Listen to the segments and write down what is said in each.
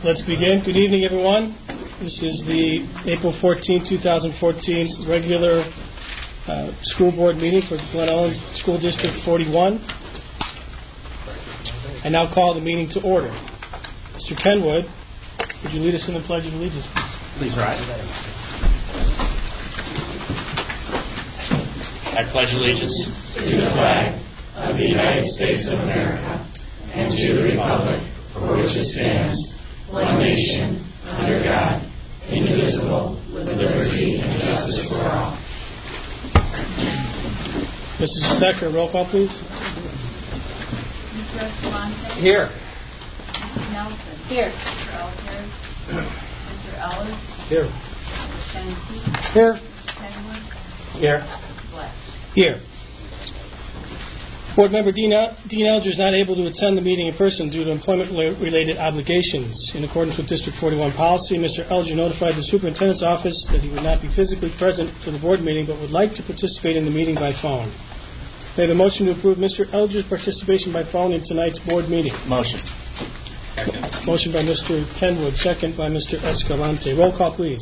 Let's begin. Good evening, everyone. This is the April 14, 2014 regular school board meeting for Glen Ellyn School District 41. I now call the meeting to order. Mr. Kenwood, would you lead us in the Pledge of Allegiance, please? Please rise. I pledge allegiance to the flag of the United States of America and to the republic for which it stands, one nation, under God, indivisible, with liberty and justice for all. Mrs. Stecker, roll call, please. Mr. Escalante? Here. Mrs. Nelson? Here. Mr. Alter? Mr. Ellis? Here. Mr. Kennedy? Here. Mr. Kenwood? Here. Mr. Black? Here. Board member Dean Elger is not able to attend the meeting in person due to employment-related obligations. In accordance with District 41 policy, Mr. Elger notified the superintendent's office that he would not be physically present for the board meeting but would like to participate in the meeting by phone. May I have a motion to approve Mr. Elger's participation by phone in tonight's board meeting? Motion. Second. Motion by Mr. Kenwood, second by Mr. Escalante. Roll call, please.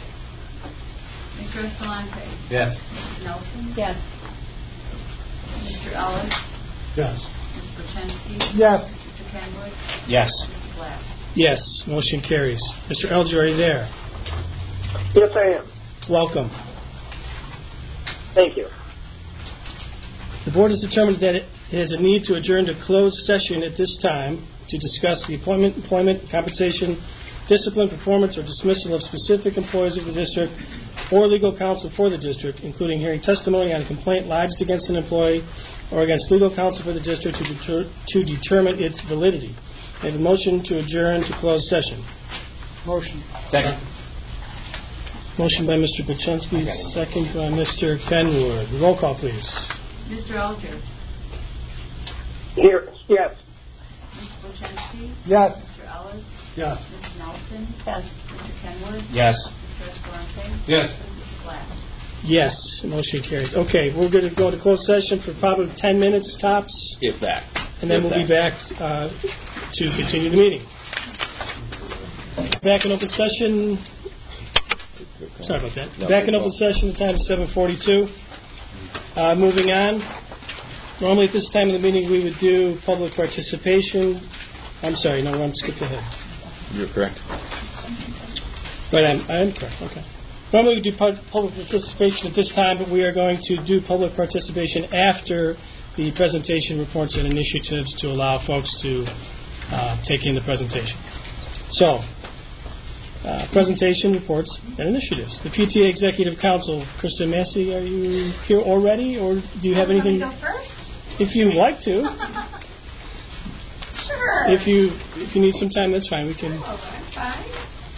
Mr. Escalante? Yes. Mrs. Nelson? Yes. Mr. Ellis? Yes. Mr. Brzezinski? Yes. Mr. Kenwood? Yes. Mr. Black? Yes. Motion carries. Mr. Elger, are you there? Yes, I am. Welcome. Thank you. The board has determined that it has a need to adjourn to closed session at this time to discuss the employment, compensation, discipline, performance, or dismissal of specific employees of the district or legal counsel for the district, including hearing testimony on a complaint lodged against an employee or against legal counsel for the district to determine its validity. I have a motion to adjourn to closed session. Motion. Second. Motion by Mr. Brzezinski, second by Mr. Kenwood. Roll call, please. Mr. Alter? Here, yes. Mr. Brzezinski? Yes. Mr. Ellis? Yes. Mrs. Nelson? Yes. Mr. Kenwood? Yes. Mr. Escalante? Yes. Mr. Black? Yes. Motion carries. Okay, we're going to go to closed session for probably 10 minutes tops. If that. And then we'll be back to continue the meeting. Back in open session. Sorry about that. Back in open session, the time is 7:42. Moving on. Normally at this time of the meeting we would do public participation. I'm sorry, no, I'm skipped ahead. You're correct. Right, I am correct. Okay. Normally we do public participation at this time, but we are going to do public participation after the presentation reports and initiatives to allow folks to take in the presentation. So, presentation reports and initiatives. The PTA Executive Council, Krista Massey, are you here already, or do you have anything? Want me to go first? If you'd like to. Sure. If you need some time, that's fine. We can. Oh, I'm fine.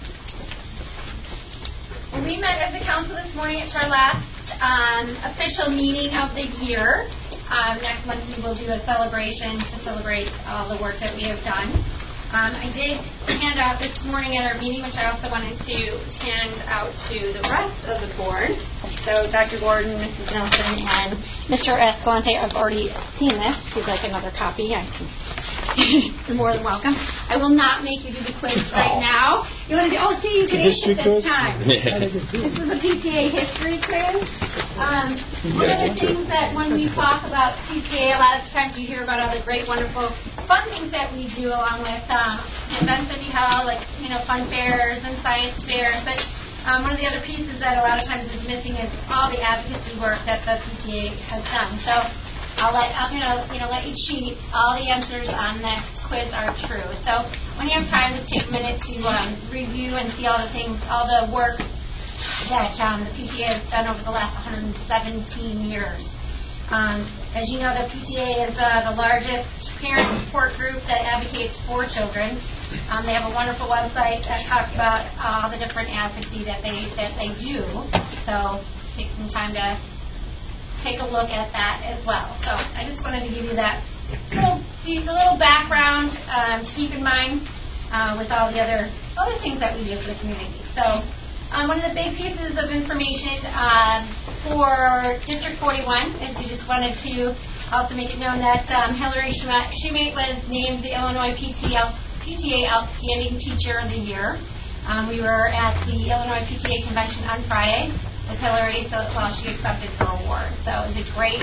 Well, we met as a council this morning at our last official meeting of the year. Next month we will do a celebration to celebrate all the work that we have done. I did hand out this morning at our meeting, which I also wanted to hand out to the rest of the board. So Dr. Gordon, Mrs. Nelson, and Mr. Escalante have already seen this. If you'd like another copy, you're more than welcome. I will not make you do the quiz right now. You want to do? See, you can ace it this time. This is a PTA history quiz. One of the things that when we talk about PTA, a lot of times you hear about all the great, wonderful, fun things that we do along with events that we held, like fun fairs and science fairs. But one of the other pieces that a lot of times is missing is all the advocacy work that the PTA has done. So I'm gonna let you cheat. All the answers on this quiz are true. So when you have time, just take a minute to review and see all the things, all the work that the PTA has done over the last 117 years. As you know, the PTA is the largest parent support group that advocates for children. They have a wonderful website that talks about all the different advocacy that they do. So take some time to take a look at that as well. So I just wanted to give you that little background to keep in mind with all the other things that we do for the community. So one of the big pieces of information for District 41 is we just wanted to also make it known that Hillary Schumate was named the Illinois PTA PTA Outstanding Teacher of the Year. We were at the Illinois PTA Convention on Friday with Hillary, she accepted her award. So it was a great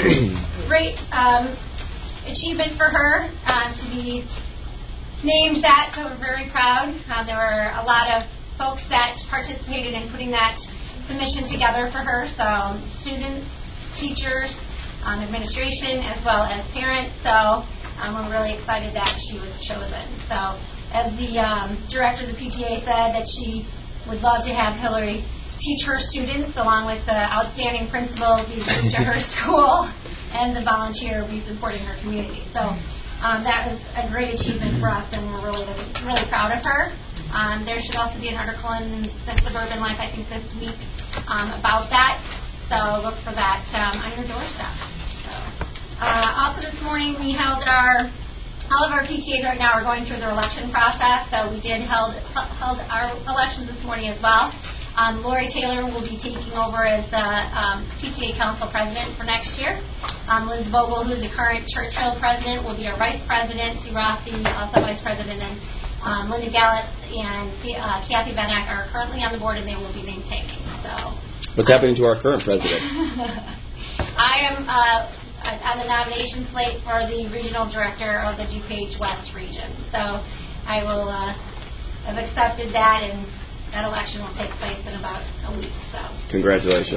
achievement for her to be named that, so we're very proud. There were a lot of folks that participated in putting that submission together for her, so students, teachers, administration, as well as parents. So we're really excited that she was chosen. So as the director of the PTA said, that she would love to have Hillary teach her students, along with the outstanding principal be to her school and the volunteer be supporting her community. So that was a great achievement for us, and we're really proud of her. There should also be an article in the Suburban Life, I think, this week about that. So look for that on your doorstep. Also this morning we held all of our PTAs right now are going through their election process. So we held our elections this morning as well. Lori Taylor will be taking over as the PTA Council President for next year. Liz Vogel, who's the current Churchill President, will be our Vice President. Sue Rossi, also Vice President, and Linda Gallett and Kathy Benek are currently on the board, and they will be maintaining. So, what's happening to our current president? I am on the nomination slate for the Regional Director of the DuPage West region. So I will have accepted that, and that election will take place in about a week. So congratulations.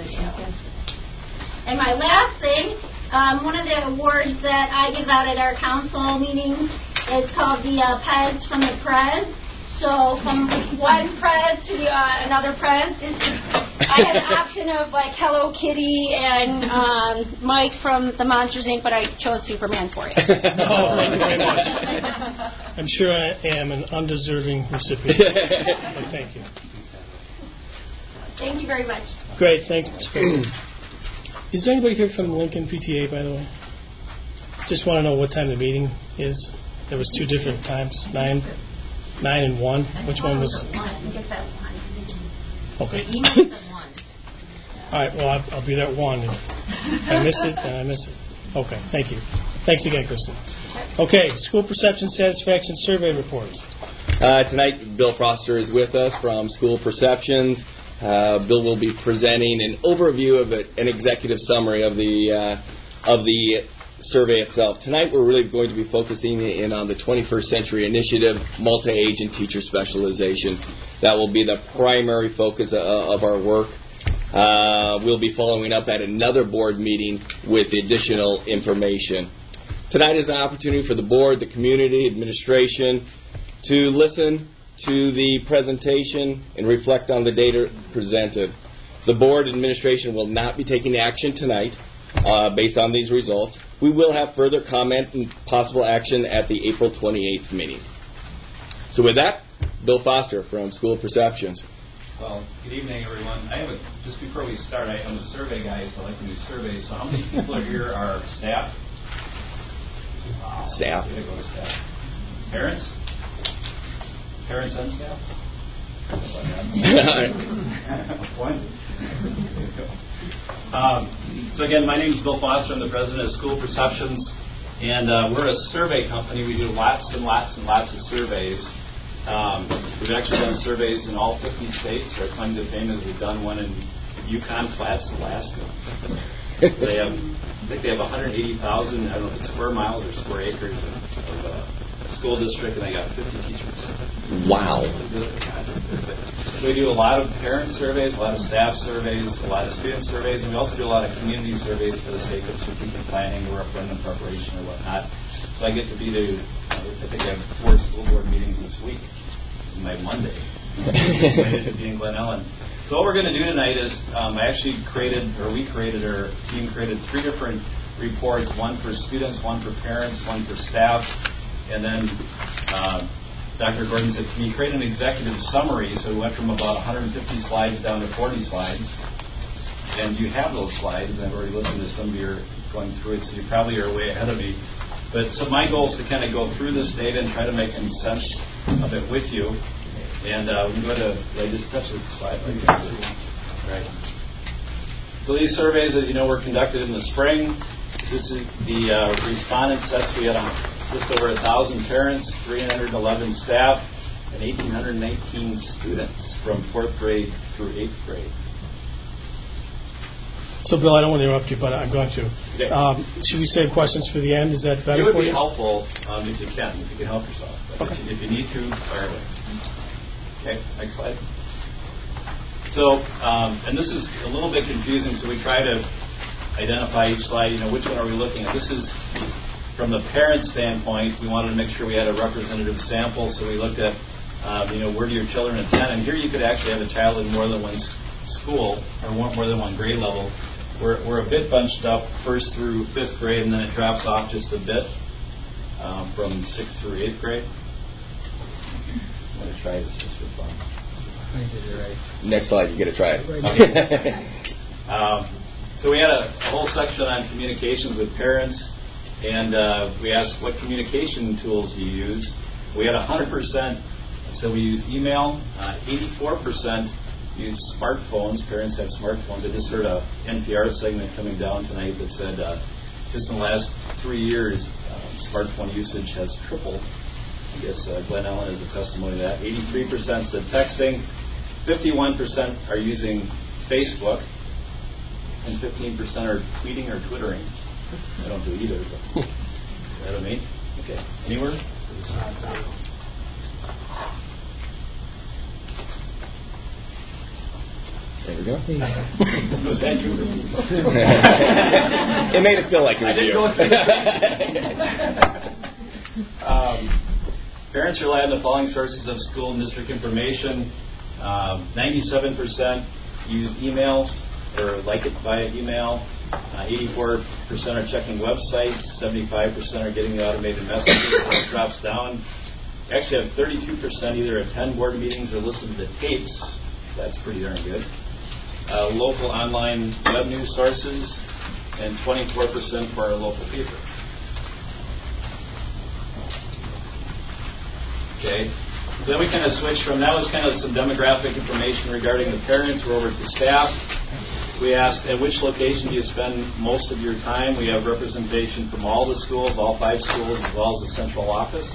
And my last thing, one of the awards that I give out at our council meetings is called the Pez from the Prez. So from one Prez to another Prez. I had an option of like Hello Kitty and Mike from the Monsters Inc., but I chose Superman for you. Oh, thank you very much. I'm sure I am an undeserving recipient. But thank you. Thank you very much. Great, thank you. Is there anybody here from Lincoln PTA, by the way? Just want to know what time the meeting is. There was two different times, 9 and 1. Which one was? I think it's at 1. Okay. The email's at 1. All right, well, I'll be there at 1. If I miss it, then I miss it. Okay, thank you. Thanks again, Kristen. Okay, school perception satisfaction survey reports. Tonight, Bill Foster is with us from School Perceptions. Bill will be presenting an overview of an executive summary of the survey itself. Tonight, we're really going to be focusing in on the 21st Century Initiative, multi-age and teacher specialization. That will be the primary focus of our work. We'll be following up at another board meeting with additional information. Tonight is an opportunity for the board, the community, administration to listen to the presentation and reflect on the data presented. The board administration will not be taking action tonight based on these results. We will have further comment and possible action at the April 28th meeting. So with that, Bill Foster from School Perceptions. Well, good evening, everyone. Just before we start, I'm a survey guy, so I like to do surveys. So how many people here are staff? Wow. Staff. Way to go, staff. Parents? Parents and staff? So again, my name is Bill Foster. I'm the president of School Perceptions, and we're a survey company. We do lots and lots and lots of surveys. We've actually done surveys in all 50 states. Our claim to fame is we've done one in Yukon Flats, Alaska. I think they have 180,000, square miles or square acres of school district, and they got 50 teachers. Wow. So we do a lot of parent surveys, a lot of staff surveys, a lot of student surveys, and we also do a lot of community surveys for the sake of strategic planning or referendum preparation or whatnot. So I get to be I think I have 4 school board meetings this week. This is my Monday. Excited to be in Glen Ellen. So what we're going to do tonight is we created 3 different reports, one for students, one for parents, one for staff, and then Dr. Gordon said, can you create an executive summary? So we went from about 150 slides down to 40 slides. And you have those slides, and I've already listened to some of you going through it, so you probably are way ahead of me. But so my goal is to kind of go through this data and try to make some sense of it with you. And we can go to, I just touched the slide right here. Right. So these surveys, as you know, were conducted in the spring. This is the respondent sets. We had just over 1,000 parents, 311 staff, and 1,819 students from 4th grade through 8th grade. So, Bill, I don't want to interrupt you, but I'm going to. Okay. Should we save questions for the end? Is that better for you? It would for be you? helpful if you can. If you can help yourself. But Okay. if you need to, fire away. Okay, next slide. So, and this is a little bit confusing, so we try to identify each slide, which one are we looking at? This is from the parent standpoint. We wanted to make sure we had a representative sample, so we looked at, where do your children attend? And here you could actually have a child in more than one school, or more than one grade level. We're a bit bunched up 1st through 5th grade, and then it drops off just a bit from 6th through 8th grade. I'm going to try this just for fun. I did it right. Next slide, you get to try it. Okay. So we had a whole section on communications with parents, and we asked what communication tools do you use. We had 100%, so we use email. 84% use smartphones. Parents have smartphones. I just heard a NPR segment coming down tonight that said just in the last 3 years, smartphone usage has tripled. I guess Glen Ellen is a testimony to that. 83% said texting. 51% are using Facebook. And 15% are tweeting or twittering. I don't do either, but is that what I mean? Okay. Anywhere? There we go. Was that you? It made it feel like it was you. Parents rely on the following sources of school and district information. 97% use email or like it via email. 84% are checking websites. 75% are getting the automated messages. So it drops down. Actually have 32% either attend board meetings or listen to the tapes. That's pretty darn good. Local online web news sources, and 24% for our local paper. Okay. So then we kind of switched from, that was kind of some demographic information regarding the parents. We're over to staff. We asked, at which location do you spend most of your time? We have representation from all the schools, all 5 schools, as well as the central office.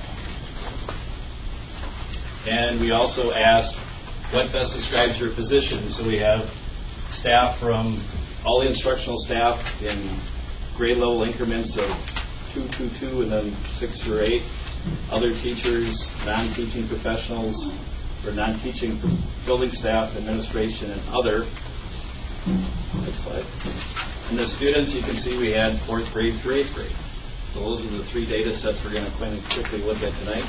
And we also asked, what best describes your position? So we have staff from all the instructional staff in grade level increments of 2, 2, 2, and then 6 through 8. Other teachers, non-teaching professionals, or non-teaching building staff, administration, and other. Next slide. And the students, you can see we had 4th grade through 8th grade. So those are the 3 data sets we're going to quickly look at tonight.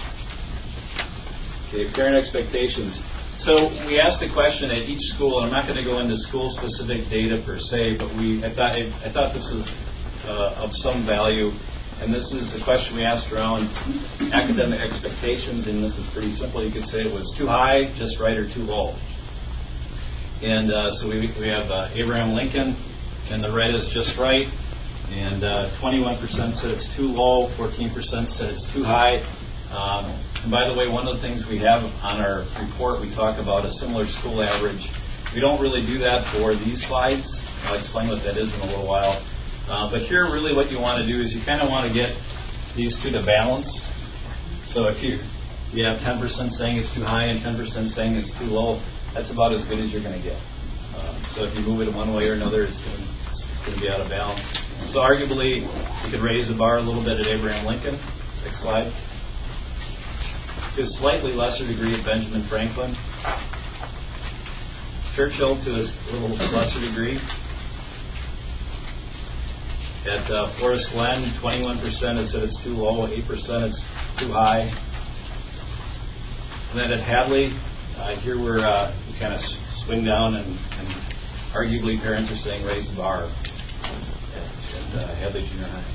Okay, parent expectations. So we asked the question at each school, and I'm not going to go into school-specific data per se, but I thought this was of some value. And this is a question we asked around academic expectations, and this is pretty simple. You could say it was too high, just right, or too low. And so we have Abraham Lincoln, and the red is just right, and 21% said it's too low, 14% said it's too high. And by the way, one of the things we have on our report, we talk about a similar school average. We don't really do that for these slides. I'll explain what that is in a little while. But here, really what you want to do is you kind of want to get these two to balance. So if you have 10% saying it's too high and 10% saying it's too low, that's about as good as you're going to get. So if you move it one way or another, it's going to be out of balance. So arguably, you could raise the bar a little bit at Abraham Lincoln. Next slide. To a slightly lesser degree at Benjamin Franklin. Churchill to a little lesser degree. At Forest Glen, 21% has said it's too low, 8% it's too high. And then at Hadley, here we kind of swing down, and arguably parents are saying raise the bar at Hadley Junior High.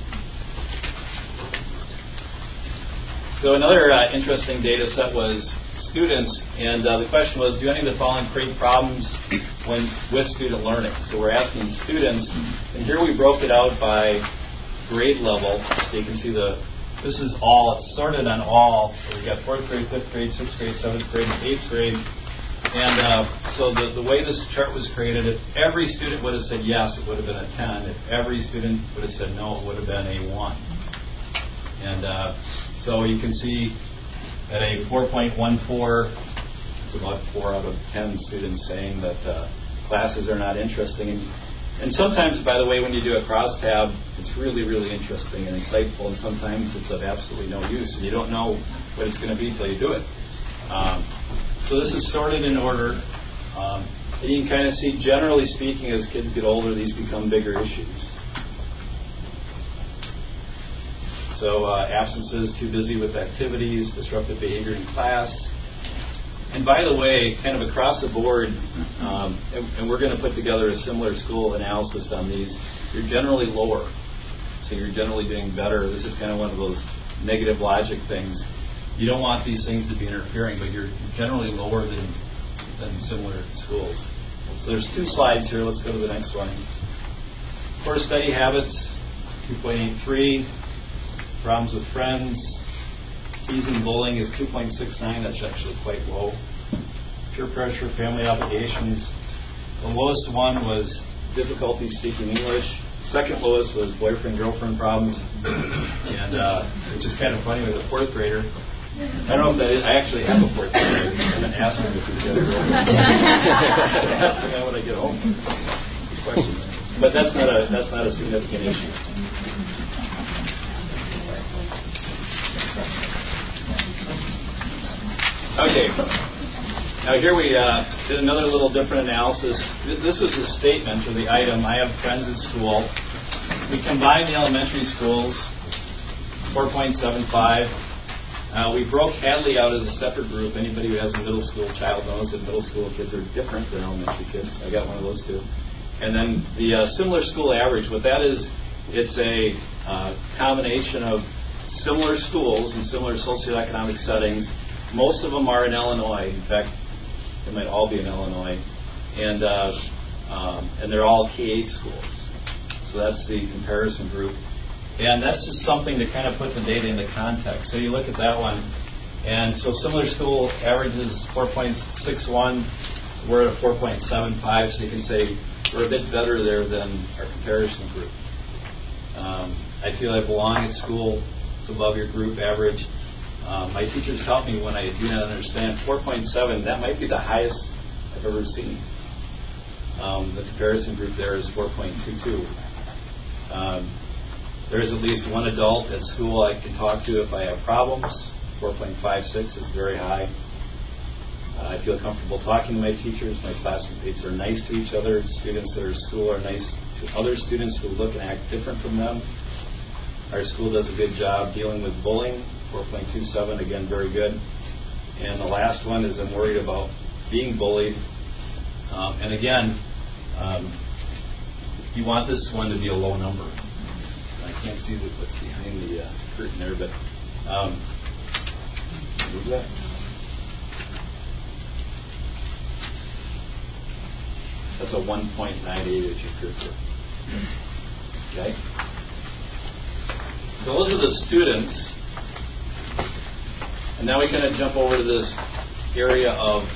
So another interesting data set was students, and the question was, do any of the following create problems with student learning? So we're asking students, and here we broke it out by grade level. So you can see this is all, it's sorted on all. So we got 4th grade, 5th grade, 6th grade, 7th grade, and 8th grade. And so the way this chart was created, if every student would have said yes, it would have been a 10. If every student would have said no, it would have been a 1. And so you can see at a 4.14, it's about 4 out of 10 students saying that classes are not interesting. And sometimes, by the way, when you do a crosstab, it's really, really interesting and insightful, and sometimes it's of absolutely no use, and you don't know what it's going to be until you do it. So this is sorted in order. And you can kind of see, generally speaking, as kids get older, these become bigger issues. So absences, too busy with activities, disruptive behavior in class. And by the way, kind of across the board, and we're going to put together a similar school analysis on these, you're generally lower. So you're generally doing better. This is kind of one of those negative logic things. You don't want these things to be interfering, but you're generally lower than similar schools. So there's 2 slides here. Let's go to the next one. Core study habits, 2.83. Problems with friends. Teasing, bullying is 2.69. That's actually quite low. Peer pressure, family obligations. The lowest one was difficulty speaking English. Second lowest was boyfriend-girlfriend problems. And which is kind of funny with a 4th grader. I don't know if that is. I actually have a 4th grader. I'm going to ask him if he's got a girlfriend. Ask him that when I get home. Good question. But that's not a significant issue. Okay. Now here we did another little different analysis. This was a statement or the item. I have friends at school. We combined the elementary schools, 4.75. We broke Hadley out as a separate group. Anybody who has a middle school child knows that middle school kids are different than elementary kids. I got one of those too. And then the similar school average, what that is, it's a combination of similar schools and similar socioeconomic settings. Most of them are in Illinois. In fact, they might all be in Illinois. And they're all K-8 schools. So that's the comparison group. And that's just something to kind of put the data into context. So you look at that one, and so similar school averages 4.61. We're at a 4.75, so you can say we're a bit better there than our comparison group. I feel I belong at school. It's above your group average. My teachers help me when I do not understand. 4.7, that might be the highest I've ever seen. The comparison group there is 4.22. There's at least one adult at school I can talk to if I have problems. 4.56 is very high. I feel comfortable talking to my teachers. My classmates are nice to each other. Students that are at school are nice to other students who look and act different from them. Our school does a good job dealing with bullying. 4.27, again, very good. And the last one is I'm worried about being bullied. And again, you want this one to be a low number. I can't see what's behind the curtain there, but move that. That's a 1.98 as your cursor. Okay? So those are the students. And now we kind of jump over to this area of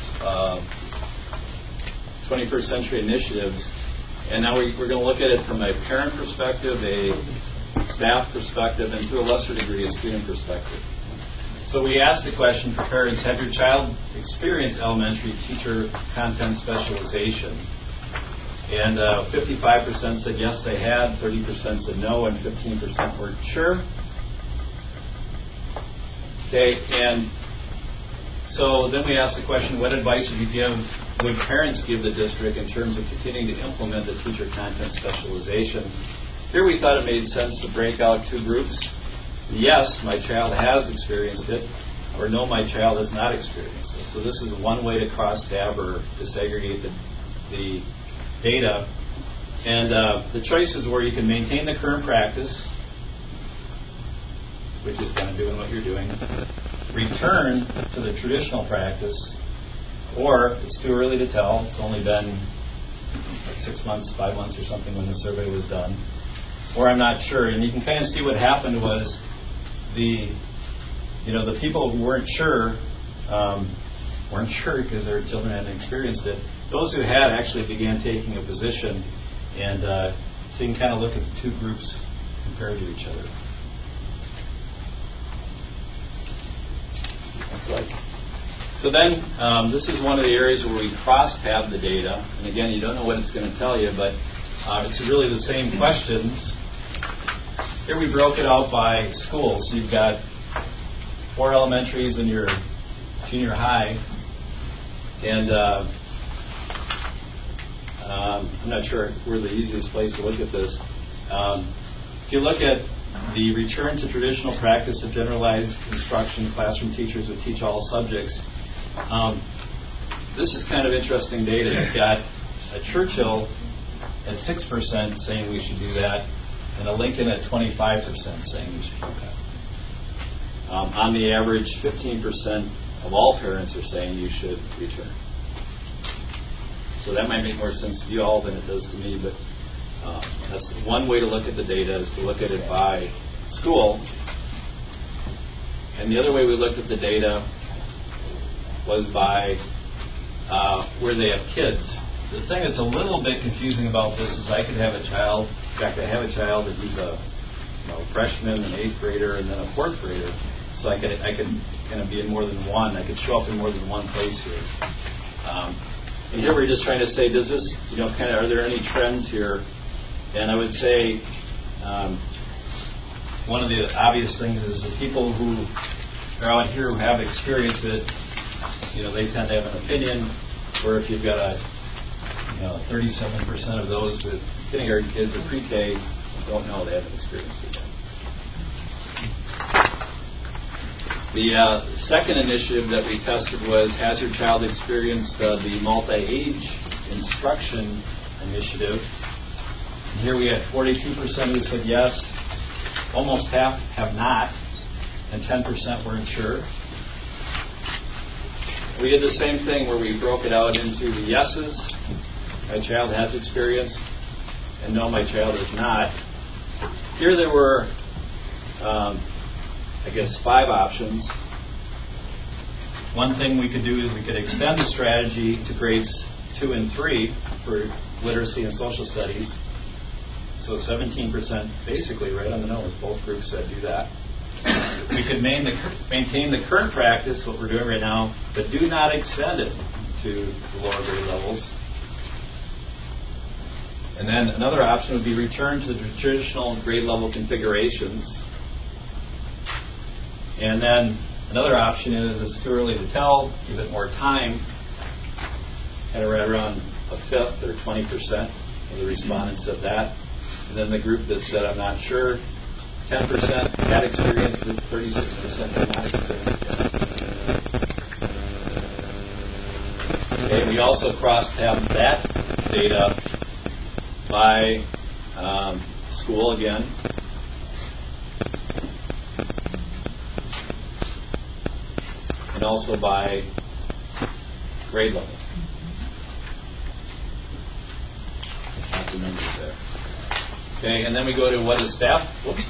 21st century initiatives. And now we're going to look at it from a parent perspective, a staff perspective, and to a lesser degree, a student perspective. So we asked the question for parents, have your child experienced elementary teacher content specialization? And 55% said yes, they had, 30% said no, and 15% weren't sure. Okay, and so then we asked the question, what advice would parents give the district in terms of continuing to implement the teacher content specialization? Here we thought it made sense to break out 2 groups. Yes, my child has experienced it, or no, my child has not experienced it. So this is one way to cross-tab or disaggregate the data. And the choices were you can maintain the current practice, which is kind of doing what you're doing, return to the traditional practice, or it's too early to tell. It's only been like 6 months, 5 months or something when the survey was done. Or I'm not sure. And you can kind of see what happened was the people who weren't sure, weren't sure because their children hadn't experienced it. Those who had actually began taking a position, and so you can kind of look at the two groups compared to each other. Next slide. So then, this is one of the areas where we cross-tab the data. And again, you don't know what it's going to tell you, but it's really the same questions. Here we broke it out by schools. So you've got 4 elementaries and your junior high. And I'm not sure we're the easiest place to look at this. If you look at the return to traditional practice of generalized instruction, classroom teachers would teach all subjects. This is kind of interesting data. You've got a Churchill at 6% saying we should do that, and a Lincoln at 25% saying we should do that. On the average, 15% of all parents are saying you should return. So that might make more sense to you all than it does to me, but that's one way to look at the data, is to look at it by school. And the other way we looked at the data was by where they have kids. The thing that's a little bit confusing about this is I could have a child, in fact, I have a child who's a freshman, an 8th grader, and then a 4th grader. So I could kind of be in more than one. I could show up in more than one place here. And here we're just trying to say, does this, kind of, are there any trends here? And I would say one of the obvious things is the people who are out here who have experienced it, they tend to have an opinion, where if you've got 37% of those with kindergarten kids or pre-K don't know, they haven't experienced it. The second initiative that we tested was, has your child experienced the multi-age instruction initiative? And here we had 42% who said yes, almost half have not, and 10% weren't sure. We did the same thing where we broke it out into the yeses, my child has experienced, and no, my child has not. Here there were, 5 options. One thing we could do is we could extend the strategy to grades 2 and 3 for literacy and social studies. So 17% basically right on the nose. Both groups said do that. We could maintain the current practice, what we're doing right now, but do not extend it to the lower grade levels. And then another option would be return to the traditional grade level configurations. And then another option is it's too early to tell, give it more time. Had it right around a fifth or 20% of the respondents said that. And then the group that said I'm not sure, 10% had experienced it, 36% had not experienced it. Okay, we also cross-tabbed that data by school again. And also by grade level. Not the numbers there. Okay, and then we go to what is staff? Whoops.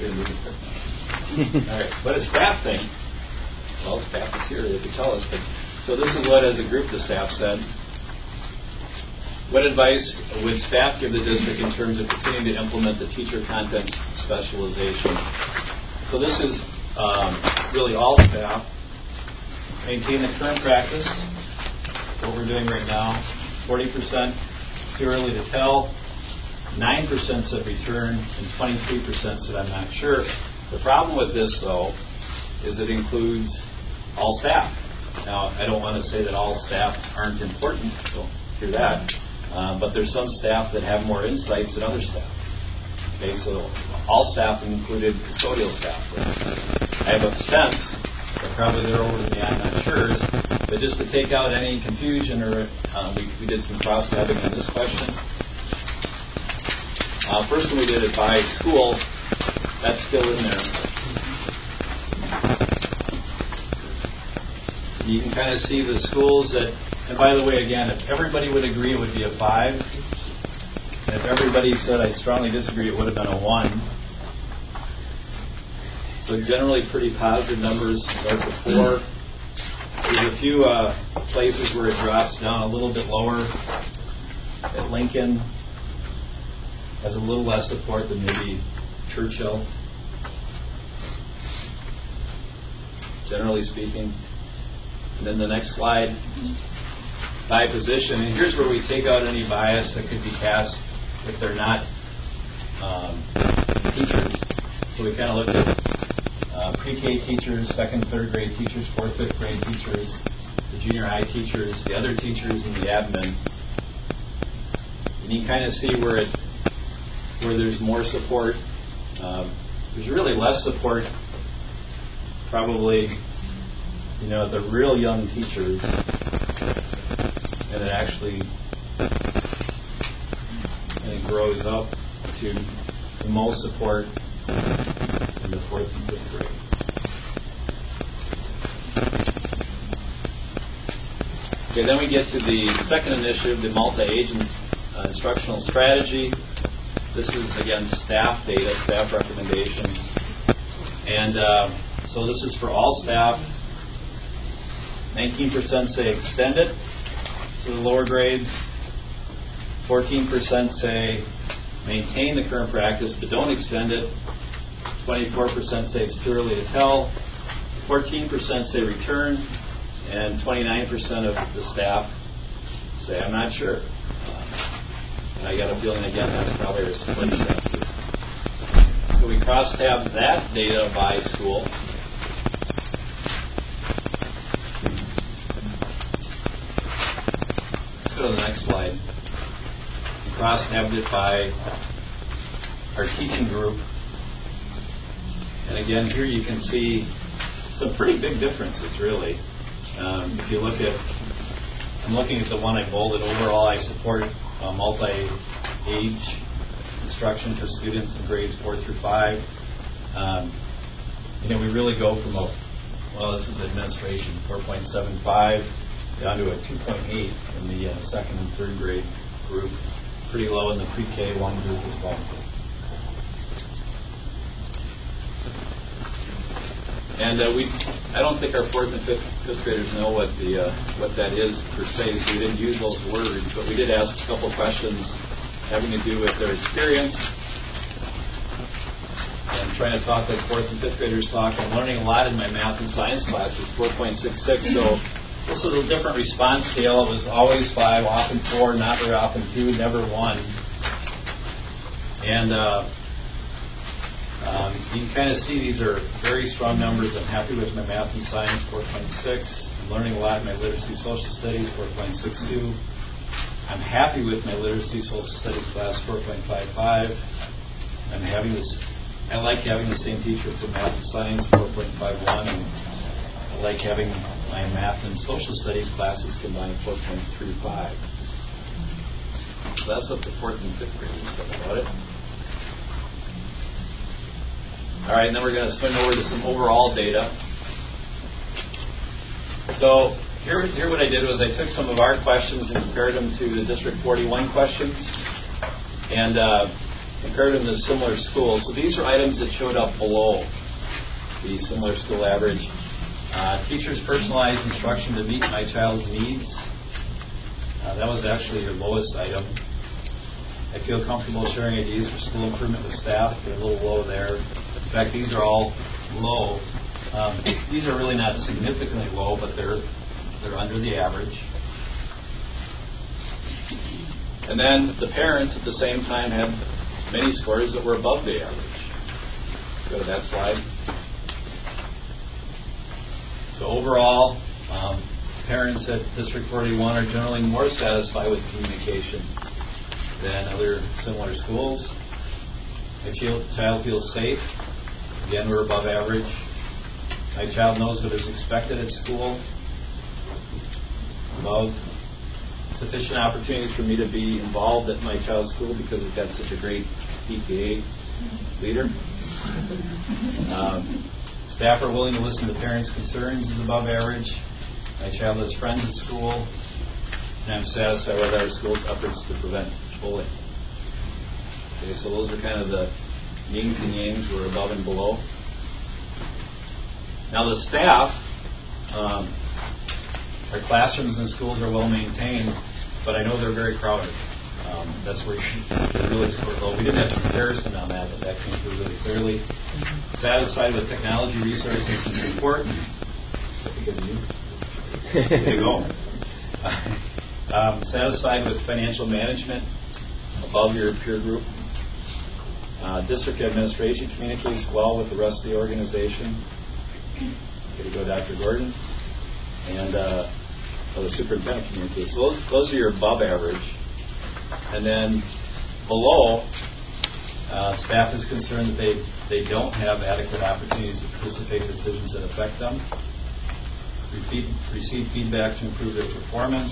All right, what does staff think? Well, staff is here; they could tell us. But so this is what, as a group, the staff said. What advice would staff give the district in terms of continuing to implement the teacher content specialization? So this is really all staff. Maintain the current practice, what we're doing right now. 40%, it's too early to tell. 9% said return, and 23% said I'm not sure. The problem with this, though, is it includes all staff. Now, I don't want to say that all staff aren't important, don't hear that. But there's some staff that have more insights than other staff. Okay, so all staff included custodial staff, for instance. I have a sense that probably they're over the I'm not sure, but just to take out any confusion, or we did some cross-tabbing on this question. First one we did it by school. That's still in there. You can kind of see the schools that, and by the way, again, if everybody would agree, it would be a 5. And if everybody said I strongly disagree, it would have been a 1. So generally pretty positive numbers, like the 4, There's a few places where it drops down a little bit lower. At Lincoln has a little less support than maybe Churchill, generally speaking. And then the next slide, by position. And here's where we take out any bias that could be cast if they're not teachers. So we kind of looked at pre-K teachers, 2nd, 3rd grade teachers, 4th, 5th grade teachers, the junior high teachers, the other teachers, and the admin. And you can kind of see where there's more support. There's really less support, probably, the real young teachers, and it actually grows up to the most support in the 4th and 5th grade. Okay, then we get to the second initiative, the multi-agent instructional strategy. This is, again, staff data, staff recommendations. And so this is for all staff. 19% say extend it to the lower grades. 14% say maintain the current practice but don't extend it. 24% say it's too early to tell. 14% say return. And 29% of the staff say, I'm not sure. And I got a feeling, again, that's probably our split staff group. So we cross-tab that data by school. Let's go to the next slide. We cross-tabbed it by our teaching group. And again, here you can see some pretty big differences, really. If you look at, I'm looking at the one I bolded. Overall, I support multi-age instruction for students in grades 4 through 5. We really go from this is administration, 4.75 down to a 2.8 in the 2nd and 3rd grade group. Pretty low in the pre-K 1 group as well. And I don't think our 4th and 5th graders know what that is per se, so we didn't use those words, but we did ask a couple questions having to do with their experience and trying to talk like 4th and 5th graders talk. I'm learning a lot in my math and science classes, 4.66, so this was a different response scale. It was always 5, often 4, not very often 2, never 1. And you can kind of see these are very strong numbers. I'm happy with my math and science, 4.6. I'm learning a lot in my literacy social studies, 4.62. I'm happy with my literacy social studies class, 4.55. I like having the same teacher for math and science, 4.51. And I like having my math and social studies classes combined, 4.35. So that's what the 4th and 5th graders said about it. All right, and then we're going to swing over to some overall data. So here what I did was I took some of our questions and compared them to the District 41 questions and compared them to similar schools. So these are items that showed up below the similar school average. Teachers' personalized instruction to meet my child's needs. That was actually your lowest item. I feel comfortable sharing ideas for school improvement with staff. They're a little low there. In fact, these are all low. These are really not significantly low, but they're under the average. And then the parents at the same time had many scores that were above the average. Go to that slide. So overall, parents at District 41 are generally more satisfied with communication than other similar schools. My child feels safe. Again, we're above average. My child knows what is expected at school. Above. Sufficient opportunities for me to be involved at my child's school because we've got such a great PTA leader. Staff are willing to listen to parents' concerns is above average. My child has friends at school. And I'm satisfied with our school's efforts to prevent bullying. Okay, so those are kind of the yings and yangs. We're above and below. Now the staff, classrooms and schools are well maintained, but I know they're very crowded. That's where you really score low. We didn't have a comparison on that, but that came through really clearly. Satisfied with technology resources and support. Because of you. There you go. Satisfied with financial management above your peer group. District administration communicates well with the rest of the organization. Here you go, Dr. Gordon. And the superintendent communicates. So those are your above average. And then below, staff is concerned that they don't have adequate opportunities to participate in decisions that affect them. Receive feedback to improve their performance.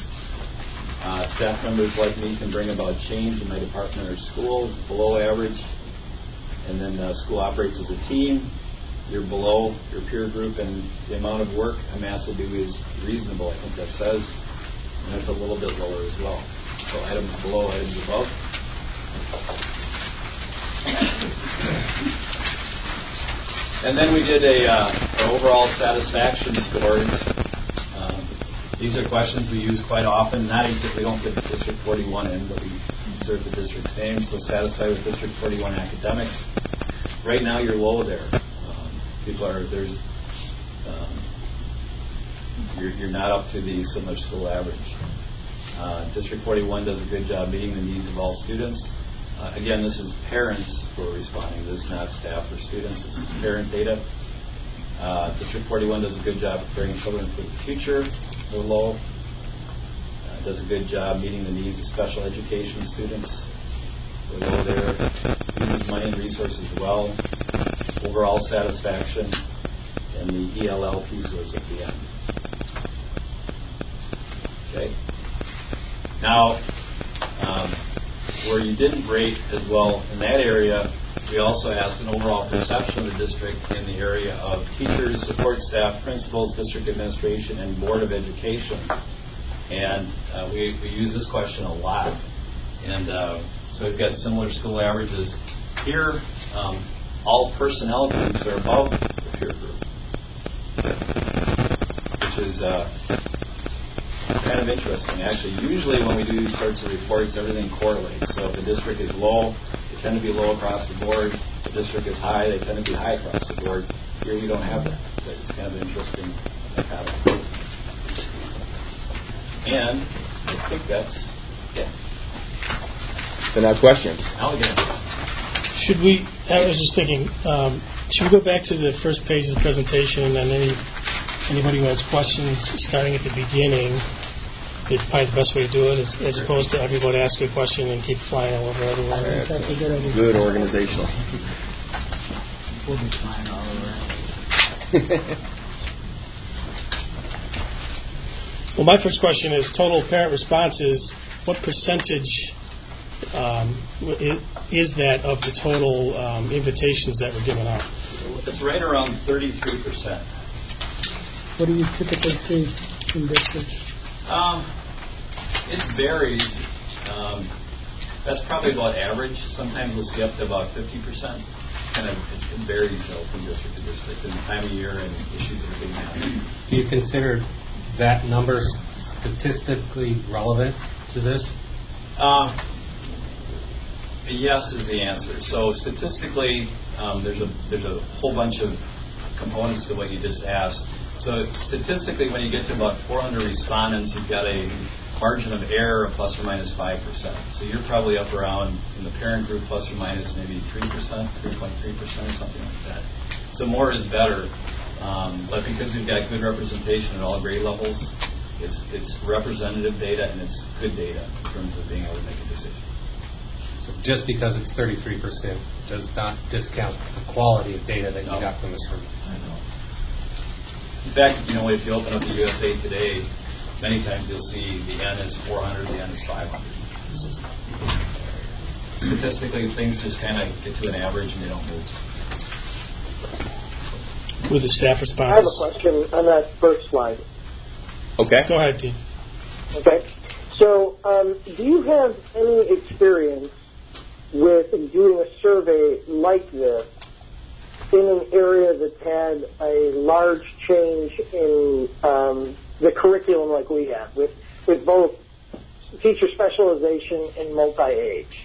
Staff members like me can bring about change in my department or school. It's below average. And then school operates as a team. You're below your peer group, and the amount of work I'm asked to do is reasonable, I think that says. And that's a little bit lower as well. So items below, items above. And then we did our overall satisfaction scores. These are questions we use quite often. We don't put District 41 in, but we insert the district's name. So satisfied with District 41 academics. Right now you're low there. You're not up to the similar school average. District 41 does a good job meeting the needs of all students. Again, this is parents who are responding. This is not staff or students. This is parent data. District 41 does a good job preparing children for the future. They're low. Does a good job meeting the needs of special education students. They're low there. Uses money and resources well. Overall satisfaction. And the ELL piece was at the end. Okay. Now, where you didn't rate as well in that area, we also asked an overall perception of the district in the area of teachers, support staff, principals, district administration, and board of education. And we use this question a lot. And so we've got similar school averages. Here, all personnel groups are above the peer group, which is kind of interesting, actually. Usually when we do these sorts of reports, everything correlates. So if the district is low, they tend to be low across the board. If the district is high, they tend to be high across the board. Here we don't have that. So it's kind of interesting dichotomy. And I think that's it. So now questions. Now again. I was just thinking, should we go back to the first page of the presentation, and then anybody who has questions starting at the beginning, it's probably the best way to do it, as opposed to everybody ask a question and keep flying all over everywhere. That's a good idea. Good organizational. We'll be flying all over. Well, my first question is total parent responses. What percentage is that of the total invitations that were given out? It's right around 33%. What do you typically see in districts? It varies. That's probably about average. Sometimes we'll see up to about 50%. It varies though from district to district and the time of year and issues that are being managed. Do you consider that number statistically relevant to this? Yes is the answer. So statistically, there's a whole bunch of components to what you just asked. So statistically, when you get to about 400 respondents, you've got a margin of error of plus or minus 5%. So you're probably up around, in the parent group, plus or minus maybe 3%, 3.3% or something like that. So more is better. But because we've got good representation at all grade levels, it's representative data and it's good data in terms of being able to make a decision. So just because it's 33% does not discount the quality of data that you got from the survey. I know. In fact, if you open up the USA Today, many times you'll see the N is 400, the N is 500. Statistically, things just kind of get to an average and they don't move. With the staff responses. I have a question on that first slide. Okay. Go ahead, Dean. Okay. So, do you have any experience with doing a survey like this in an area that had a large change in the curriculum like we have, with both teacher specialization and multi-age?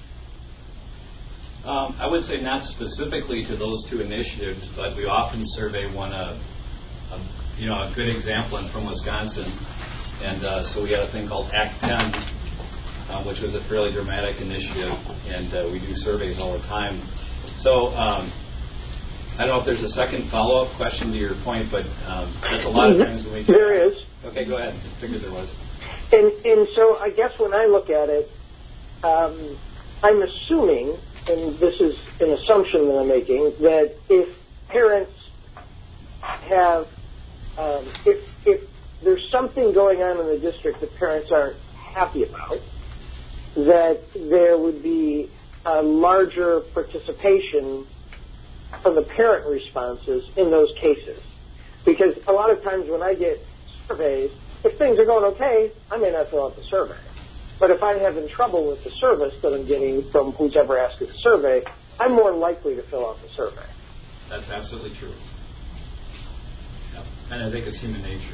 I would say not specifically to those two initiatives, but we often survey a good example from Wisconsin, and so we had a thing called Act 10, which was a fairly dramatic initiative, and we do surveys all the time. So I don't know if there's a second follow-up question to your point, but that's a lot of times when we can. There is. Okay, go ahead. I figured there was. And so I guess when I look at it, I'm assuming, and this is an assumption that I'm making, that if parents have, if there's something going on in the district that parents aren't happy about, that there would be a larger participation from the parent responses in those cases. Because a lot of times when I get surveys, if things are going okay, I may not fill out the survey. But if I'm having trouble with the service that I'm getting from who's ever asked the survey, I'm more likely to fill out the survey. That's absolutely true. Yep. And I think it's human nature.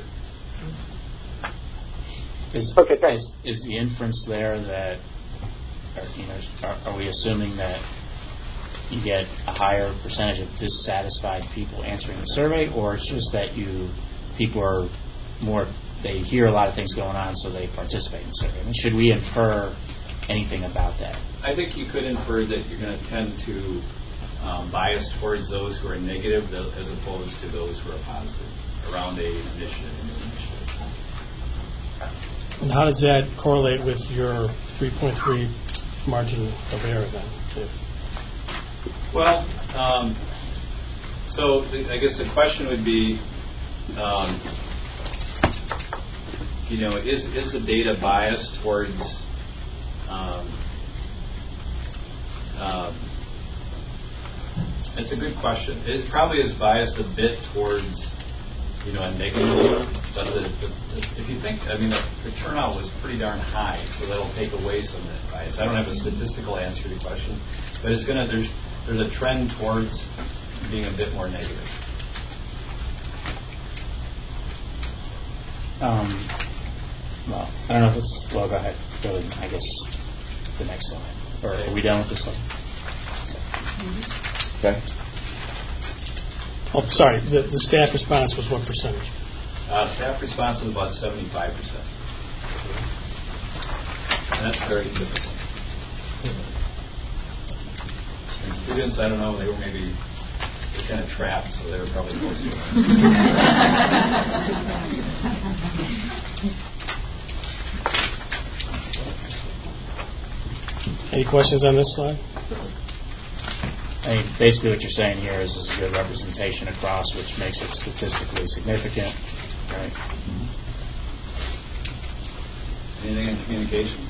Is the inference there that, are we assuming that you get a higher percentage of dissatisfied people answering the survey, or it's just that people are more, they hear a lot of things going on, so they participate in the survey? I mean, should we infer anything about that? I think you could infer that you're going to tend to bias towards those who are negative as opposed to those who are positive around a initiative. And how does that correlate with your 3.3 margin of error then? Well, so I guess the question would be, is the data biased towards it's a good question. It probably is biased a bit towards a negative, but if you think, the turnout was pretty darn high, so that'll take away some of that bias. I don't have a statistical answer to your question, but there's a trend towards being a bit more negative. Well, I don't know if it's... Well, go ahead. Go to, I guess, the next slide. Or are we done with this slide? Okay. Oh, sorry. The staff response was what percentage? Staff response was about 75%. And that's very typical. And students, I don't know, they were kind of trapped, so they were probably close to it. Any questions on this slide? I mean, basically what you're saying here is a good representation across, which makes it statistically significant, right? Anything in communications?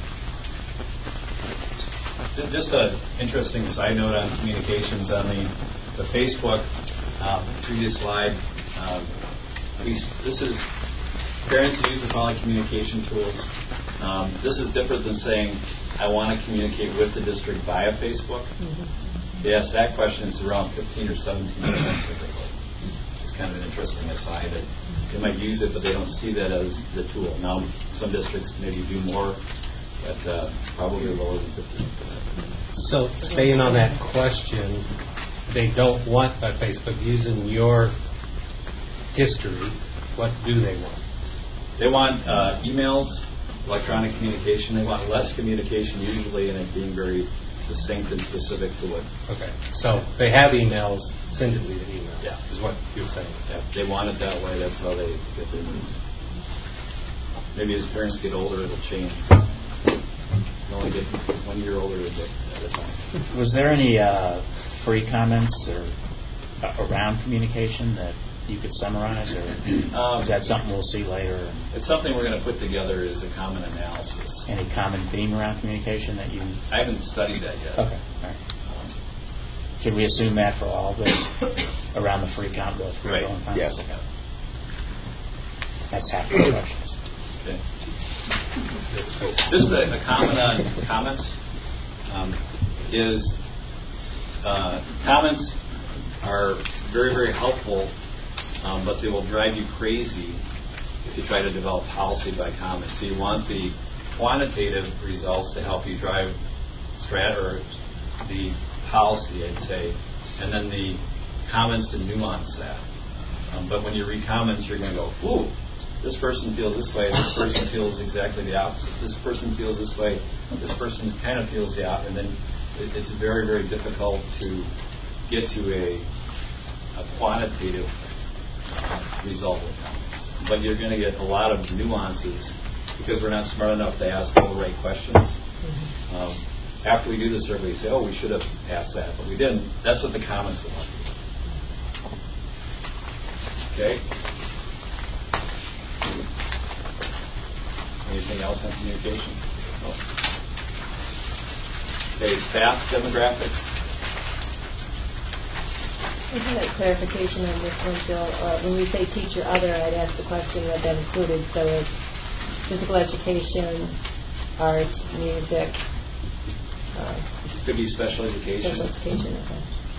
Just an interesting side note on communications. On the Facebook previous slide, this is parents use the following communication tools. This is different than saying, I want to communicate with the district via Facebook. Yes, that question is around 15 or 17% typically. It's kind of an interesting aside. They might use it, but they don't see that as the tool. Now, some districts maybe do more, but probably lower than 15%. So, staying on that question, they don't want by Facebook using your history. What do they want? They want emails, electronic communication. They want less communication usually, and it being very succinct and specific to it. Okay. So they have emails, send it via email. Yeah. Is what you're saying. Yeah. They want it that way. That's how they get their news. Maybe as parents get older, it'll change. They'll only get 1 year older at a time. Was there any free comments or around communication that you could summarize, or is that something we'll see later? It's something we're going to put together as a common analysis. Any common theme around communication that you... I haven't studied that yet. Okay. All right. Should we assume that for all of this around the free comment? Right. Yes. Okay. That's half the questions. Okay. Just a comment on comments is comments are very, very helpful, but they will drive you crazy try to develop policy by comments. So you want the quantitative results to help you drive the policy, I'd say, and then the comments to nuance that. But when you read comments, you're going to go, ooh, this person feels this way, this person feels exactly the opposite, this person feels this way, this person kind of feels the opposite, and then it's very, very difficult to get to a quantitative result with comments. But you're going to get a lot of nuances because we're not smart enough to ask all the right questions. After we do the survey, we say, oh, we should have asked that, but we didn't. That's what the comments will want to do. Okay? Anything else on communication? No. Okay, staff demographics. I just had clarification on this one, Bill. When we say teacher other, I'd ask the question what that included. So it's physical education, art, music. Could be special education. Special education, okay.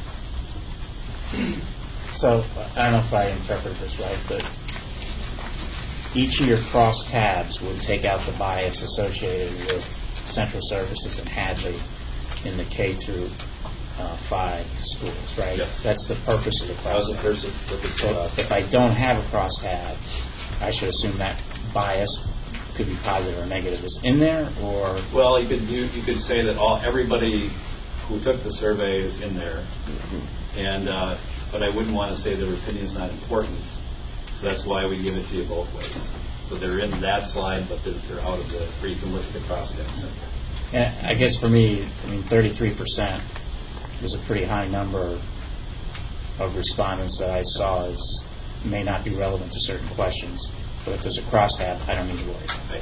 So I don't know if I interpreted this right, but each of your cross tabs would take out the bias associated with Central Services and Hadley in the K through 5 schools, right? Yes. That's the purpose of the cross tab. That was the purpose of the cross tab. If I don't have a cross tab, I should assume that bias could be positive or negative is in there, or well, you could say that everybody who took the survey is in there, and but I wouldn't want to say their opinion is not important. So that's why we give it to you both ways. So they're in that slide, but they're out of the where you can look at the cross tabs. And I guess for me, 33% is a pretty high number of respondents that I saw may not be relevant to certain questions. But if there's a cross tab, I don't need to worry. Right.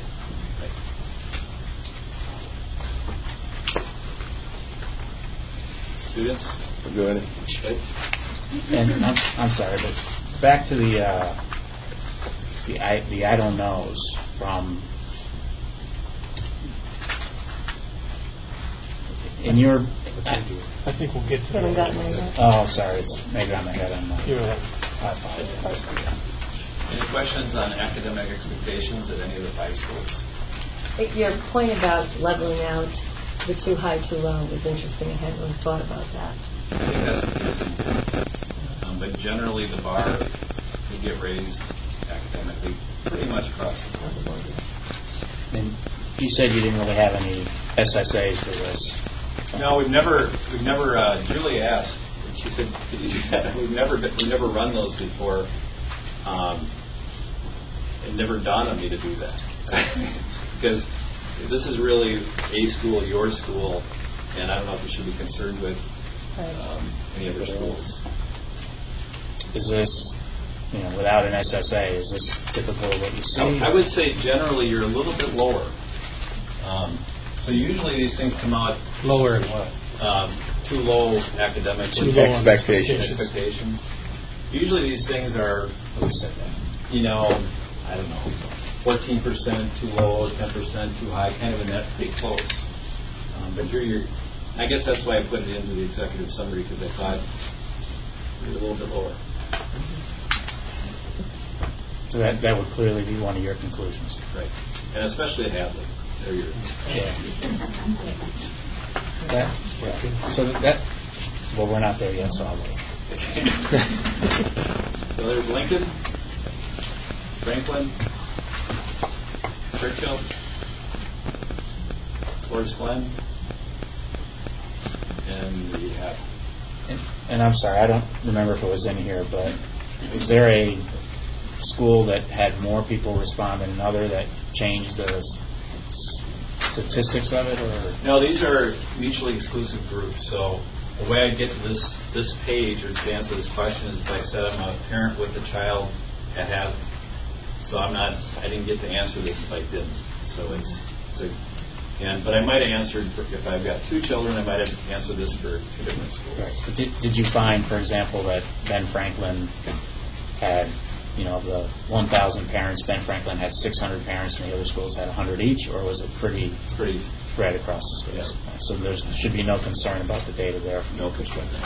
Students? Go ahead. And I'm sorry, but back to the I don't knows from in your. I think we'll get to Haven't that. gotten there yet. Oh, sorry, it's maybe I'm ahead on that. You're right. I apologize. Any questions on academic expectations at any of the 5 schools? Your point about leveling out the too high, too low was interesting. I hadn't really thought about that. I think that's important. But generally, the bar will get raised academically pretty much across the board. And you said you didn't really have any SSAs for this. No, we've never. Julie asked. She said, "Did you do that?" We've never run those before. It never dawned on me to do that because this is really a school, your school, and I don't know if we should be concerned with any other schools. Is this, without an SSA, is this typical of what you see? I would say generally you're a little bit lower. So usually these things come out Lower in what? Too low academically. Too low on Expectations. Usually these things are, I don't know, 14% too low, 10% too high, kind of in that pretty close. But I guess that's why I put it into the executive summary because I thought you're a little bit lower. So that would clearly be one of your conclusions. Right. And especially at Hadley. They're your... Well, we're not there yet, so I'll wait. So there's Lincoln, Franklin, Churchill, Forest Glen, and we have... And I'm sorry, I don't remember if it was in here, but was there a school that had more people respond than another that changed the statistics of it? Or no, these are mutually exclusive groups. So the way I get to this page or to answer this question is if I said I'm a parent with a child at Hadley. So I didn't get to answer this if I didn't. So but I might have answered if I've got 2 children, I might have answered this for 2 different schools. Right. Did you find, for example, that Ben Franklin had, of the 1,000 parents, Ben Franklin had 600 parents and the other schools had 100 each, or was it pretty spread across the schools? Yeah. So there should be no concern about the data there from your perspective.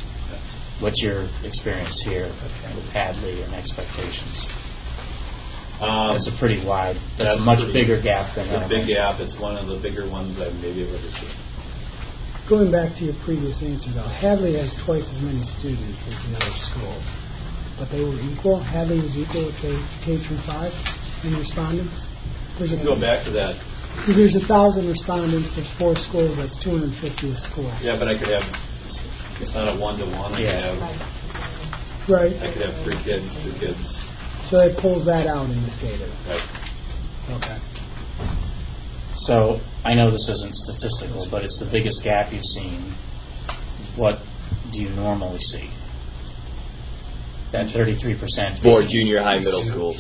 What's your experience here with Hadley and expectations? That's a pretty wide. That's a much bigger gap than a big gap. It's one of the bigger ones I maybe have ever seen. Going back to your previous answer, though, Hadley has twice as many students as the other schools, but they were equal. Hadley was equal with K through 5 in respondents. Go back to that. Because there's 1,000 respondents. There's 4 schools. That's 250 a school. Yeah, but I could have. It's not a 1-to-1. I could have. Right. I could have 3 kids, 2 kids. So it pulls that out in this data. Right. Okay. So I know this isn't statistical, but it's the biggest gap you've seen. What do you normally see? That 33% for junior high, middle schools.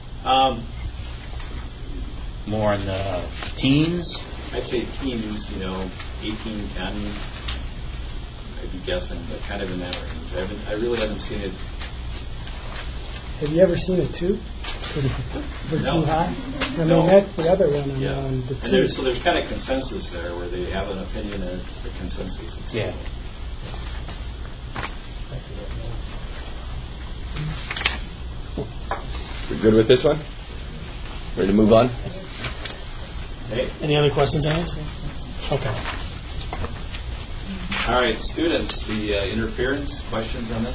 More in the teens. I'd say teens. 18, 10. I'd be guessing, but kind of in that range. I really haven't seen it. Have you ever seen a 2 for No. too high? I mean, No. that's the other one Yeah. on the 2. And there's kind of consensus there where they have an opinion and it's the consensus. Yeah. We're good with this one? Ready to move on? Hey. Any other questions, Alex? Okay. All right, students, the interference questions on this?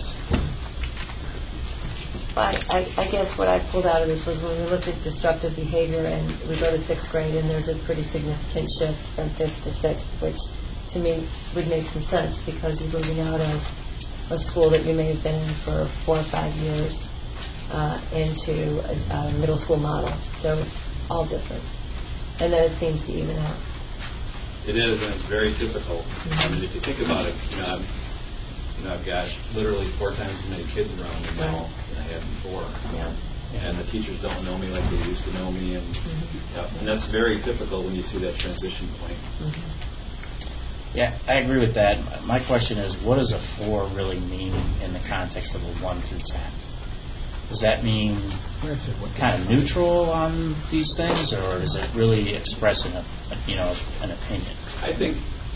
I guess what I pulled out of this was when we looked at destructive behavior and we go to 6th grade and there's a pretty significant shift from 5th to 6th, which to me would make some sense because you're moving out of a school that you may have been in for 4 or 5 years into a middle school model. So it's all different. And then it seems to even out. It is, and it's very difficult. I mean, if you think about it, I've got literally 4 times as many kids around me now than I had before. Yeah. And the teachers don't know me like they used to know me, and and that's very difficult when you see that transition point. Yeah, I agree with that. My question is, what does a 4 really mean in the context of a 1 through 10? Does that mean kind of neutral on these things, or is it really expressing an opinion? I think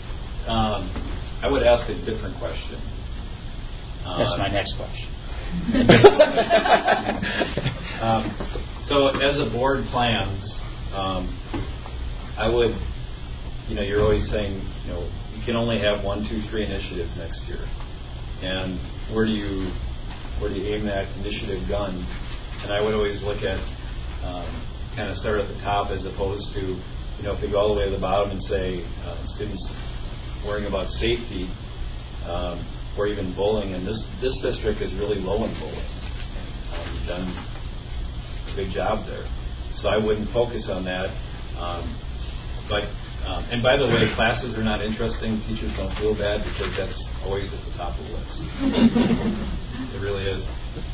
I would ask a different question. That's my next question. So as a board plans, I would, you're always saying, you can only have 1, 2, 3 initiatives next year. And where do you aim that initiative gun? And I would always look at kind of start at the top as opposed to, if we go all the way to the bottom and say students worrying about safety or even bullying, and this district is really low in bullying. We've done a big job there. So I wouldn't focus on that. And by the way, classes are not interesting. Teachers don't feel bad because that's always at the top of the list. It really is.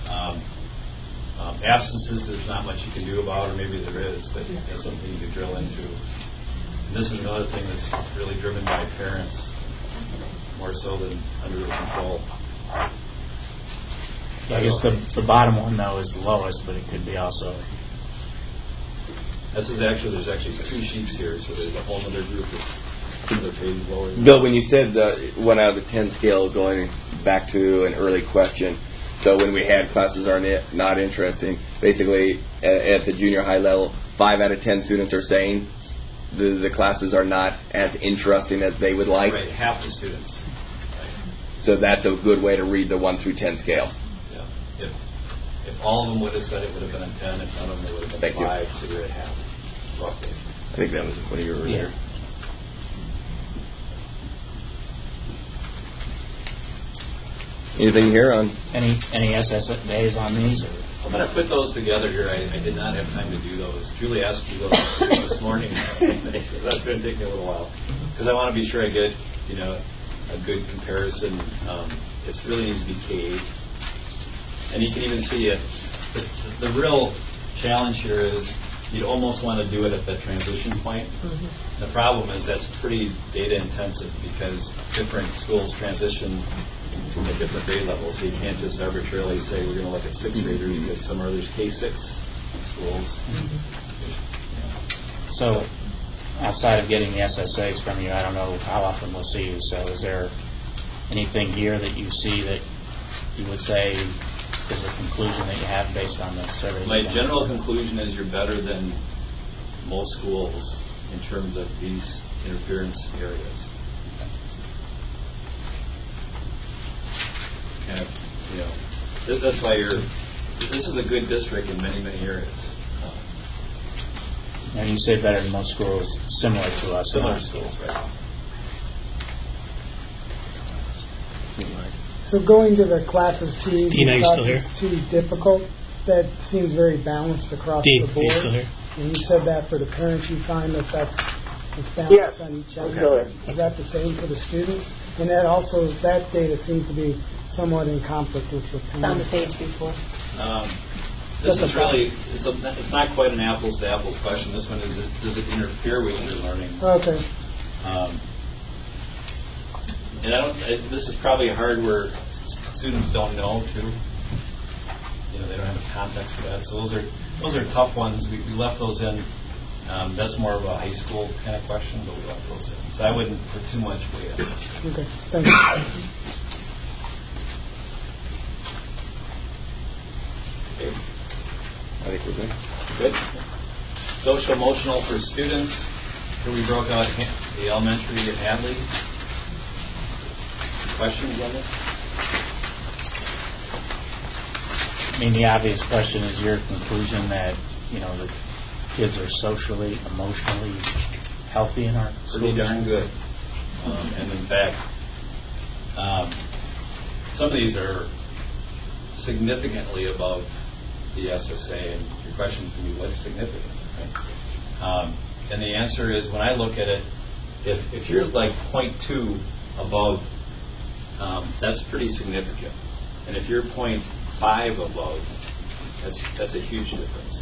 Absences, there's not much you can do about, or maybe there is, but that's something you could drill into. And this is another thing that's really driven by parents more so than under their control. I guess the bottom one, though, is the lowest, but it could be also... There's actually 2 sheets here, so there's a whole other group that's another page lower. Bill, when you said 1 out of the 10 scale, going back to an early question, so when we had classes are not interesting, basically at the junior high level, 5 out of 10 students are saying the classes are not as interesting as they would like. Right, half the students. Right. So that's a good way to read the 1 through 10 scale. Yeah. If all of them would have said it would have been a 10, if none of them it would have been 5, so you're at half, roughly. I think that was one of your earlier. Anything here on any SSAs on these? Or? I'm going to put those together here. I did not have time to do those. Julie asked me those this morning. That's going to take me a little while because I want to be sure I get a good comparison. It really needs to be K-8. And you can even see it. The real challenge here is you'd almost want to do it at that transition point. The problem is that's pretty data intensive because different schools transition at different grade levels. So you can't just arbitrarily say we're going to look at 6th graders because some are there's K6 schools. So outside of getting the SSAs from you, I don't know how often we'll see you. So is there anything here that you see that you would say is a conclusion that you have based on the surveys? My general conclusion is you're better than most schools in terms of these interference areas. Kind of, that's why this is a good district in many, many areas. And you say better than most schools, similar to us. Similar schools, right. So going to the classes too easy, Dean, are you still here? classes too difficult, that seems very balanced across Dean, the board. are you still here? And you said that for the parents, you find that it's balanced Yes. on each end. Okay. Is that the same for the students? And that also, that data seems to be somewhat in conflict with the It's on the parents. page before. This is really, it's not quite an apples to apples question. This one is, does it interfere with your learning? Okay. And this is probably hard where students don't know too. They don't have a context for that. So those are tough ones. We left those in. That's more of a high school kind of question, but we left those in. So I wouldn't put too much weight on this. Okay. Thank you. Okay. I think we're good. Good. Social emotional for students. Here we broke out the elementary at Hadley. Questions on this? I mean, the obvious question is your conclusion that, the kids are socially, emotionally healthy in our schools? Pretty darn good. And in fact, some of these are significantly above the SSA. And your question can be, what's significant? Right? And the answer is, when I look at it, if you're like 0.2 above, that's pretty significant. And if you're 0.5 above, that's a huge difference.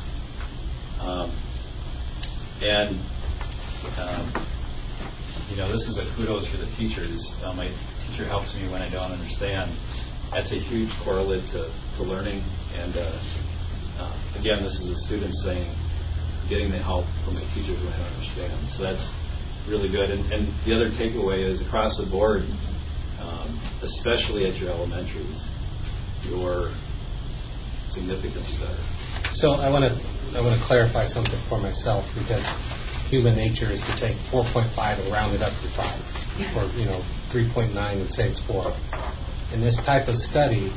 This is a kudos for the teachers. My teacher helps me when I don't understand. That's a huge correlate to learning. And again, this is a student saying, getting the help from the teachers when I don't understand. So that's really good. And the other takeaway is across the board, especially at your elementaries, you're significantly better. So I want to clarify something for myself, because human nature is to take 4.5 and round it up to 5, or 3.9 and say it's 4. In this type of study,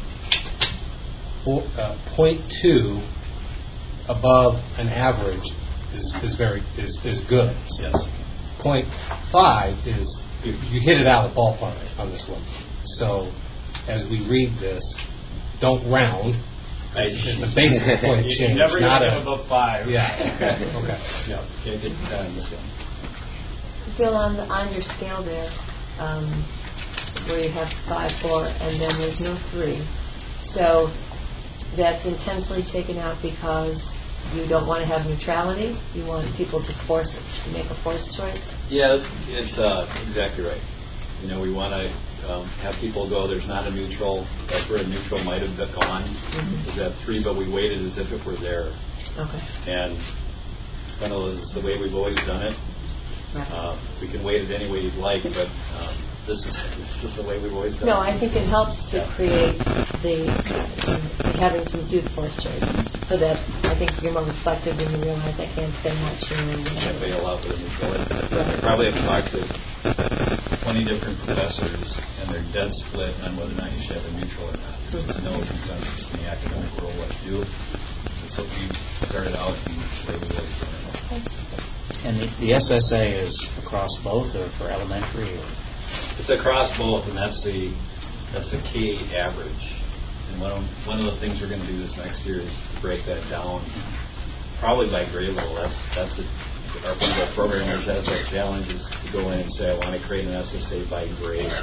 0.2 above an average is good. Yes. 0.5 is you hit it out of the ballpark on this one. So as we read this, don't round. It's a basis point change, never not get above 5. Yeah. Okay. Yeah. Can't get that on this one. Bill, on your scale there, where you have 5, 4, and then there's no 3, so that's intensely taken out because you don't want to have neutrality. You want people to make a forced choice. Yeah, it's exactly right. We want to have people go, there's not a neutral. That's where a neutral might have gone. Is that 3, but we weighted as if it were there. Okay. And it's kind of the way we've always done it. Right. We can weight it any way you'd like, but this is the way we've always done it. No, I think it helps to create having to do the forced choice, so that I think you're more reflective when you realize I can't spend much and Can't bail out with a neutral. I probably have talked to 20 different professors, and they're dead split on whether or not you should have a neutral or not. There's no consensus in the academic world what to do. And so we started out and say we always done it. And the SSA is across both, or for elementary? Or? It's across both, and that's the K average. And one of the things we're going to do this next year is to break that down, probably by grade level. One of our programmers has that challenge is to go in and say, I want to create an SSA by grade.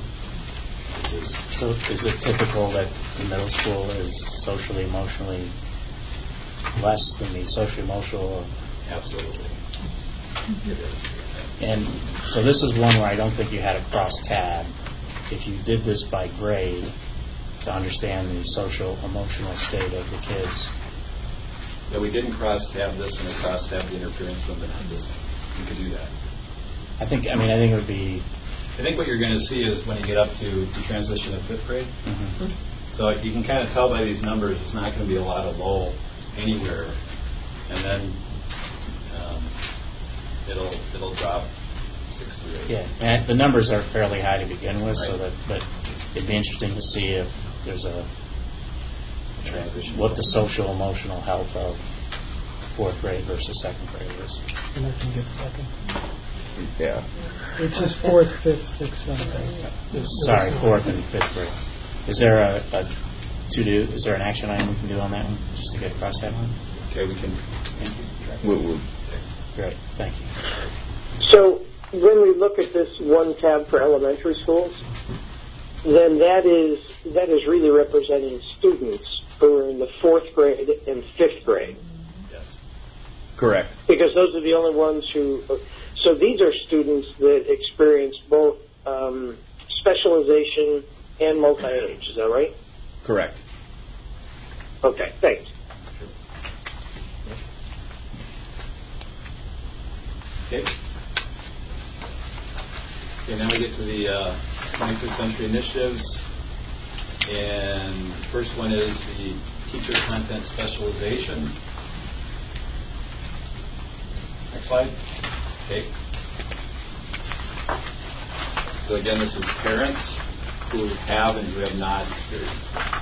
So is it typical that the middle school is socially, emotionally less than the social emotional? Absolutely. It is. And so this is one where I don't think you had a cross tab. If you did this by grade to understand the social emotional state of the kids. Yeah, we didn't cross tab this one. We cross tab the interference one, but not this one. You could do that. I think it would be. I think what you're going to see is when you get up to the transition of 5th grade, So you can kind of tell by these numbers, there's not going to be a lot of low anywhere, and then it'll drop 6 to 8. Yeah, and the numbers are fairly high to begin with, but it'd be interesting to see if there's a transition. What the social emotional health of 4th grade versus 2nd grade is. And I can get second. Yeah. It's just 4th, 5th, 6th, 7th. Sorry, 4th and 5th grade. Is there is there an action item we can do on that one, just to get across that one? Okay, we can. Great, thank you. So when we look at this one tab for elementary schools, then that is really representing students who are in the 4th grade and 5th grade. Yes. Correct. Because those are the only ones who. So these are students that experience both specialization and multi-age. Is that right? Correct. Okay, thanks. Okay. Now we get to the 21st century initiatives, and the first one is the teacher content specialization. Next slide. Okay. So again, this is parents who have and who have not experienced it.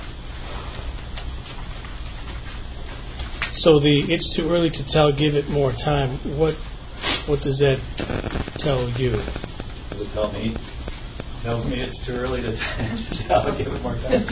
So it's too early to tell, give it more time. What does that tell you? Does it tell me? Tells me it's too early to tell, give it more time.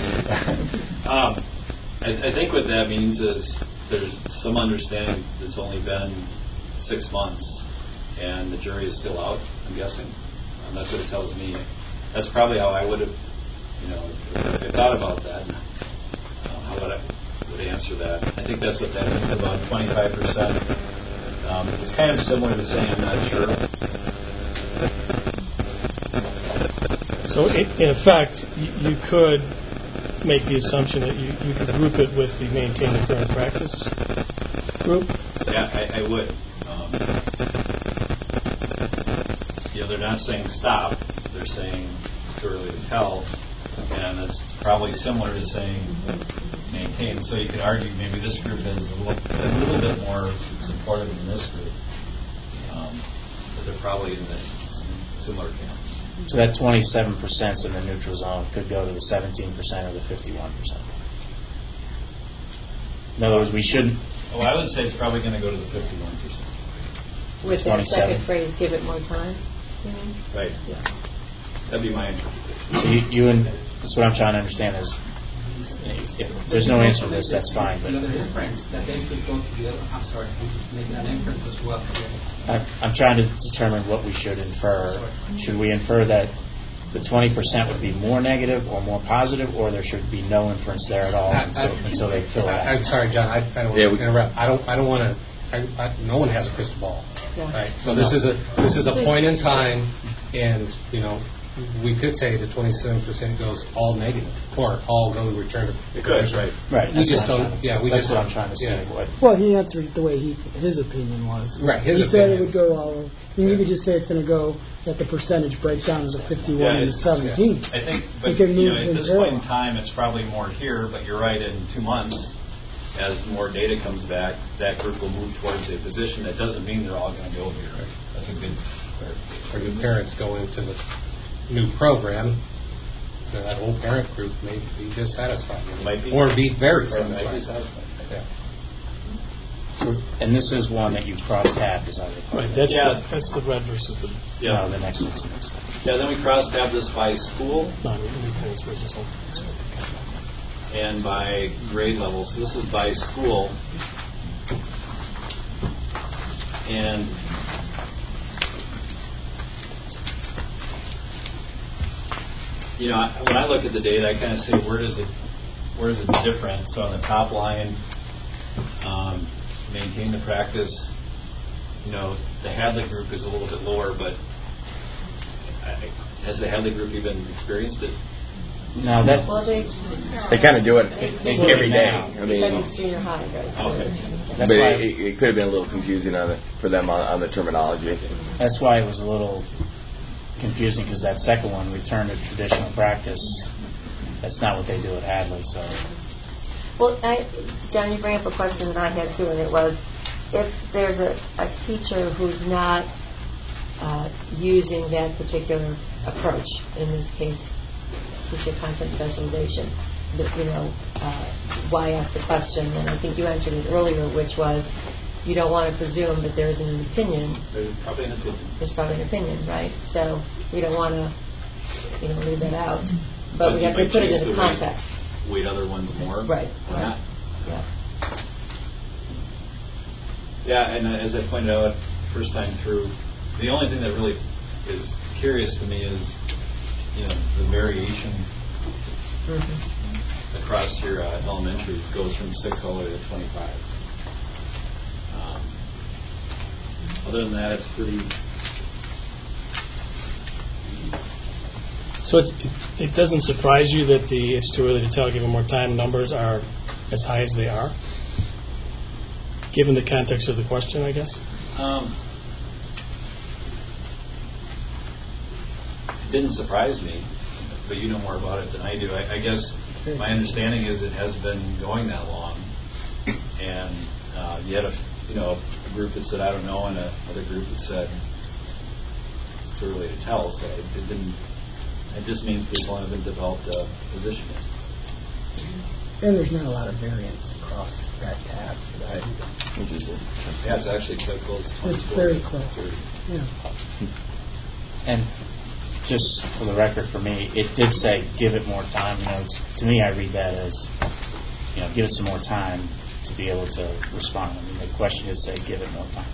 I think what that means is there's some understanding that it's only been 6 months and the jury is still out, I'm guessing. That's what it tells me. That's probably how I would have, if I thought about that, how would I would answer that. I think that's what that means, about 25%. It's kind of similar to saying I'm not sure. So in effect, you could make the assumption that you could group it with the maintain the current practice group? Yeah, I would. They're not saying stop. They're saying it's too early to tell. And that's probably similar to saying maintain. So you could argue maybe this group is a little bit more supportive than this group. But they're probably in this similar camp. So that 27% in the neutral zone could go to the 17% or the 51%. In other words, we shouldn't. Oh, I would say it's probably going to go to the 51%. With that second phrase, give it more time. Right. Yeah. That'd be my interpretation. So you and that's what I'm trying to understand is, if there's no answer to this, that's fine. But the other inference that they could go to the other. I'm sorry, I'm just making an inference as well. I'm trying to determine what we should infer. Should we infer that the 20% would be more negative or more positive, or there should be no inference there at all until they fill it out? I'm sorry, John. I don't want to interrupt. I don't want to. No one has a crystal ball, right? So this is a point in time, and we could say the 27% goes all negative, or all go to return to. It could, right? Right. We just don't. Yeah, we that's just. What I'm trying to say. Yeah. Well, he answered it the way his opinion was. Right. He said it would go all. You could just say it's going to go that the percentage breakdown is a 51 and the 17. Yeah. I think, but at this point in time, it's probably more here. But you're right. In 2 months, as more data comes back, that group will move towards a position. That doesn't mean they're all going to go here. Right? That's a good clarification. Or new parents go into the new program, that whole parent group may be dissatisfied. Might be. Or be very satisfied. Yeah. And this is one that you cross-tabbed, as I recall. Right, that's the red versus the... No, the next is the next. Yeah, then we cross-tab this by school. Non-parents versus home. And by grade level. So this is by school. And when I look at the data, I kind of say, where is it different? So on the top line, maintain the practice. The Hadley group is a little bit lower, but has the Hadley group even experienced it? No, that's... Well, they kind of do it every day. Because it's junior high, right? Okay. But it could have been a little confusing for them on the terminology. That's why it was a little confusing, because that second one, return to traditional practice, that's not what they do at Hadley. So, Well, John, you bring up a question that I had too, and it was, if there's a teacher who's not using that particular approach, in this case, teacher content specialization, why ask the question? And I think you answered it earlier, which was, you don't want to presume that there isn't an opinion. There's probably an opinion. There's probably an opinion, right? So we don't want to, leave that out. But we have to put it in the context. Weight other ones more. Right. Right. Yeah. Yeah, and as I pointed out first time through, the only thing that really is curious to me is, the variation across your elementaries goes from 6 all the way to 25. Other than that, it's pretty. So it doesn't surprise you that it's too early to tell, given more time, numbers are as high as they are, given the context of the question, I guess? It didn't surprise me, but you know more about it than I do. I guess my understanding is it has been going that long, and you had a group that said I don't know, and another group that said it's too early to tell. So it didn't. It just means people haven't developed a position yet. And there's not a lot of variance across that tab. Yeah, it's actually quite close. It's very close. Yeah. and just for the record, for me, it did say give it more time. To me, I read that as give it some more time to be able to respond. I mean, the question is say give it more time.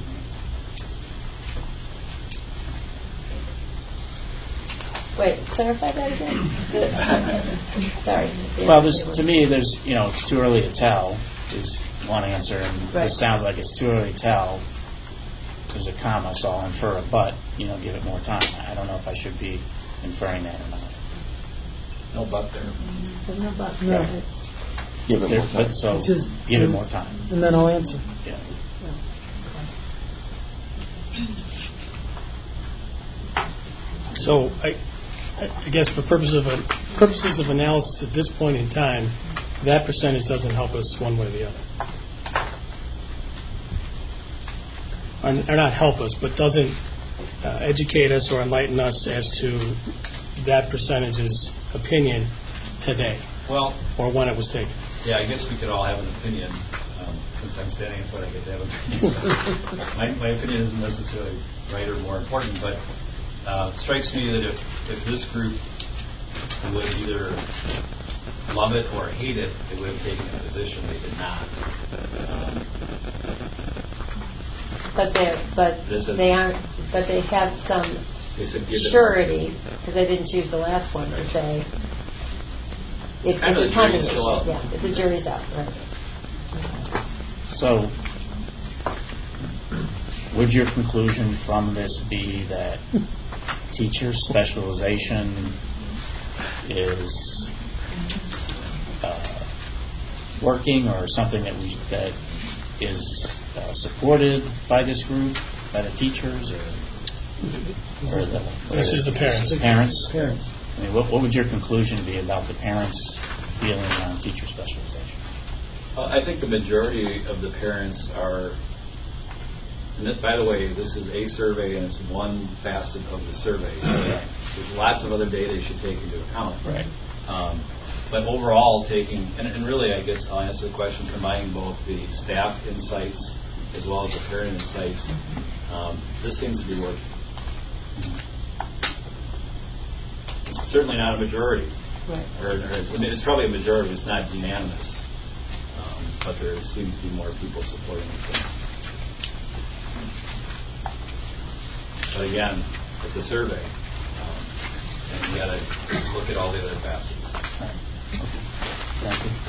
Wait, clarify that again? Sorry. Well, to me, it's too early to tell is one answer, and right. This sounds like it's too early to tell. There's a comma, so I'll infer a but, give it more time. I don't know if I should be inferring that or not. No but there. There's no but. No. Give it more time. So Just give it more time. And then I'll answer. Yeah. So I guess for purposes of analysis at this point in time, that percentage doesn't help us one way or the other. Or not help us, but doesn't educate us or enlighten us as to that percentage's opinion today. Well, or when it was taken. Yeah, I guess we could all have an opinion. Since I'm standing in front, I get to have an opinion. my opinion isn't necessarily right or more important, but it strikes me that if this group would either love it or hate it, they would have taken a position. They did not. But they aren't. But they have some surety, because I didn't choose the last one to say. It's kind of a timing issue. still out. Yeah, it's a jury's out. Right. So, would your conclusion from this be that teacher specialization is working, or something that is supported by this group, by the teachers, This is the parents. Parents. I mean, what would your conclusion be about the parents' feeling on teacher specialization? I think the majority of the parents are. And by the way, this is a survey, and it's one facet of the survey. So there's lots of other data you should take into account. Right. But overall, and really, I guess I'll answer the question combining both the staff insights as well as the parent insights. This seems to be working. It's certainly not a majority. Right. It's probably a majority. It's not unanimous. But there seems to be more people supporting it. But again, it's a survey. And you got to look at all the other facets. Right. Okay. Thank you.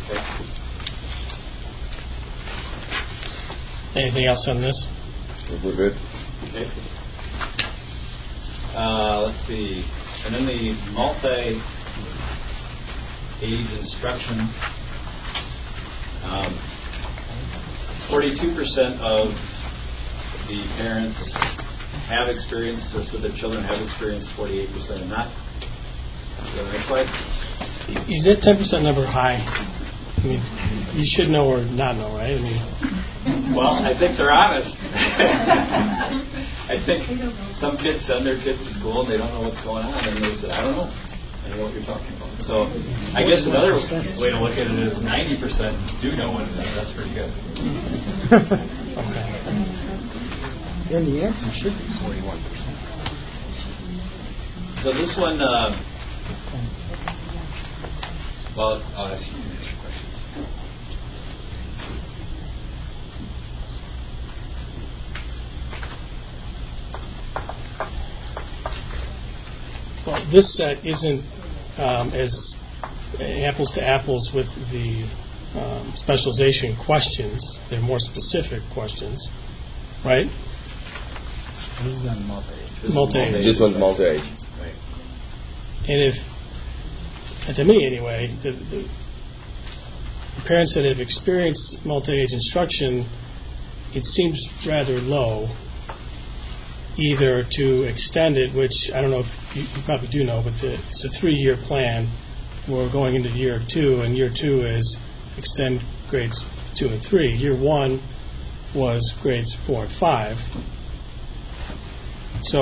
Okay. Anything else on this? We're good. Okay. Let's see. And then the multi-age instruction. 42% of the parents have experience, so the children have experience, 48% have not. Go to the next slide. Is that 10% number high? I mean, you should know or not know, right? I mean, well, I think they're honest. I think some kids send their kids to school and they don't know what's going on, and they say, I don't know. I don't know what you're talking about. So I guess another way to look at it is 90% do know what it is. That's pretty good. okay. Then the answer should be 41%. So this one, well, I'll ask you to answer questions. Well, this set isn't as apples to apples with the specialization questions. They're more specific questions, right? This is on multi-age. Multi-age. This one's multi-age. Right. And if, to me anyway, the parents that have experienced multi-age instruction, it seems rather low, either to extend it, which I don't know if you probably do know, but it's a 3-year plan. We're going into year 2, and year 2 is extend grades 2 and 3. Year 1 was grades 4 and 5. So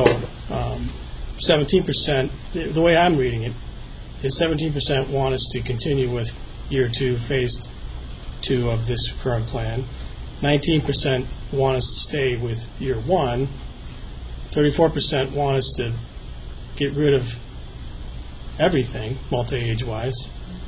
17%, the way I'm reading it, is 17% want us to continue with year 2, phase 2 of this current plan. 19% want us to stay with year 1. 34% want us to get rid of everything, multi-age wise.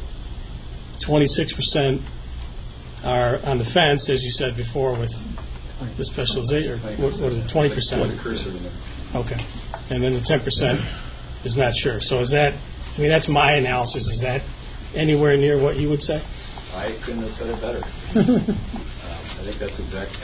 26% are on the fence, as you said before, with the specialization. What is it, 20%? Okay. And then the 10% is not sure. So is that, I mean, that's my analysis. Is that anywhere near what you would say? I couldn't have said it better. I think that's exactly,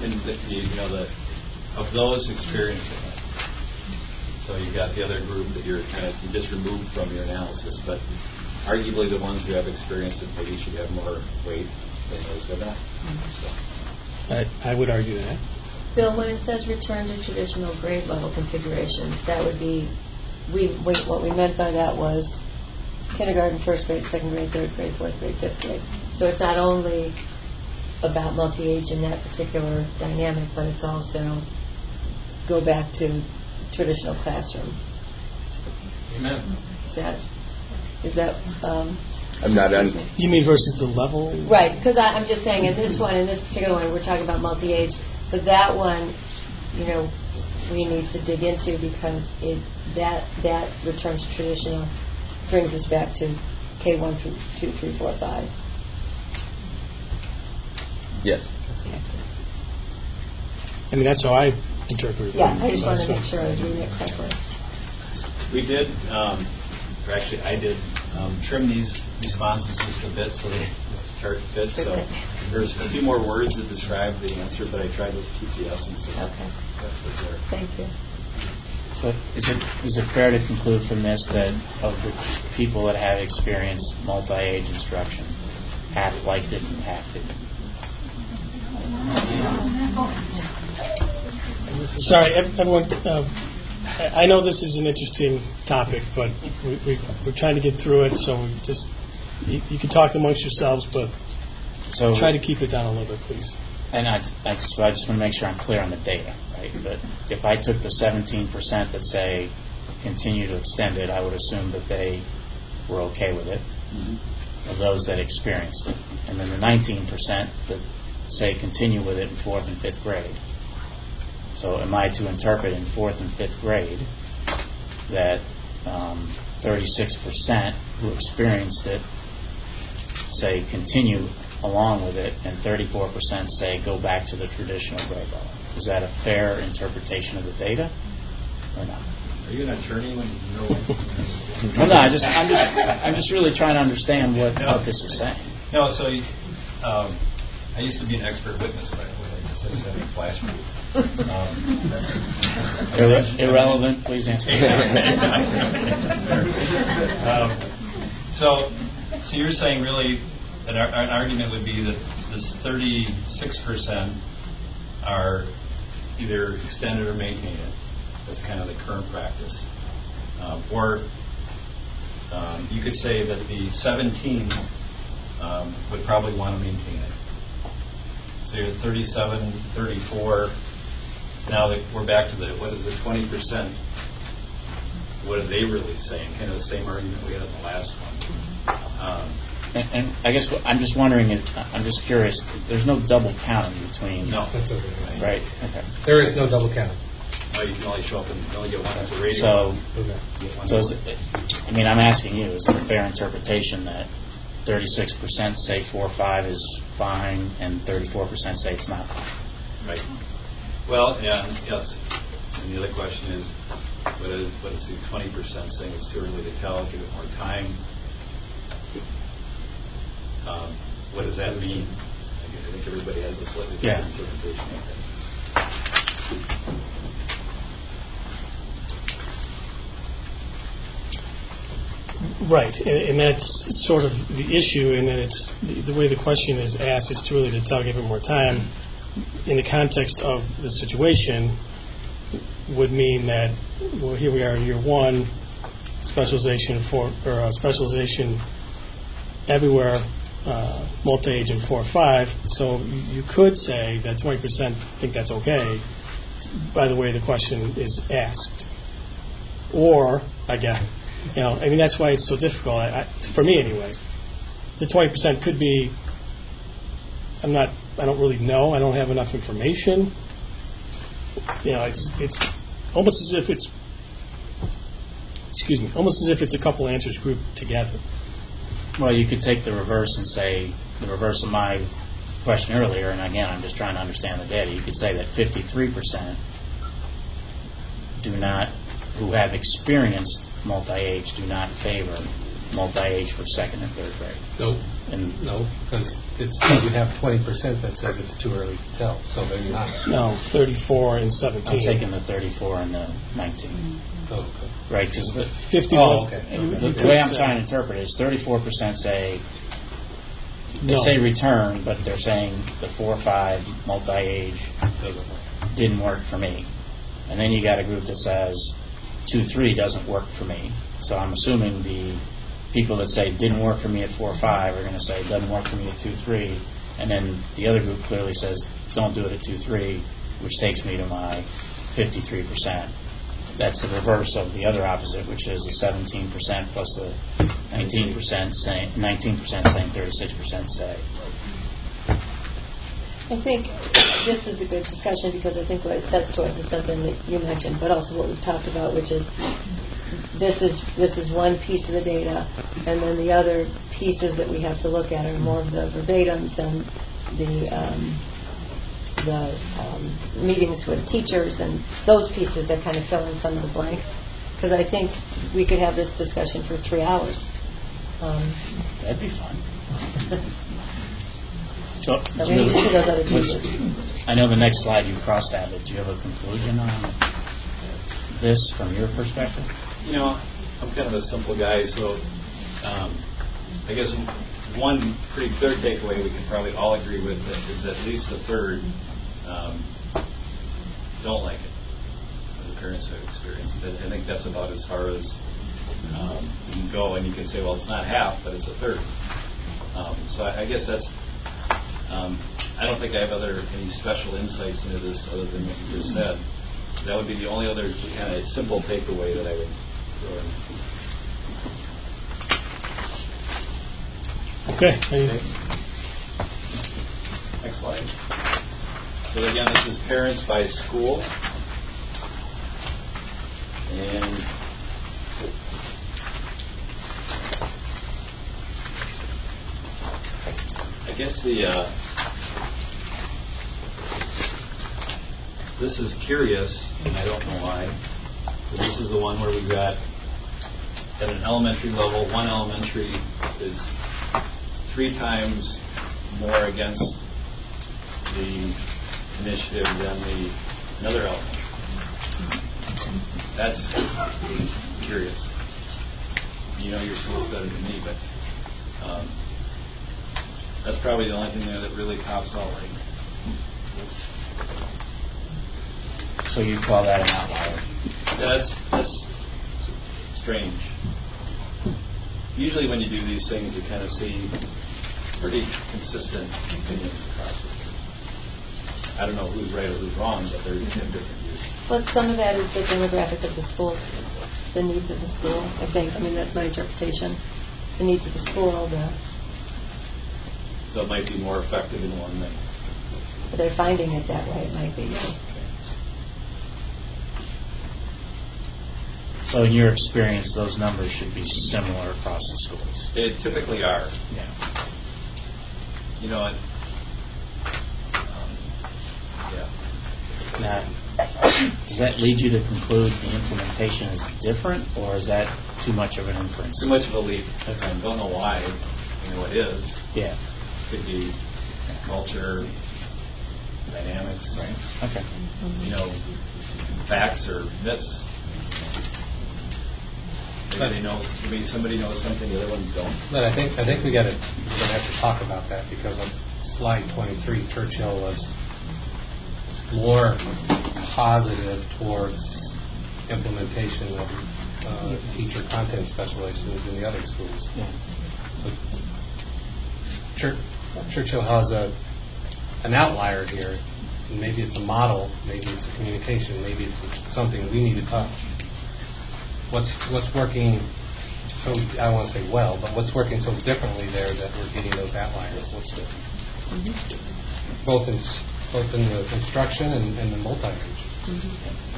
of those experiencing it. So you've got the other group that you just removed from your analysis, but arguably the ones who have experienced it maybe should have more weight than those who have not. So. I would argue that. Bill, when it says return to traditional grade level configurations, that would be, what we meant by that was kindergarten, first grade, second grade, third grade, fourth grade, fifth grade. So it's not only about multi-age in that particular dynamic, but it's also go back to traditional classroom. Amen. Is that I'm not on. You mean versus the level? Right, because I'm just saying in this particular one, we're talking about multi-age, but that one, we need to dig into because that return to traditional brings us back to K1 through 2, 3, 4, 5. Yes. I mean, that's how I interpret it. Yeah, I just wanted to make sure I was reading it correctly. We did, actually I did trim these responses just a bit so the chart fits. So there's a few more words that describe the answer, but I tried to keep the essence of what was there. Thank you. So is it fair to conclude from this that of the people that have experienced multi-age instruction, half liked it and half didn't? Sorry, everyone. I know this is an interesting topic, but we're trying to get through it. So you can talk amongst yourselves, but try to keep it down a little bit, please. And I just want to make sure I'm clear on the data, right? But if I took the 17% that say continue to extend it, I would assume that they were okay with it, of those that experienced it, and then the 19% that say continue with it in 4th and 5th grade. So am I to interpret in 4th and 5th grade that 36% who experienced it say continue along with it, and 34% say go back to the traditional grade level? Is that a fair interpretation of the data, or not? Are you an attorney when you know? Well, no. I'm just really trying to understand what this is saying. No. So I used to be an expert witness, by the way. I guess I was having flashbacks. Irrelevant. Please answer. So you're saying really that an argument would be that this 36% are either extended or maintained. That's kind of the current practice. Or you could say that the 17 would probably want to maintain it. So you're at 37, 34. Now that we're back to what is the 20%? What are they really saying? Kind of the same argument we had in the last one. And I guess I'm just wondering, I'm just curious, there's no double counting between... No. That doesn't make sense. Right, okay. There is no double counting. No, you can only show up and you only get one as a rating. I'm asking you, is it a fair interpretation that 36% say 4 or 5 is fine and 34% say it's not fine? Right. Well, yeah, yes. And the other question is, what is the 20% saying it's too early to tell, give it more time? What does that mean? I think everybody has a slightly different interpretation of that. Right, and that's sort of the issue, and that it's the way the question is asked, it's too early to tell, give it more time. In the context of the situation, would mean that, well, here we are in year 1, specialization everywhere, multi-age in 4 or 5. So you could say that 20% think that's okay, by the way the question is asked. Or, again, that's why it's so difficult, for me anyway. The 20% could be, I don't really know, I don't have enough information. It's almost as if it's, almost as if it's a couple answers grouped together. Well, you could take the reverse and say, the reverse of my question earlier, and again, I'm just trying to understand the data. You could say that 53% who have experienced multi-age do not favor multi-age for 2nd and 3rd grade. No, because you have 20% that says it's too early to tell, so they're not. No, 34 and 17. I'm taking the 34 and the 19. Oh, okay. Right, because the 50. The way I'm trying to interpret it is 34% say they say return, but they're saying the 4 or 5 multi-age didn't work for me. And then you got a group that says 2-3 doesn't work for me. So I'm assuming the people that say didn't work for me at 4 or 5 are going to say doesn't work for me at 2-3, and then the other group clearly says don't do it at 2-3, which takes me to my 53%. That's the reverse of the other opposite, which is the 17% plus the 19% saying 36% say. I think this is a good discussion because I think what it says to us is something that you mentioned, but also what we've talked about, which is this is one piece of the data, and then the other pieces that we have to look at are more of the verbatims and the meetings with teachers and those pieces that kind of fill in some of the blanks. Because I think we could have this discussion for 3 hours. That'd be fun. So, we need to see those other pieces. I know the next slide you crossed out, but do you have a conclusion on this from your perspective? I'm kind of a simple guy, so I guess one pretty clear takeaway we can probably all agree with is at least a third don't like it. The parents have experienced it. I think that's about as far as you can go, and you can say, well, it's not half, but it's a third. So I guess that's. I don't think I have any special insights into this other than what you just said. That would be the only other kind of simple takeaway that I would throw in. Okay. Next slide. So again, this is parents by school. And I guess this is curious, and I don't know why, but this is the one where we've got at an elementary level, one elementary is 3 times more against the initiative than another elementary. That's curious. You know your schools better than me, but that's probably the only thing there that really pops out like this. So you call that an outlier? That's strange. usually when you do these things, you kind of see pretty consistent opinions across the board. I don't know who's right or who's wrong, but they're different views. Well, some of that is the demographic of the school, the needs of the school, I think. I mean, that's my interpretation. The needs of the school, So it might be more effective in one than... they're finding it that way, it might be. So in your experience, those numbers should be similar across the schools? They typically are. Yeah. You know, and, yeah. Now, does that lead you to conclude the implementation is different, or is that too much of an inference? Too much of a leap. Okay. I don't know why. It is. Yeah. Could be culture, dynamics. Right. Okay. Facts or myths. Maybe somebody knows something the other ones don't. But I think we're going to have to talk about that, because on slide 23, Churchill was more positive towards implementation of teacher content specializations in the other schools. Yeah. So Churchill has an outlier here. Maybe it's a model, maybe it's a communication, maybe it's something we need to touch. What's working so, I don't want to say well, but what's working so differently there that we're getting those outliers? What's different? Mm-hmm. Both in the instruction and the multi-age. Mm-hmm.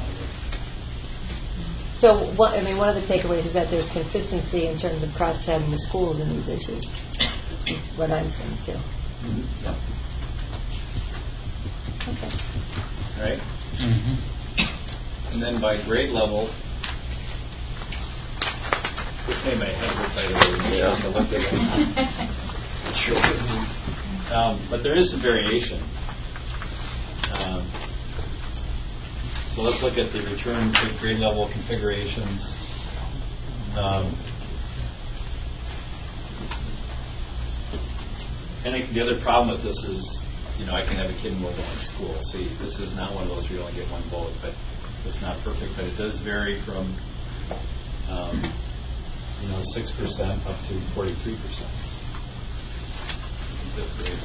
So, one of the takeaways is that there's consistency in terms of cross-tabs the schools in these issues. That's what I'm saying, too. Mm-hmm. Yeah. Okay. Right? Mm-hmm. And then by grade level, this made my head hurt, by the way. Yeah. I looked at it. But there is some variation. So let's look at the return to grade level configurations. And the other problem with this is, I can have a kid in more than one school. See, this is not one of those where you only get one vote, but it's not perfect. But it does vary from 6% up to 43%. Fifth grade.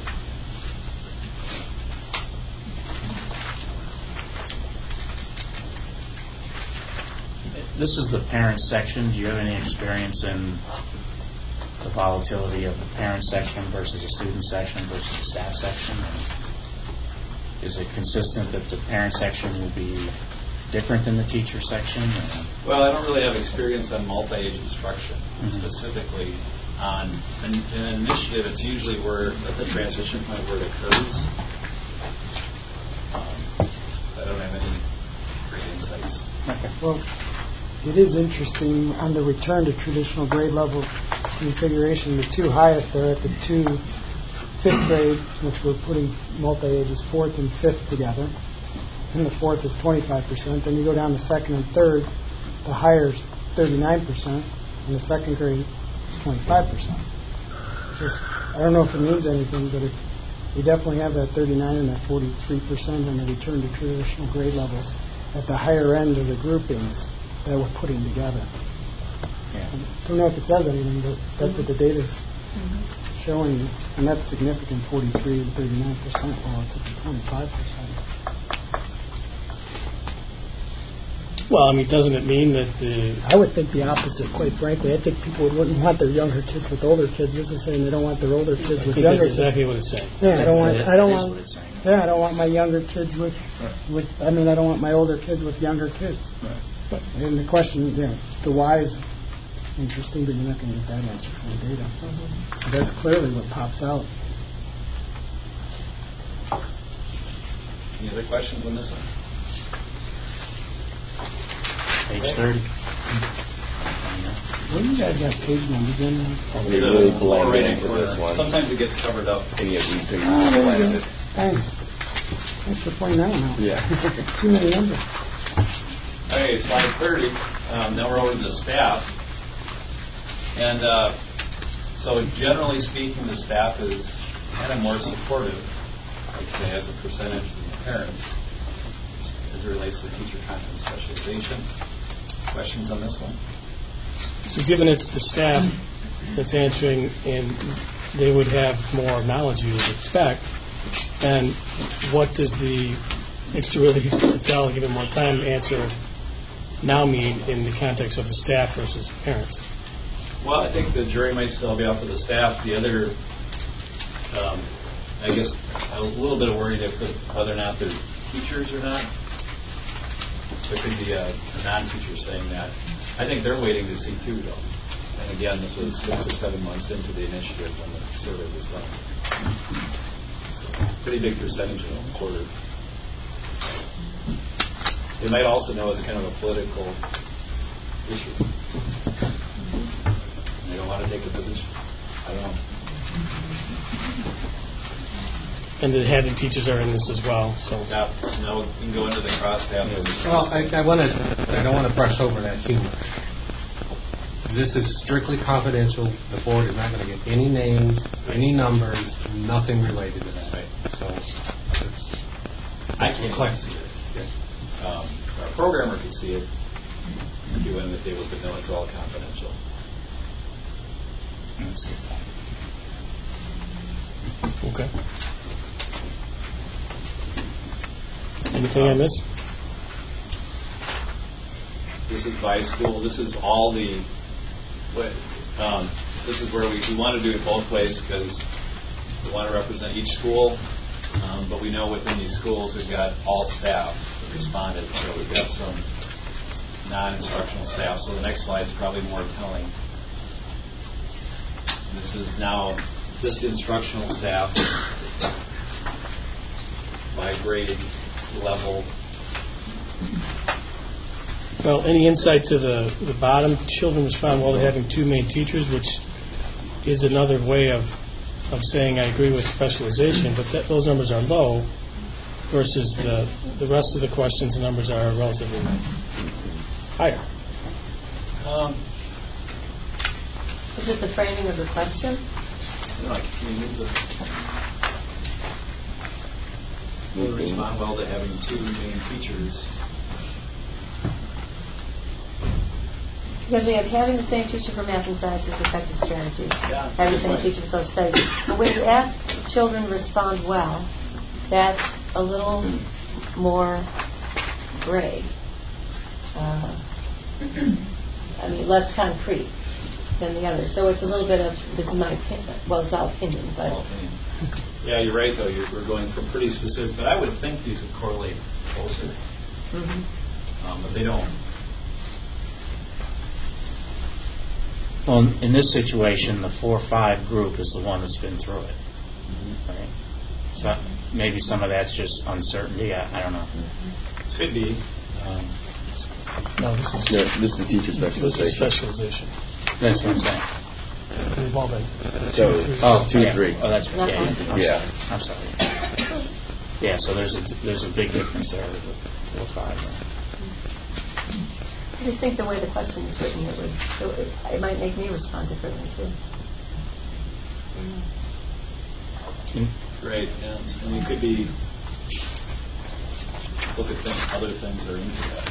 This is the parents section. Do you have any experience in the volatility of the parent section versus a student section versus a staff section? Is it consistent that the parent section will be different than the teacher section? Well, I don't really have experience on multi-age instruction, specifically on an initiative. It's usually where at the transition point where it occurs. I don't have any great insights. Okay. Well, it is interesting on the return to traditional grade level configuration. The two highest are at the two fifth grade, which we're putting multi-ages fourth and fifth together. And the fourth is 25%. Then you go down to second and third, the higher is 39%, and the second grade is 25%. I don't know if it means anything, but you definitely have that 39 and that 43% on the return to traditional grade levels at the higher end of the groupings that we're putting together. Yeah. I don't know if it says anything, but that's what the data is showing, and that's significant, 43 and 39%, while it's at the 25%. Well, doesn't it mean that I would think the opposite, quite frankly. I think people wouldn't want their younger kids with older kids. This is saying they don't want their older kids with younger kids. That's exactly what it's saying. Yeah, I don't want my younger kids with I don't want my older kids with younger kids. Right. And the question, the why is interesting, but you're not going to get that answer from the data. That's clearly what pops out. Any other questions on this one? Page 30. What do you guys got page numbers in? They really blend in for this one. Sometimes it gets covered up. Any of these pages there blend you go. it. Thanks. Thanks for pointing that one out. Yeah. Too many numbers. Okay, slide 30. Now we're over to the staff. And so generally speaking, the staff is kind of more supportive, I'd say, as a percentage than the parents, as it relates to teacher content specialization. Questions on this one? So given it's the staff, that's answering, and they would have more knowledge, you would expect. And what does the extra relief to tell, given more time, answer now mean in the context of the staff versus parents? Well, I think the jury might still be out for the staff. The other, I guess, a little bit worried if whether or not they're teachers or not. There could be a non-teacher saying that. I think they're waiting to see too, though. And again, this was 6 or 7 months into the initiative when the survey was done. So, pretty big percentage of them, quarter. They might also know it's kind of a political issue. They don't want to take a position. I don't know. And the head and teachers are in this as well. So now we can go into the crosstabs. Well, I don't want to brush over that humor. This is strictly confidential. The board is not going to get any names, any numbers, nothing related to that. Right. So I can't see it. Yes. Our programmer could see it. If you went to the table, but no, it's all confidential. That's good. Okay. Anything on this? This is by school. This is all the. This is where we want to do it both ways because we want to represent each school, but we know within these schools we've got all staff that responded. So we've got some non-instructional staff. So the next slide is probably more telling. This is now this instructional staff by grade level. Well, any insight to the bottom? Children respond well to having two main teachers, which is another way of saying I agree with specialization, but those numbers are low versus the rest of the questions, the numbers are relatively higher. Is it the framing of the question? Will respond well to having two main teachers. Because we have having the same teacher for math and science is effective strategy. Yeah, having the same teacher for social studies. But when you ask children respond well, that's a little more gray. I mean, less concrete than the others. So it's a little bit of, this is my opinion. Well, it's all opinion, but... Yeah, you're right, though. We're going from pretty specific. But I would think these would correlate closer. But they don't. Well, in this situation, the 4-5 group is the one that's been through it. Right? So maybe some of that's just uncertainty. I don't know. Could be. No, this is teacher specialization. This is specialization. That's what I'm saying. We've all been. So, 2, 3. Oh, that's right. Yeah. I'm sorry. Yeah, so there's a big difference there with 4-5. I just think the way the question is written, it might make me respond differently too. Great. Yeah. And you could be look at other things that are into that.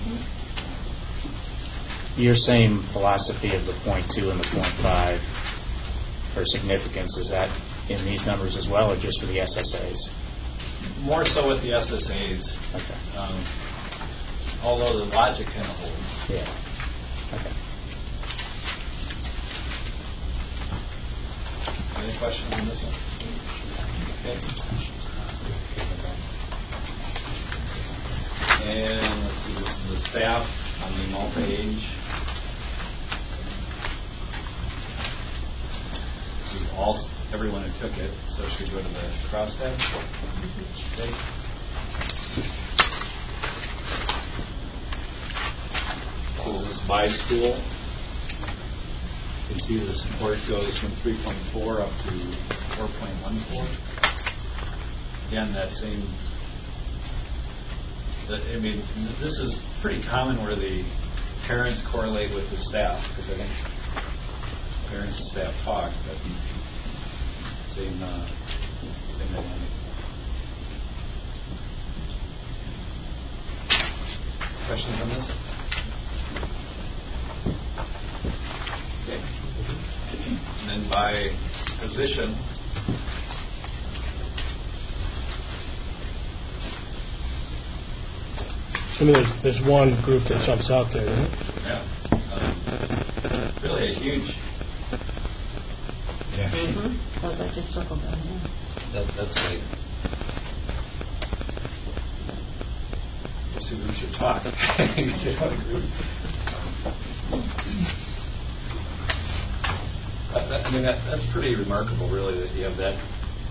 Your same philosophy of the 0.2 and the 0.5 for significance, is that in these numbers as well, or just for the SSAs? More so with the SSAs. Okay. Although the logic kind of holds. Yeah. Okay. Any questions on this one? Okay. And let's see, this is the staff on the multi-age. This is everyone who took it, so should we go to the crosstabs? Okay. So this is by school. You can see the support goes from 3.4 up to 4.14. Again, that same. I mean, this is pretty common where the parents correlate with the staff, because I think parents and staff talk, but same dynamic. Questions on this? Okay. by position. I mean, there's one group that jumps out there, right? Yeah. Really a huge. Yeah. Those I just circled down there. That's like. Those two groups should talk. I mean, that's pretty remarkable, really, that you have that.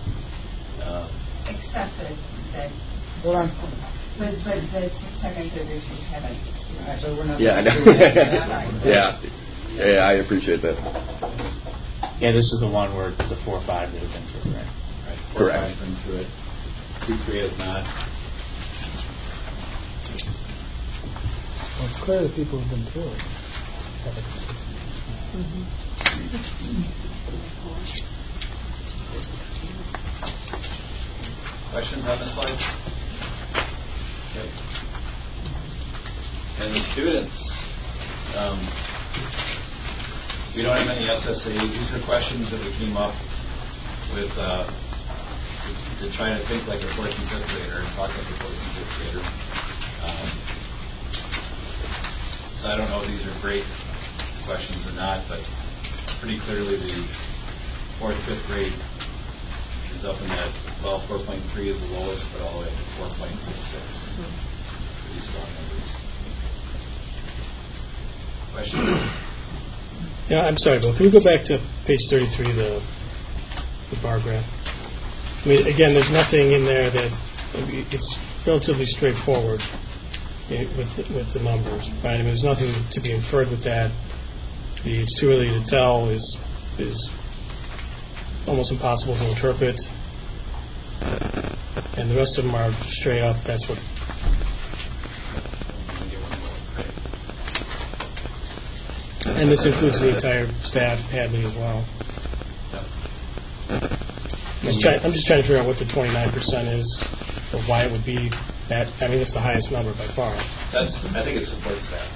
Except that. Hold on. But the second divisions haven't. So we're not. Yeah, I know. Yeah, I appreciate that. Yeah, this is the one where it's the 4 or 5 that have been through, right? Right. 4 Correct. 5 been through it. 2 3 has not. Well, it's clear that people who've been through it have a consistent. Questions on this slide? Okay. And the students, we don't have any SSAs. These are questions that we came up with to try to think like a 4th and 5th grader and talk like a 4th and 5th grader. So I don't know if these are great questions or not, but pretty clearly the 4th, 5th grade is up in that, 4.3 is the lowest, but all the way up to 4.66. Pretty strong numbers. Questions? Yeah, I'm sorry, Bill. Can we go back to page 33, the bar graph? I mean, again, there's nothing in there that it's relatively straightforward with the numbers, right? I mean, there's nothing to be inferred with that. It's too early to tell is almost impossible to interpret, and the rest of them are straight up. That's what. And this includes the entire staff, Hadley as well. I'm just trying to figure out what the 29% is, or why it would be that. I mean, it's the highest number by far. I think it's support staff.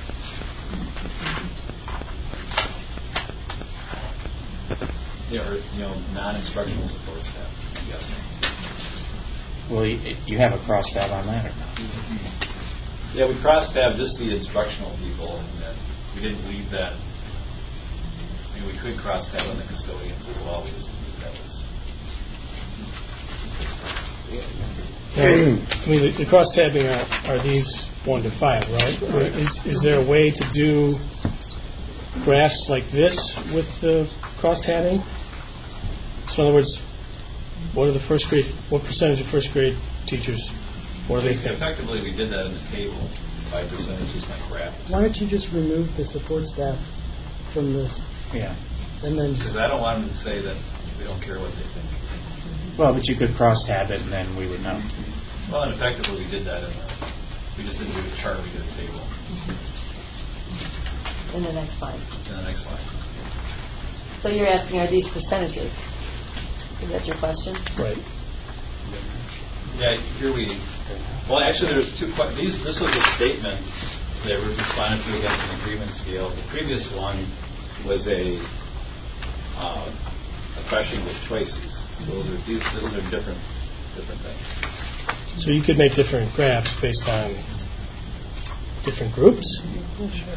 Non-instructional support staff, I'm guessing. Well, you have a cross tab on that or not? Yeah, we cross-tabbed just the instructional people, and then we didn't leave that. I mean, we could cross-tab on the custodians as well. We just didn't leave that as. I mean, the cross-tabbing are these 1 to 5, right? Is there a way to do graphs like this with the cross-tabbing? So, in other words, what percentage of first grade teachers? What do they think? Effectively, we did that in the table by percentages, like graph. Why don't you just remove the support staff from this? Yeah. And then. Because I don't want them to say that we don't care what they think. Well, but you could cross-tab it, and then we would know. Well, and effectively, we did that we just didn't do a chart. We did a table. In the next slide. In the next slide. So you're asking, are these percentages? Is that your question? Right. Yeah, here we. Well, actually, there's 2 questions. This was a statement that we responded to against an agreement scale. The previous one was a question with choices. So those are different things. So you could make different graphs based on different groups? Sure.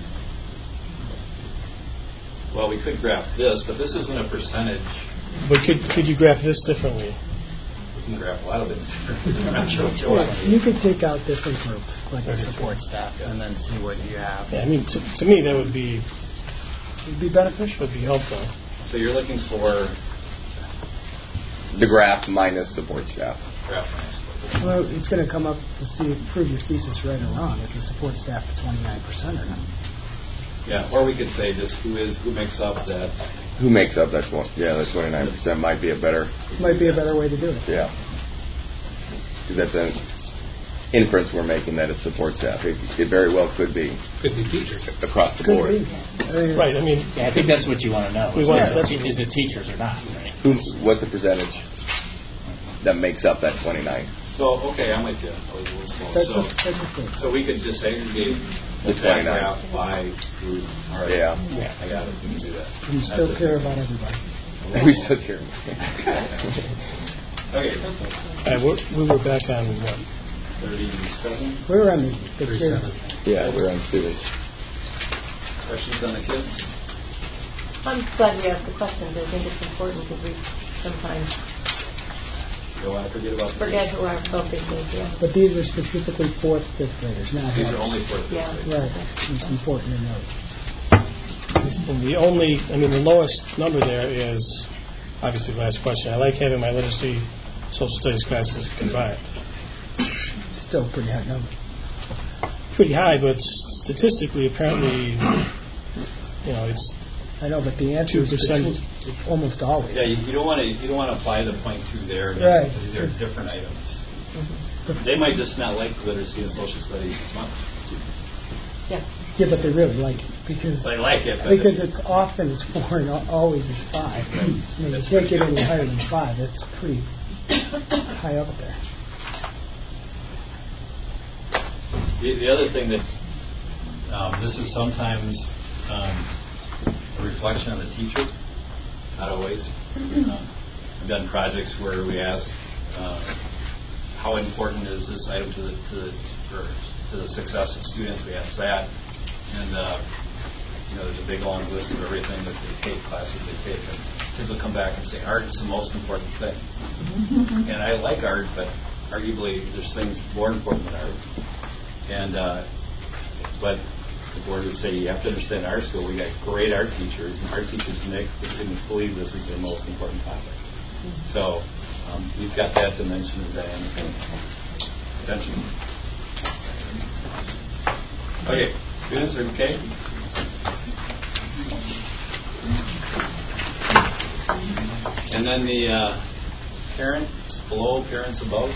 Well, we could graph this, but this isn't a percentage. But could you graph this differently? We can graph a lot of things differently. I'm not sure what you want. You could take out different groups, like a support staff, and then see what you have. Yeah, I mean, to me, that would be beneficial. Would be helpful. So you're looking for the graph minus support staff. Graph minus support. Well, it's going to come up to prove your thesis right or wrong. Is the support staff at 29% or not? Yeah, or we could say just who makes up that. Who makes up that 29% might be a better way to do it. Yeah. Because that's an inference we're making that it's support staff. It very well could be. Could be teachers. Across the board. Right, I mean... Yeah, I think that's what you want to know. Is it teachers or not? Right? What's the percentage that makes up that 29? So So, okay, I'm with you. I was a little slow. So we could disaggregate The that 29. graph by group. All right. Yeah. I got it. We can do that. We still care about everybody. We still care. Okay. We were back on what? 37. We were on the kids. Yeah, we're on students. Questions on the kids? I'm glad we asked the questions. I think it's important because we sometimes Don't want to forget who our focus is. Yeah. But these are specifically 4th, 5th graders, not These are others. only 4th, 5th Yeah. graders. Right. It's important to note. The lowest number there is obviously the last question. I like having my literacy, social studies classes combined. Still a pretty high number. Pretty high, but statistically, apparently, it's. I know, but the answer is 2%. almost always. Yeah, you don't want to apply the 0.2 there. Right. Because they're different items. They might just not like literacy and social studies as much. Yeah, but they really like it because They like it. because it's often it's 4 and always it's 5. I mean, you can't get any higher than 5. That's pretty high up there. The other thing that this is sometimes a reflection on the teacher, not always. I've done projects where we ask how important is this item to the success of students. We ask that, and there's a big long list of everything that they take, classes they take, and kids will come back and say art's the most important thing. And I like art, but arguably there's things more important than art. And but the board would say you have to understand our school. We got great art teachers, and art teachers make the students believe this is their most important topic. So we've got that dimension of dynamic attention. Okay, students are okay. And then the parents below, parents above.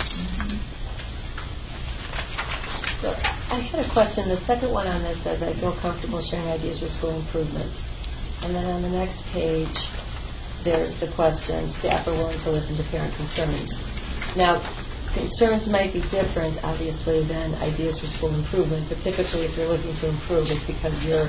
So I had a question. The second one on this says, I feel comfortable sharing ideas for school improvement. And then on the next page, there's the question, staff are willing to listen to parent concerns. Now, concerns might be different, obviously, than ideas for school improvement, but typically if you're looking to improve, it's because you're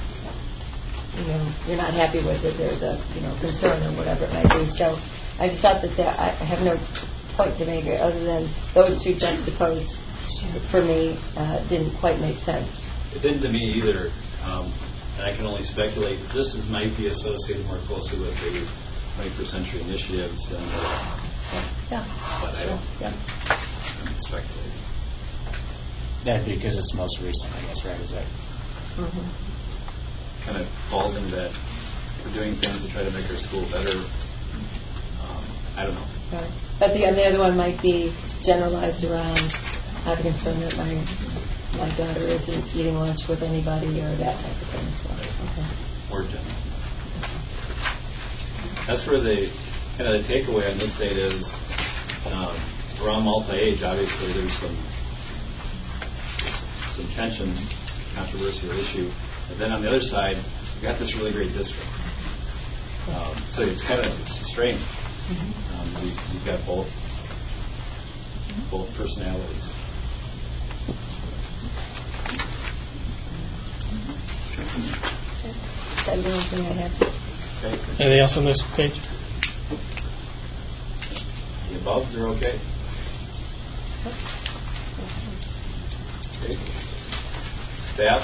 not happy with it. There's a, concern or whatever it might be. So I just thought that I have no point to make other than those two juxtaposed for me didn't quite make sense. It didn't to me either, and I can only speculate that this might be associated more closely with the 21st Century Initiatives than but I don't I'm speculating. That'd be because it's most recent, I guess, right? Is that kind of falls into that we're doing things to try to make our school better. I don't know. Right. But the other one might be generalized around I have a concern that my daughter isn't eating lunch with anybody or that type of thing. So, okay. Or general. That's where the takeaway on this data is around multi-age. Obviously, there's some tension, controversial issue. But then on the other side, we've got this really great district. So it's a strength. We've got both personalities. That's the only thing I have. Okay. Anything else on this page? The above are okay? Okay. Staff?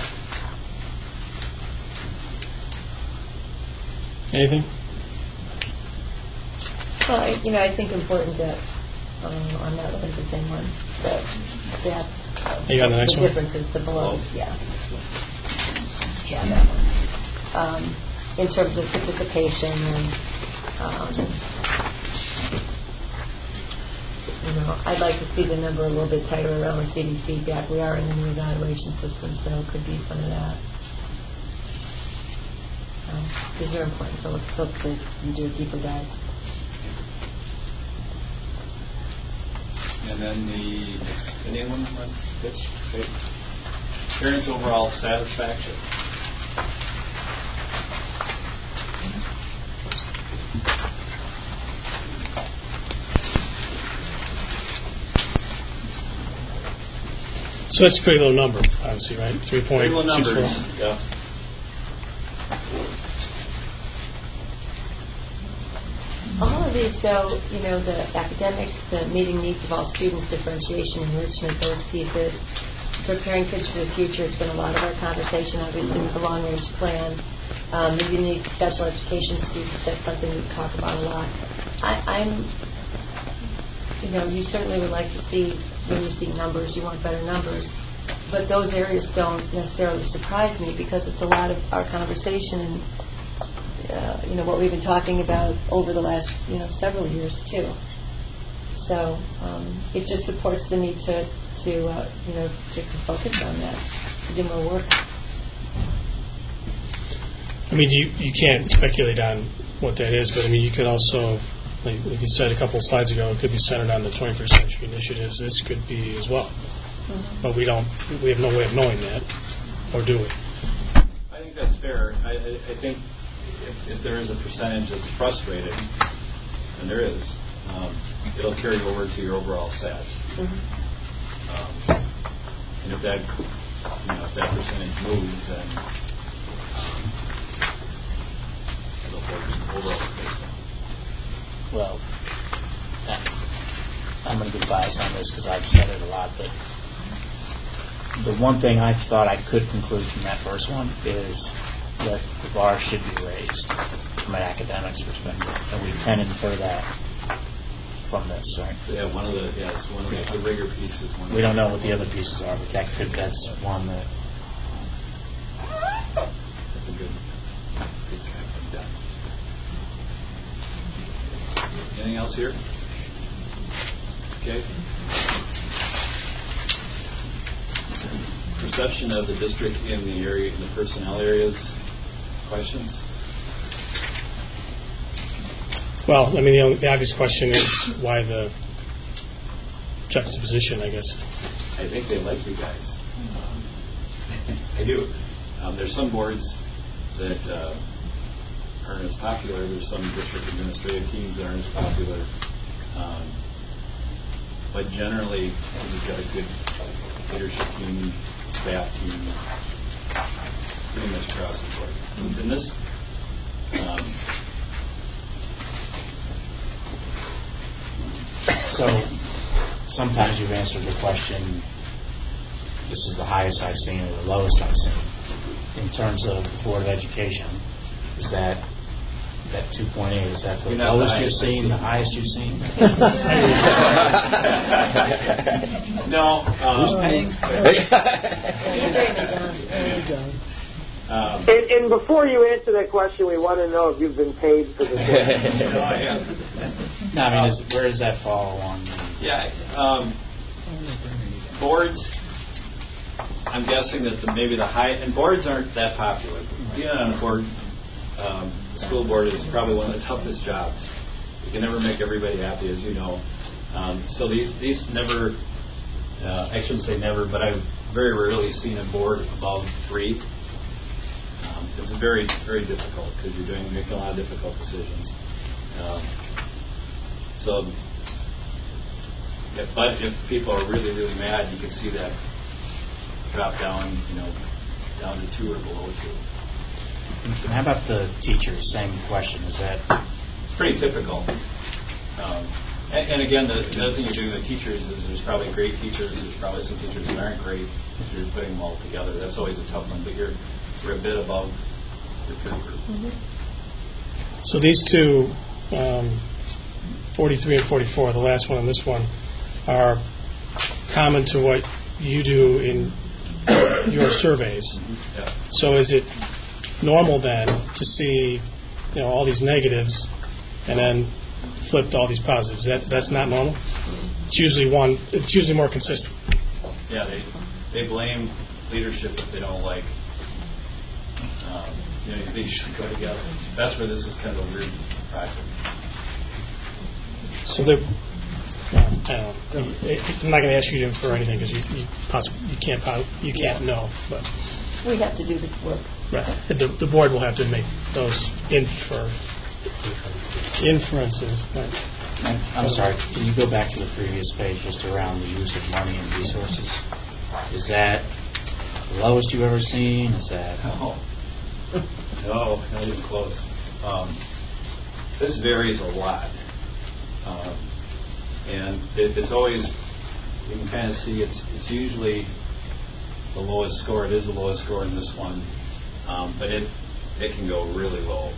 Anything? Well, I think important that I'm not looking at the same one. The staff. You got the next one? Differences, the below, yeah. Yeah, that one. In terms of participation and, I'd like to see the number a little bit tighter around receiving feedback. We are in the new evaluation system, so it could be some of that. These are important, so let's hope that you do a deeper dive. And then anyone wants to pitch? Okay. Parents' overall satisfaction. So that's a pretty low number, obviously, right? 3.64. Pretty low numbers, yeah. All of these, though, the academics, the meeting needs of all students, differentiation, enrichment, those pieces, preparing kids for the future has been a lot of our conversation, obviously, with the long-range plan. The unique special education students, that's something we talk about a lot. You certainly would like to see, when you see numbers, you want better numbers, but those areas don't necessarily surprise me because it's a lot of our conversation and what we've been talking about over the last several years too. So it just supports the need to focus on that, to do more work. I mean, you can't speculate on what that is, but I mean, you could also, like you said a couple of slides ago, it could be centered on the 21st century initiatives. This could be as well, but we have no way of knowing that, or do we? I think that's fair. I think if there is a percentage that's frustrated, and there is, it'll carry over to your overall SAT. And if that percentage moves, then it'll hold your overall score. Well, I'm going to be biased on this because I've said it a lot, but the one thing I thought I could conclude from that first one is that the bar should be raised from an academics perspective, and we can infer that from this, right? So it's one of the rigor pieces. We don't know what the other pieces are, but that's one that. That's a good depth. Anything else here? Okay. Perception of the district in the area, in the personnel areas. Questions? Well, I mean, the obvious question is why the juxtaposition, I guess. I think they like you guys. I do. There's some boards that aren't as popular. There's some district administrative teams that aren't as popular. But generally, we've got a good leadership team, staff team, pretty much across the board. And this, so sometimes you've answered the question, this is the highest I've seen or the lowest I've seen. In terms of the Board of Education, is that 2.8, is that the lowest you've seen, the highest you've seen? No. Who's paying? And before you answer that question, we want to know if you've been paid for this. No, I haven't. No, I mean, where does that fall on? Yeah. Boards, I'm guessing that maybe the high, and boards aren't that popular. Being on a board, the school board is probably one of the toughest jobs. You can never make everybody happy, as you know. So these never, I shouldn't say never, but I've very rarely seen a board above 3. It's very, very difficult because you're making a lot of difficult decisions. But if people are really, really mad, you can see that drop down, down to 2 or below 2. And how about the teachers? Same question. Is that? It's pretty typical. And again, the other thing you're doing with teachers is there's probably great teachers. There's probably some teachers that aren't great. So you're putting them all together. That's always a tough one. But you're a bit above your peer group. Mm-hmm. So these two, 43 and 44, the last one and this one, are common to what you do in your surveys. Yeah. So is it normal then to see, all these negatives and then flip to all these positives? That's not normal. It's usually more consistent. Yeah, they blame leadership if they don't like. They usually go together. That's where this is kind of a weird practice. So I don't know. I'm not going to ask you to infer anything because you can't know. But we have to do the work. Right. The board will have to make those inferences. Right. I'm sorry. Can you go back to the previous page just around the use of money and resources? Is that the lowest you've ever seen? Is that... No, not even close. This varies a lot. And it's always, you can kind of see it's usually the lowest score. It is the lowest score in this one. But it can go really low.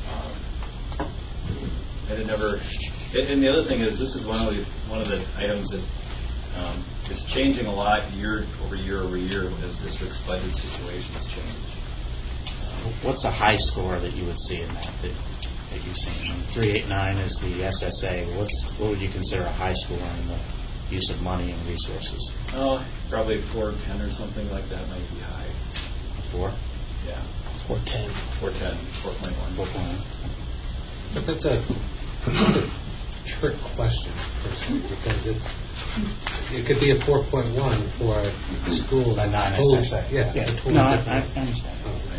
And it never... And the other thing is, this is one of the items that is changing a lot year over year as districts' budget situations change. What's a high score that you would see in that you've seen? 389 is the SSA. What would you consider a high score in the use of money and resources? Probably 410 or something like that might be high. 4? Yeah. 410. 4.1. But that's a trick question, because it could be a 4.1 for a school that's non-SSA. Yeah. No, I understand.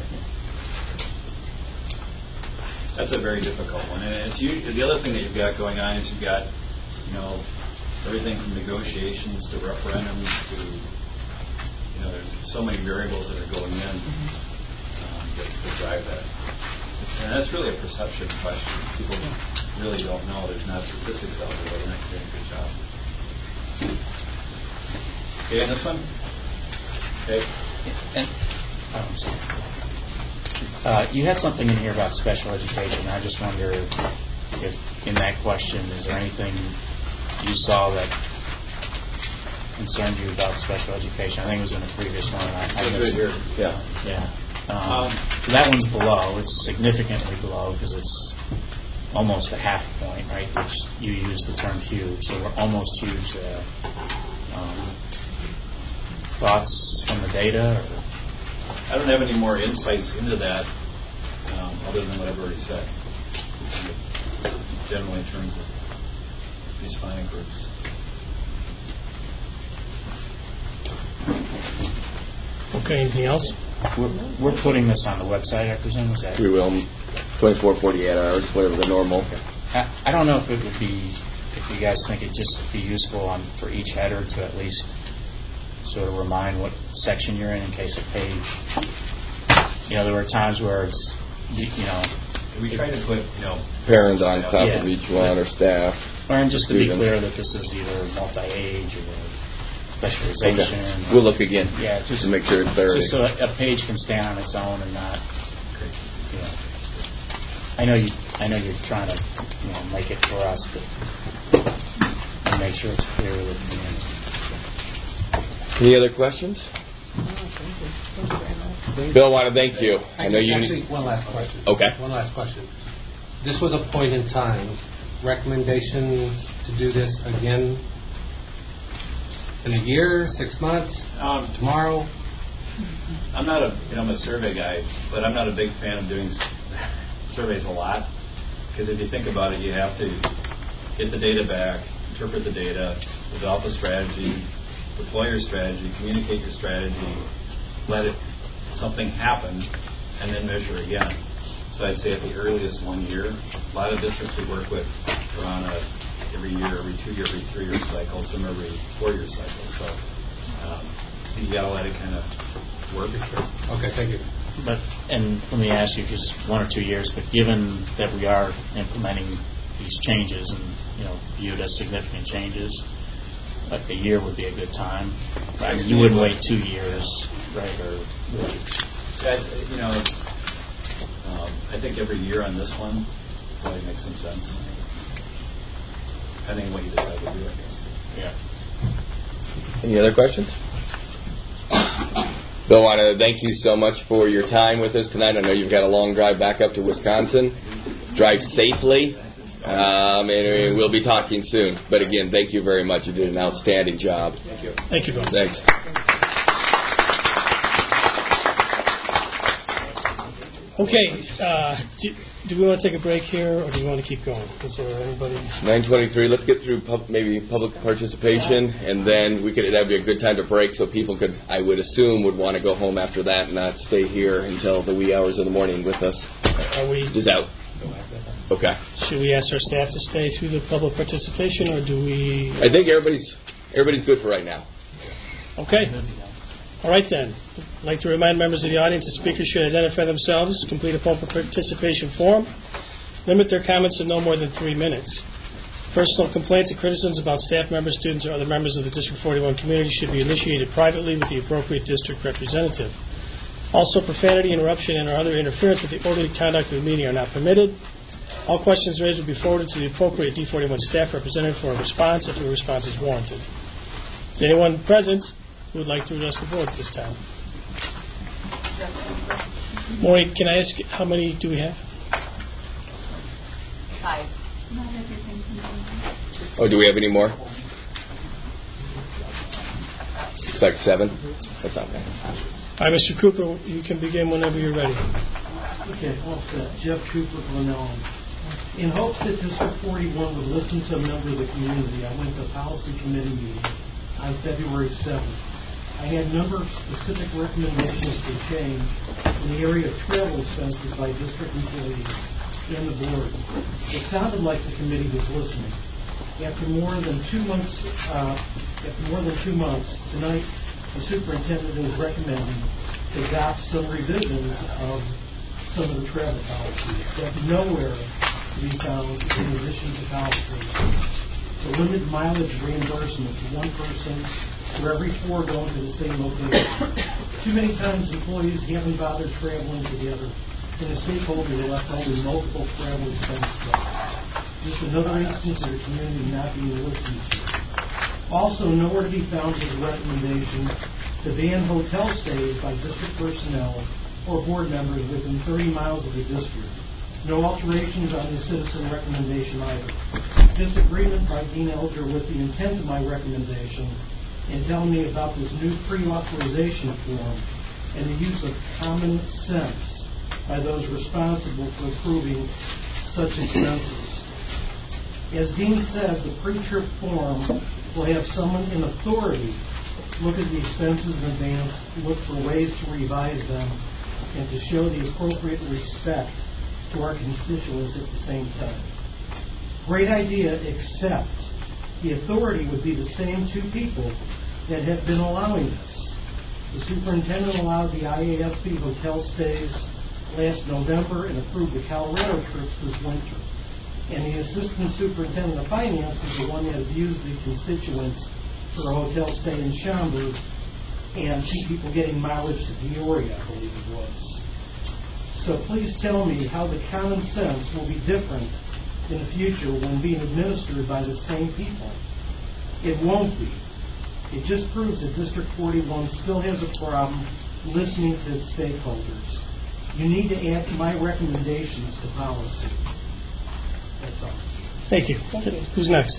That's a very difficult one, and it's the other thing that you've got going on is you've got, everything from negotiations to referendums to, there's so many variables that are going in that drive that, and that's really a perception question. People really don't know. There's not statistics out there. They're not doing a good job. Okay, and this one. Okay. I'm sorry. You had something in here about special education. I just wonder if in that question, is there anything you saw that concerned you about special education? I think it was in the previous one. I missed it. Yeah. That one's below. It's significantly below because it's almost a half point, right? Which you use the term huge, so we're almost huge there. Thoughts from the data? Or? I don't have any more insights into that other than what I've already said. Generally, in terms of responding groups. Okay, anything else? We're putting this on the website, I presume. Is that? We will. 24, 48 hours, whatever the normal. I don't know if it would be, if you guys think it'd just be useful for each header to at least sort of remind what section you're in case a page. There were times where it's, we try to put, parents on top of each one or staff. And just to be clear that this is either multi-age or specialization. Okay. We'll look again. Yeah, just to make sure it's there. Just so a page can stand on its own and not. I know you're trying to make it for us, but make sure it's clear with the community. Any other questions? Thank you very much. Bill, I want to thank you. I know you. Actually, one last question. Okay. One last question. This was a point in time. Recommendation to do this again in a year, 6 months, tomorrow? I'm a survey guy, but I'm not a big fan of doing surveys a lot, because if you think about it, you have to get the data back, interpret the data, develop a strategy, deploy your strategy, communicate your strategy, let something happen, and then measure again. So I'd say at the earliest 1 year. A lot of districts we work with are on every year, every 2 year, every 3 year cycle, some every 4 year cycle. So you got to let it kind of work. Okay, thank you. And let me ask you, just 1 or 2 years, but given that we are implementing these changes and viewed as significant changes, like a year would be a good time. Right? You wouldn't wait 2 years, right? Or would you? Guys, I think every year on this one probably makes some sense, depending on what you decide to do, I guess. Yeah. Any other questions? Bill, I want to thank you so much for your time with us tonight. I know you've got a long drive back up to Wisconsin. Drive safely, and we'll be talking soon. But again, thank you very much. You did an outstanding job. Thank you. Thank you, Bill. Thanks. Okay, do we want to take a break here, or do we want to keep going? Is there anybody? 9:23. Let's get through maybe public participation, and then that'd be a good time to break, so people could, I would assume, would want to go home after that and not stay here until the wee hours of the morning with us. Are we? Is out. Okay. Should we ask our staff to stay through the public participation, or do we? I think everybody's good for right now. Okay. All right, then. I'd like to remind members of the audience that speakers should identify themselves, complete a full participation form, limit their comments to no more than 3 minutes. Personal complaints and criticisms about staff members, students, or other members of the District 41 community should be initiated privately with the appropriate district representative. Also, profanity, interruption, and or other interference with the orderly conduct of the meeting are not permitted. All questions raised will be forwarded to the appropriate D41 staff representative for a response if a response is warranted. Is anyone present who would like to address the board at this time? Maureen, can I ask how many do we have? 5. Oh, do we have any more? It's like 7. That's not bad. All right, Mr. Cooper, you can begin whenever you're ready. Okay, all set. Jeff Cooper, Glenelg. In hopes that District 41 would listen to a member of the community, I went to a policy committee meeting on February 7th. I had a number of specific recommendations for change in the area of travel expenses by district employees and the board. It sounded like the committee was listening. After more than 2 months, tonight the superintendent is recommending to adopt some revisions of some of the travel policies that nowhere to be found in addition to policy to limit mileage reimbursement to one person for every 4 going to the same location. Too many times employees haven't bothered traveling together, and the stakeholders are left holding multiple travel expense costs. Just another instance of the community not being listened to. Also, nowhere to be found is a recommendation to ban hotel stays by district personnel or board members within 30 miles of the district. No alterations on the citizen recommendation either. Disagreement by Dean Elder with the intent of my recommendation and telling me about this new pre-authorization form and the use of common sense by those responsible for approving such expenses. As Dean said, the pre-trip form will have someone in authority look at the expenses in advance, look for ways to revise them, and to show the appropriate respect to our constituents at the same time. Great idea, except the authority would be the same 2 people that have been allowing this. The superintendent allowed the IASP hotel stays last November and approved the Colorado trips this winter. And the assistant superintendent of finance is the one that abused the constituents for a hotel stay in Schaumburg and 2 people getting mileage to Peoria, I believe it was. So please tell me how the common sense will be different in the future when being administered by the same people. It won't be. It just proves that District 41 still has a problem listening to its stakeholders. You need to add my recommendations to policy. That's all. Thank you. Who's next?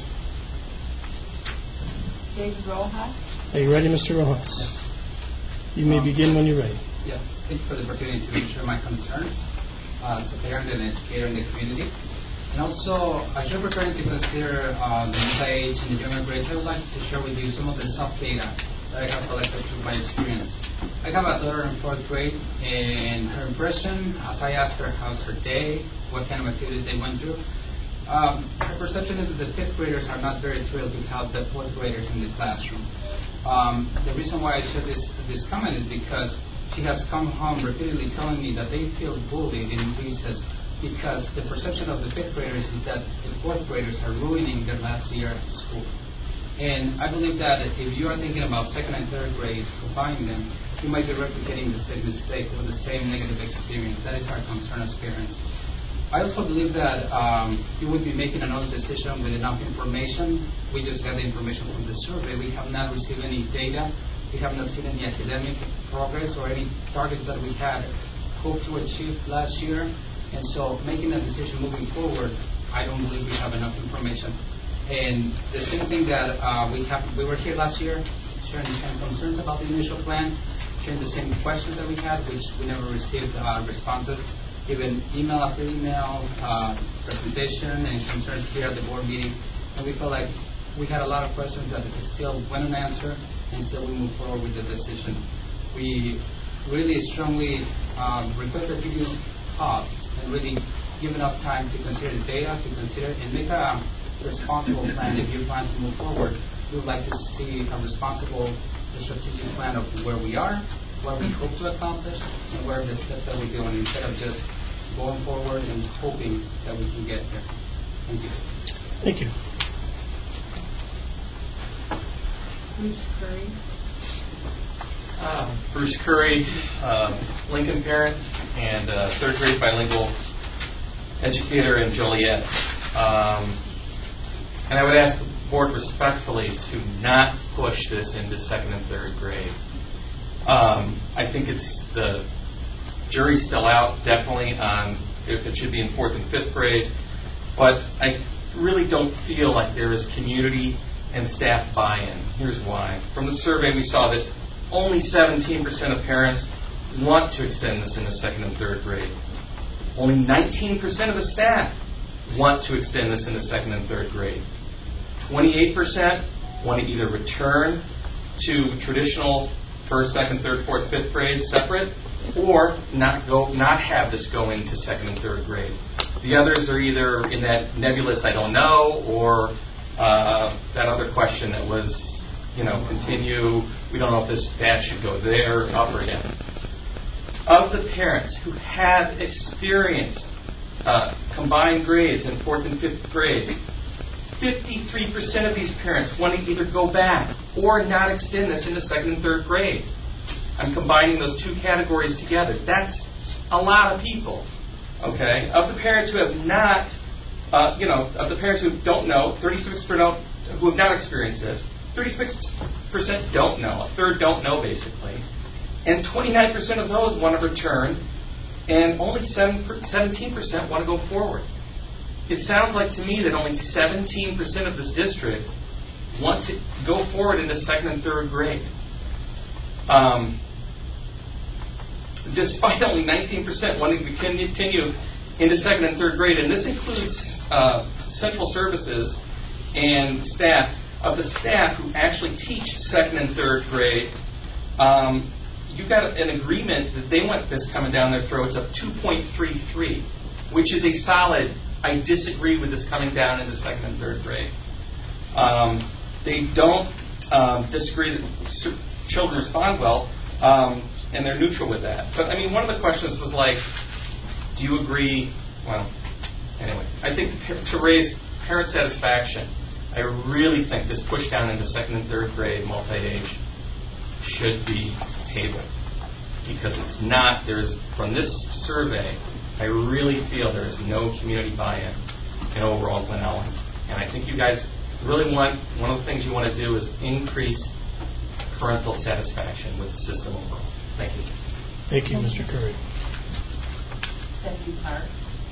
David Rojas. Are you ready, Mr. Rojas? You may begin when you're ready. Yeah, thank you for the opportunity to share my concerns as a parent and educator in the community. And also, as you're preparing to consider the multi-age and the younger grades, I would like to share with you some of the sub-data that I have collected through my experience. I have a daughter in 4th grade, and her impression, as I asked her how's her day, what kind of activities they went through, her perception is that the 5th graders are not very thrilled to have the 4th graders in the classroom. The reason why I shared this comment is because she has come home repeatedly telling me that they feel bullied in recess because the perception of the 5th graders is that the 4th graders are ruining their last year at school. And I believe that if you are thinking about 2nd and 3rd grade, combining them, you might be replicating the same mistake or the same negative experience. That is our concern as parents. I also believe that you would be making another decision with enough information. We just got the information from the survey. We have not received any data. We have not seen any academic progress or any targets that we had hoped to achieve last year. And so making a decision moving forward, I don't believe we have enough information. And the same thing that we were here last year, sharing the same concerns about the initial plan, sharing the same questions that we had, which we never received responses. Even email after email, presentation, and concerns here at the board meetings. And we felt like we had a lot of questions that still went unanswered, and still we move forward with the decision. We really strongly request that you pause and really give enough time to consider the data, to consider and make a responsible plan. If you plan to move forward, we would like to see a responsible the strategic plan of where we are, what we hope to accomplish, and where are the steps that we're doing instead of just going forward and hoping that we can get there. Thank you. Thank you. Bruce Curry. Bruce Curry, Lincoln parent and third grade bilingual educator in Joliet. And I would ask the board respectfully to not push this into second and third grade. I think the jury's still out, definitely, on if it should be in fourth and fifth grade, but I really don't feel like there is community and staff buy-in. Here's why. From the survey, we saw that only 17% of parents want to extend this into second and third grade. Only 19% of the staff want to extend this into second and third grade. 28% want to either return to traditional first, second, third, fourth, fifth grade separate, or not have this go into second and third grade. The others are either in that nebulous I don't know, or that other question that was, continue, we don't know if that should go there, up or down. Of the parents who have experienced combined grades in fourth and fifth grade, 53% of these parents want to either go back or not extend this into second and third grade. I'm combining those two categories together. That's a lot of people. Okay? Of the parents who have not, of the parents who don't know, 36% who have not experienced this, 36% don't know. A third don't know, basically. And 29% of those want to return, and only 17% want to go forward. It sounds like to me that only 17% of this district want to go forward into second and third grade. Despite only 19% wanting to continue into second and third grade, and this includes central services and staff. Of the staff who actually teach second and third grade, you've got an agreement that they want this coming down their throats of 2.33, which is a solid, I disagree with this coming down into second and third grade. They don't disagree that children respond well, and they're neutral with that. But, one of the questions was like, do you agree? Well, anyway, I think to raise parent satisfaction, I really think this push down into second and third grade multi-age should be tabled. Because it's not, from this survey, I really feel there is no community buy-in in overall Glen Ellyn. And I think you guys really one of the things you want to do is increase parental satisfaction with the system overall. Thank you. Thank you, Mr. Curry. Stephanie Park.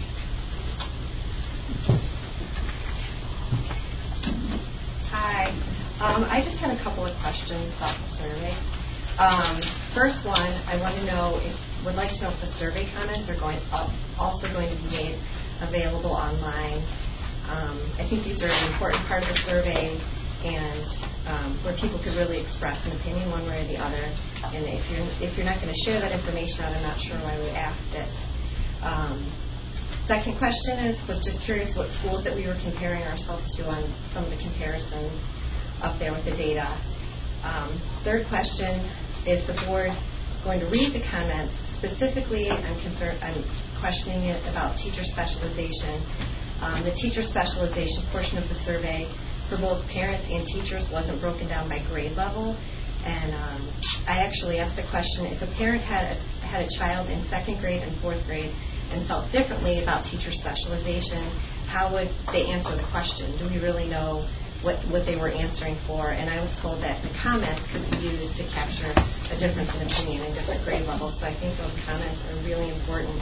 Hi. I just had a couple of questions about the survey. First one, I want to know would like to know if the survey comments are also going to be made available online. I think these are an important part of the survey, and where people could really express an opinion one way or the other. And if you're not going to share that information out, I'm not sure why we asked it. Second question was just curious what schools that we were comparing ourselves to on some of the comparisons up there with the data. Third question, is the board going to read the comments? Specifically, I'm questioning it about teacher specialization. The teacher specialization portion of the survey for both parents and teachers wasn't broken down by grade level. And I actually asked the question, if a parent had a child in second grade and fourth grade and felt differently about teacher specialization, how would they answer the question? Do we really know what they were answering for? And I was told that the comments could be used to capture a difference in opinion in different grade levels. So I think those comments are really important.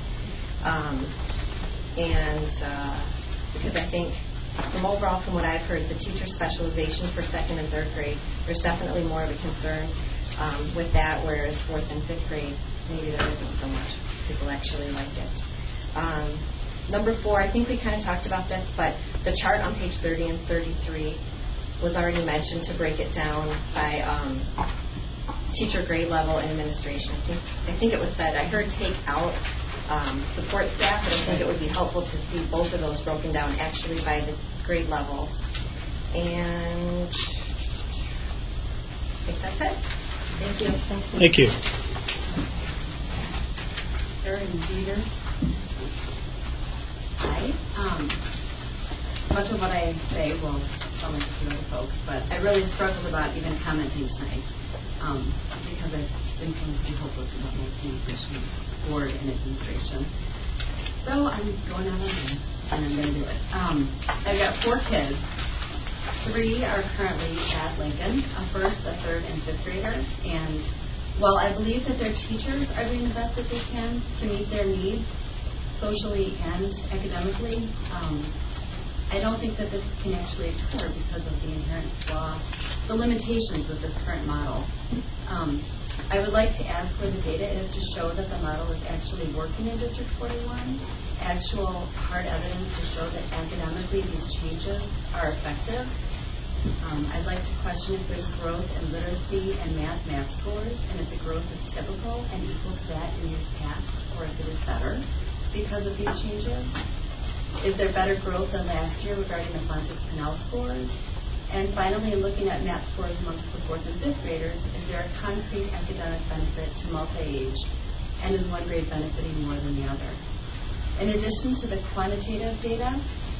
Because I think from what I've heard, the teacher specialization for second and third grade, there's definitely more of a concern with that, whereas fourth and fifth grade, maybe there isn't so much. People actually like it. Number 4, I think we kind of talked about this, but the chart on page 30 and 33 was already mentioned to break it down by teacher grade level and administration. I think it was said, I heard take out support staff, but I think it would be helpful to see both of those broken down actually by the grade levels. And I think that's it. Thank you. Thank you. Erin Dieter. Hi. Much of what I say will sound like a few other folks, but I really struggled about even commenting tonight because I've been completely hopeless about my communication with board and administration. So I'm going out on a limb, and I'm going to do it. I've got 4 kids. 3 are currently at Lincoln, a first, a third, and fifth grader. And while I believe that their teachers are doing the best that they can to meet their needs, socially and academically, I don't think that this can actually occur because of the inherent flaws, the limitations with this current model. I would like to ask where the data is to show that the model is actually working in District 41, actual hard evidence to show that academically these changes are effective. I'd like to question if there's growth in literacy and math scores, and if the growth is typical and equal to that in years past, or if it is better because of these changes. Is there better growth than last year regarding the phonetics Pinnell scores? And finally, looking at math scores amongst the 4th and 5th graders, is there a concrete academic benefit to multi-age, and is one grade benefiting more than the other? In addition to the quantitative data,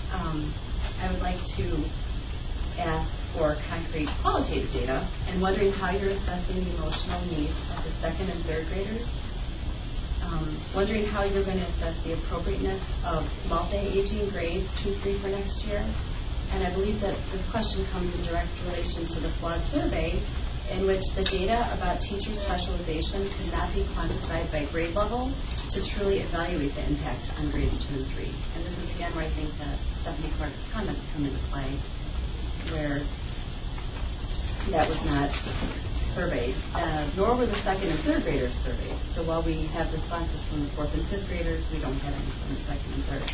I would like to ask for concrete qualitative data, and wondering how you're assessing the emotional needs of the 2nd and 3rd graders. Wondering how you're going to assess the appropriateness of multi-aging grades 2-3 for next year. And I believe that this question comes in direct relation to the flawed survey, in which the data about teacher specialization could not be quantified by grade level to truly evaluate the impact on grades 2 and 3. And this is again where I think that Stephanie Clark's comments come into play, where that was not surveyed, nor were the 2nd and 3rd graders surveyed. So while we have responses from the 4th and 5th graders, we don't have any from the 2nd and 3rd.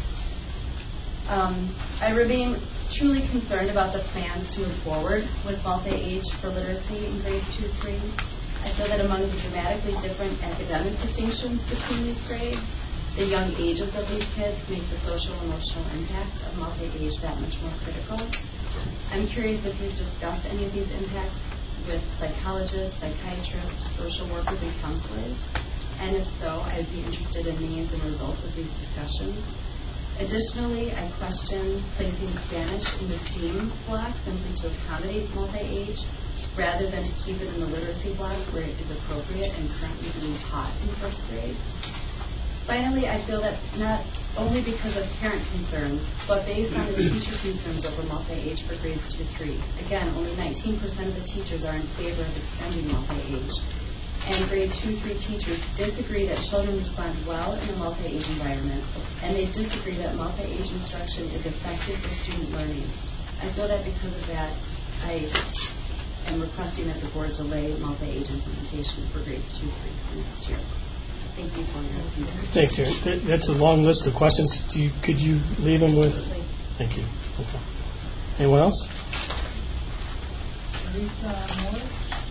I remain truly concerned about the plans to move forward with multi-age for literacy in grades 2-3. I feel that among the dramatically different academic distinctions between these grades, the young ages of these kids make the social emotional impact of multi-age that much more critical. I'm curious if you've discussed any of these impacts with psychologists, psychiatrists, social workers, and counselors, and if so, I'd be interested in names and results of these discussions. Additionally, I question placing Spanish in the STEAM block simply to accommodate multi-age, rather than to keep it in the literacy block where it is appropriate and currently being taught in 1st grade. Finally, I feel that not only because of parent concerns, but based on the teacher concerns over multi-age for grades 2-3. Again, only 19% of the teachers are in favor of extending multi-age. And grade 2-3 teachers disagree that children respond well in a multi-age environment, and they disagree that multi-age instruction is effective for student learning. I feel that because of that, I am requesting that the board delay multi-age implementation for grades 2-3 for next year. Thank you for your attention. Thanks, Erin. That's a long list of questions. Could you leave them with? Thank you. Okay. Anyone else? Lisa Moore.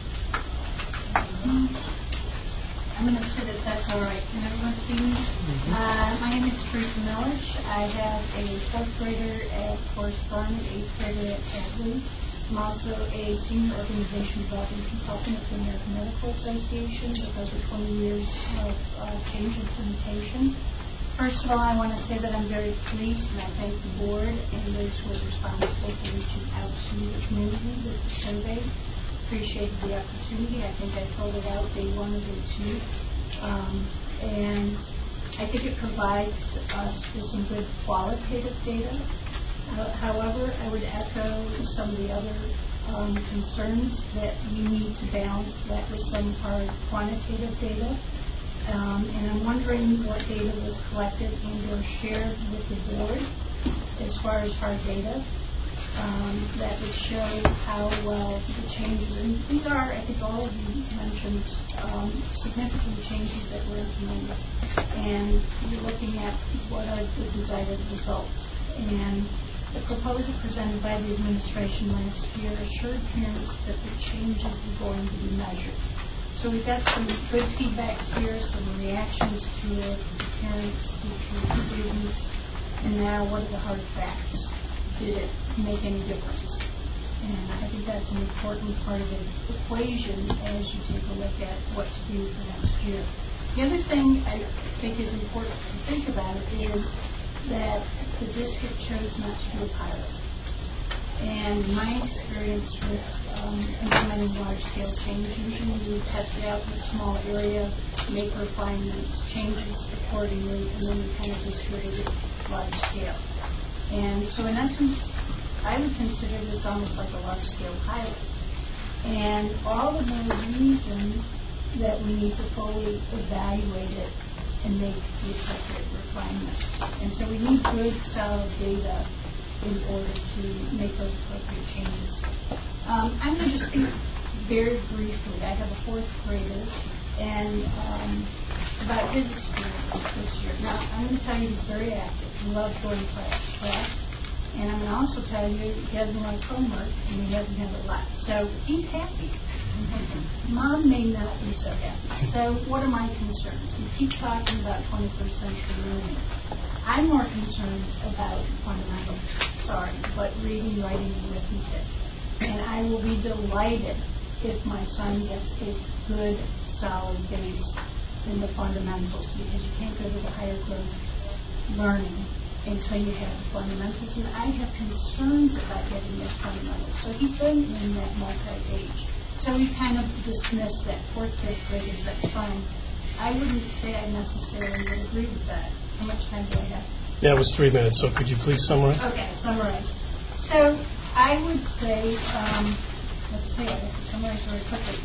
I'm going to sit if that's all right. Can everyone see me? My name is Teresa Millich. I have a 4th grader at Correspondent, 8th grader at Hadley. I'm also a senior organization development consultant at the American Medical Association with over 20 years of change implementation. First of all, I want to say that I'm very pleased, and I thank the board and those who are responsible for reaching out to the community with the survey. Appreciated the opportunity. I think I filled it out day 1 or day 2. And I think it provides us with some good qualitative data. However, I would echo some of the other concerns that you need to balance that with some hard quantitative data. And I'm wondering what data was collected and or shared with the board as far as hard data that would show how well the changes, and these are, I think all of you mentioned, significant changes that were implemented. And you're looking at what are the desired results. And the proposal presented by the administration last year assured parents that the changes were going to be measured. So we've got some good feedback here, some reactions to it, parents, teachers, students, and now what are the hard facts? Did it make any difference? And I think that's an important part of the equation as you take a look at what to do for next year. The other thing I think is important to think about is that the district chose not to do a pilot. And my experience with implementing large-scale change, usually we test it out in a small area, make refinements, changes accordingly, and then we kind of distribute it large-scale. And so in essence, I would consider this almost like a large-scale pilot. And all the more reason that we need to fully evaluate it and make the appropriate refinements. And so we need good, solid data in order to make those appropriate changes. I'm going to just speak very briefly. I have a fourth grader, and about his experience this year. Now, I'm going to tell you he's very active. He loves going to class. And I'm going to also tell you he doesn't like homework, and he doesn't have a lot. So he's happy. Mom may not be so happy. So what are my concerns? We keep talking about 21st century learning. I'm more concerned about fundamentals, but reading, writing, and arithmetic. And I will be delighted if my son gets a good, solid base in the fundamentals, because you can't go to the higher growth learning until you have the fundamentals. And I have concerns about getting those fundamentals. So he's been in that multi-age. So we kind of dismissed that fourth, fifth graders, that's fine. I wouldn't say I necessarily would agree with that. How much time do I have? Yeah, it was 3 minutes, so could you please summarize? Okay, summarize. So I would say, let's see, I have to summarize very quickly.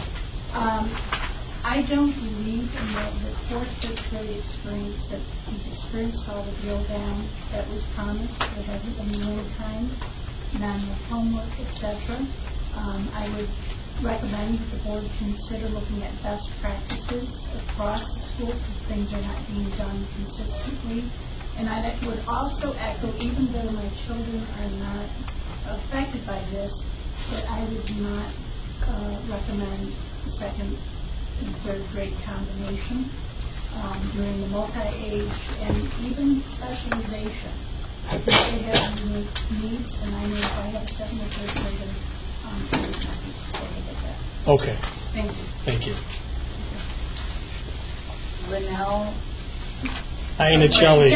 I don't believe in the fourth, fifth grade experience that he's experienced all the drill down that was promised. There hasn't been learning time, none with homework, etc. I would recommend that the board consider looking at best practices across the schools because things are not being done consistently. And I would also echo, even though my children are not affected by this, that I would not recommend the second and third grade combination during the multi-age and even specialization. I think they have unique needs, and I know if I have a second or third grader, I would not be supportive of that. Okay. Thank you. Thank you. Linnell. Iannicelli.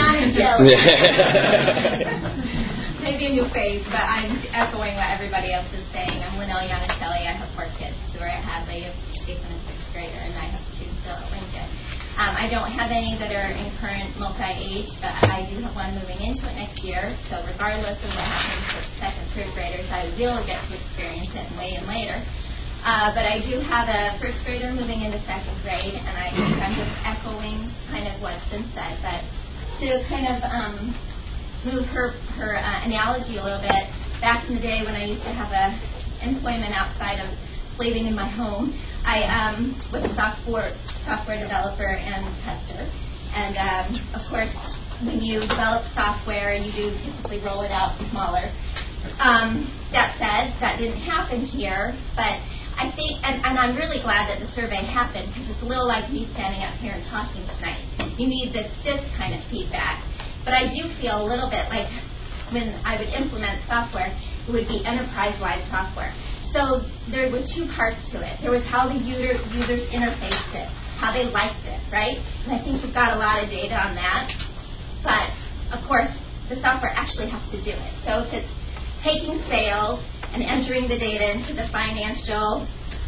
Maybe a new phase, but I'm echoing what everybody else is saying. I'm Linnell Iannicelli. I have 4 kids. 2 are at Hadley, a 8th and a 6th grader, and I have 2 still at Lincoln. I don't have any that are in current multi-age, but I do have one moving into it next year. So regardless of what happens with 2nd, 3rd graders, I will get to experience it way in later. But I do have a 1st grader moving into 2nd grade, and I think I'm just echoing kind of what's been said. But to kind of move her analogy a little bit, back in the day when I used to have a employment outside of slaving in my home, I was a software developer and tester. And of course, when you develop software, you do typically roll it out smaller. That said, that didn't happen here, but I think, and I'm really glad that the survey happened, because it's a little like me standing up here and talking tonight. You need this kind of feedback. But I do feel a little bit like when I would implement software, it would be enterprise-wide software. So there were 2 parts to it. There was how the users interfaced it, how they liked it, right? And I think we've got a lot of data on that. But, of course, the software actually has to do it. So if it's taking sales and entering the data into the financial,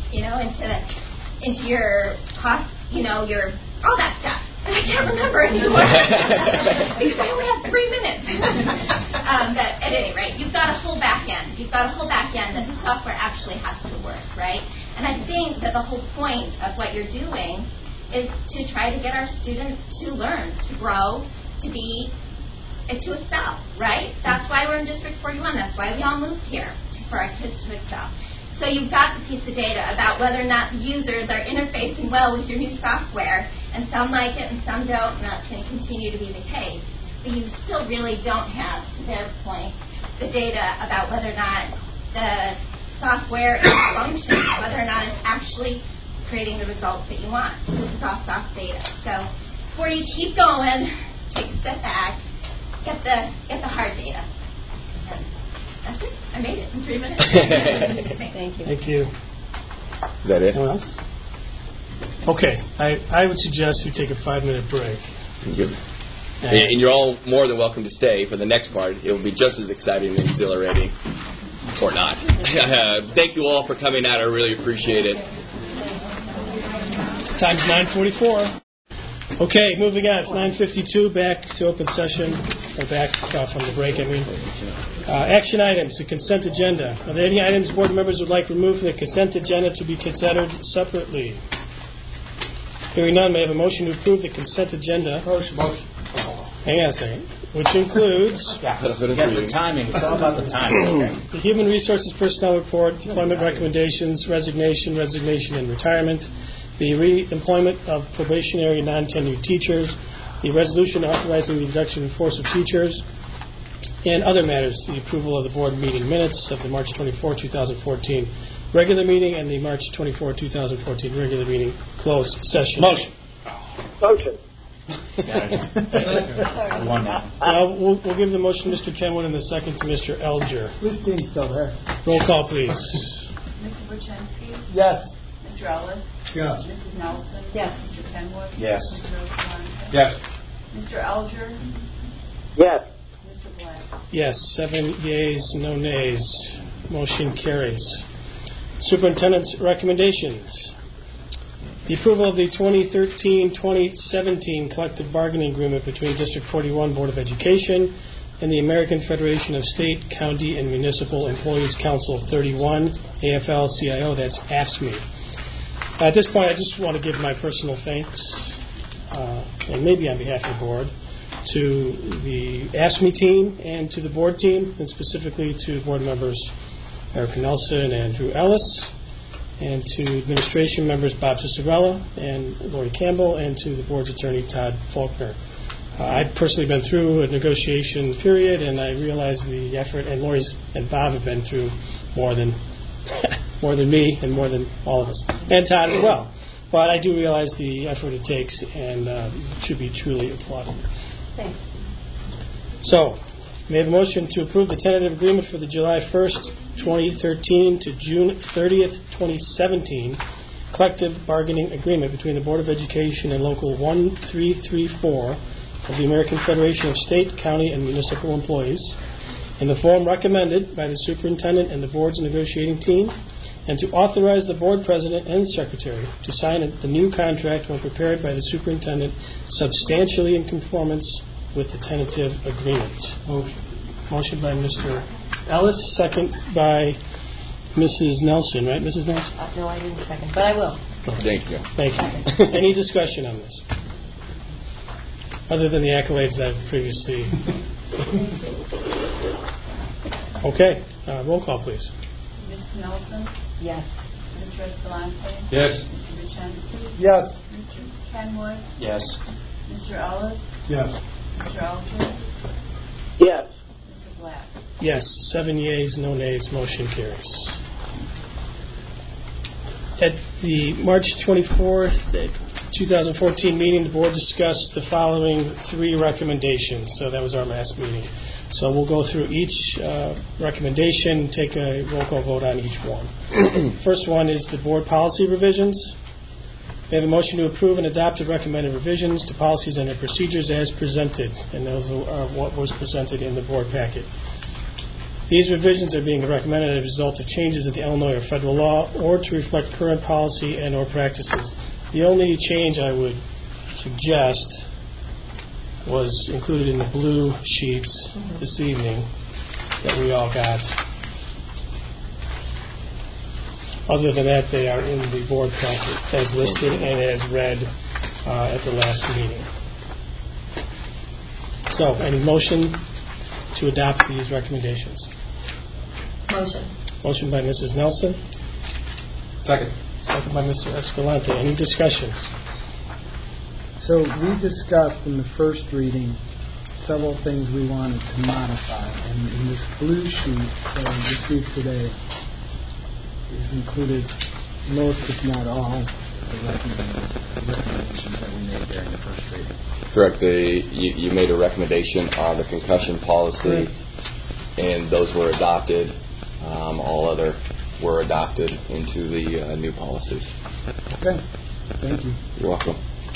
into your cost, your all that stuff. And I can't remember anymore because I only have 3 minutes. But at any rate, you've got a whole back end. You've got a whole back end that the software actually has to work, right? And I think that the whole point of what you're doing is to try to get our students to learn, to grow, to be, and to excel, right? That's why we're in District 41. That's why we all moved here, for our kids to excel. So you've got the piece of data about whether or not the users are interfacing well with your new software, and some like it and some don't, and that's going to continue to be the case. But you still really don't have, to their point, the data about whether or not the software is functioning, whether or not it's actually creating the results that you want. This is all soft data. So before you keep going, take a step back, get the hard data. That's it. I made it in 3 minutes. Thank you. Thank you. Is that it? Anyone else? Okay. I would suggest we take a 5-minute break. And you're all more than welcome to stay for the next part. It will be just as exciting and exhilarating. Or not. Thank you all for coming out. I really appreciate it. Time's 9:44. Okay, moving on. It's 9:52. Back to open session. Or back from the break, I mean. Action items, the consent agenda. Are there any items board members would like removed from the consent agenda to be considered separately? Hearing none, may I have a motion to approve the consent agenda? Motion. Hang on a second. Which includes... the timing. It's all about the timing. Okay? The Human Resources Personnel Report, employment recommendations, resignation, and retirement, the re-employment of probationary non-tenured teachers, the resolution authorizing the reduction in force of teachers, and other matters, the approval of the board meeting minutes of the March 24, 2014 regular meeting and the March 24, 2014 regular meeting closed session. Motion. We'll give the motion to Mr. Kenwood and the second to Mr. Elger. Christine's still there. Roll call, please. Mr. Buchansky? Yes. Mr. Ellis? Yes. Mrs. Nelson? Yes. Mr. Kenwood? Yes. Mr. Escalante? Yes. Mr. Elger? Yes. Mr. Black? Yes, 7 yeas, no nays. Motion carries. Superintendent's recommendations. The approval of the 2013-2017 collective bargaining agreement between District 41 Board of Education and the American Federation of State, County, and Municipal Employees Council 31, AFL-CIO, that's AFSCME. At this point, I just want to give my personal thanks, and maybe on behalf of the board, to the AFSCME team and to the board team, and specifically to board members Erica Nelson and Drew Ellis, and to administration members Bob Cicerella and Lori Campbell, and to the board's attorney Todd Faulkner. I've personally been through a negotiation period, and I realize the effort, and Lori and Bob have been through more than me and more than all of us, and Todd as well. But I do realize the effort it takes, and should be truly applauded. Thanks. So, may I have a motion to approve the tentative agreement for the July 1st, 2013 to June 30th, 2017 collective bargaining agreement between the Board of Education and Local 1334 of the American Federation of State, County, and Municipal Employees in the form recommended by the superintendent and the board's negotiating team, and to authorize the board president and secretary to sign the new contract when prepared by the superintendent substantially in conformance with the tentative agreement. Motion by Mr. Ellis, second by Mrs. Nelson, right, Mrs. Nelson? No, I didn't second, but I will. Thank you. Thank you. Any discussion on this? Other than the accolades that I've previously... Okay. Roll call, please. Mrs. Nelson? Yes. Mr. Escalante? Yes. Mr. Buchansky? Yes. Mr. Kenwood? Yes. Mr. Ellis? Yes. Mr. Elger? Yes. Mr. Black? Yes. 7 yeas, no nays. Motion carries. At the March 24th, 2014 meeting, the board discussed the following 3 recommendations. So that was our last meeting. So we'll go through each recommendation, take a roll call vote on each one. First one is the board policy revisions. We have a motion to approve and adopt the recommended revisions to policies and procedures as presented, and those are what was presented in the board packet. These revisions are being recommended as a result of changes in the Illinois or federal law or to reflect current policy and or practices. The only change I would suggest was included in the blue sheets this evening that we all got. Other than that, they are in the board packet as listed and as read at the last meeting. So, any motion to adopt these recommendations? Motion. Motion by Mrs. Nelson. Second. Second by Mr. Escalante. Any discussions? So we discussed in the first reading several things we wanted to modify, and in this blue sheet that I received today is included most, if not all, the recommendations that we made during the first reading. Correct. You made a recommendation on the concussion policy. Correct. and those were adopted. All other were adopted into the new policies. Okay. Thank you. You're welcome.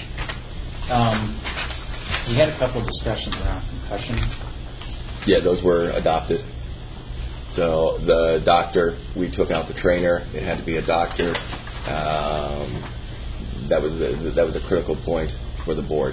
We had a couple of discussions around concussion. Yeah, those were adopted. So the doctor, we took out the trainer. It had to be a doctor. That was a critical point for the board.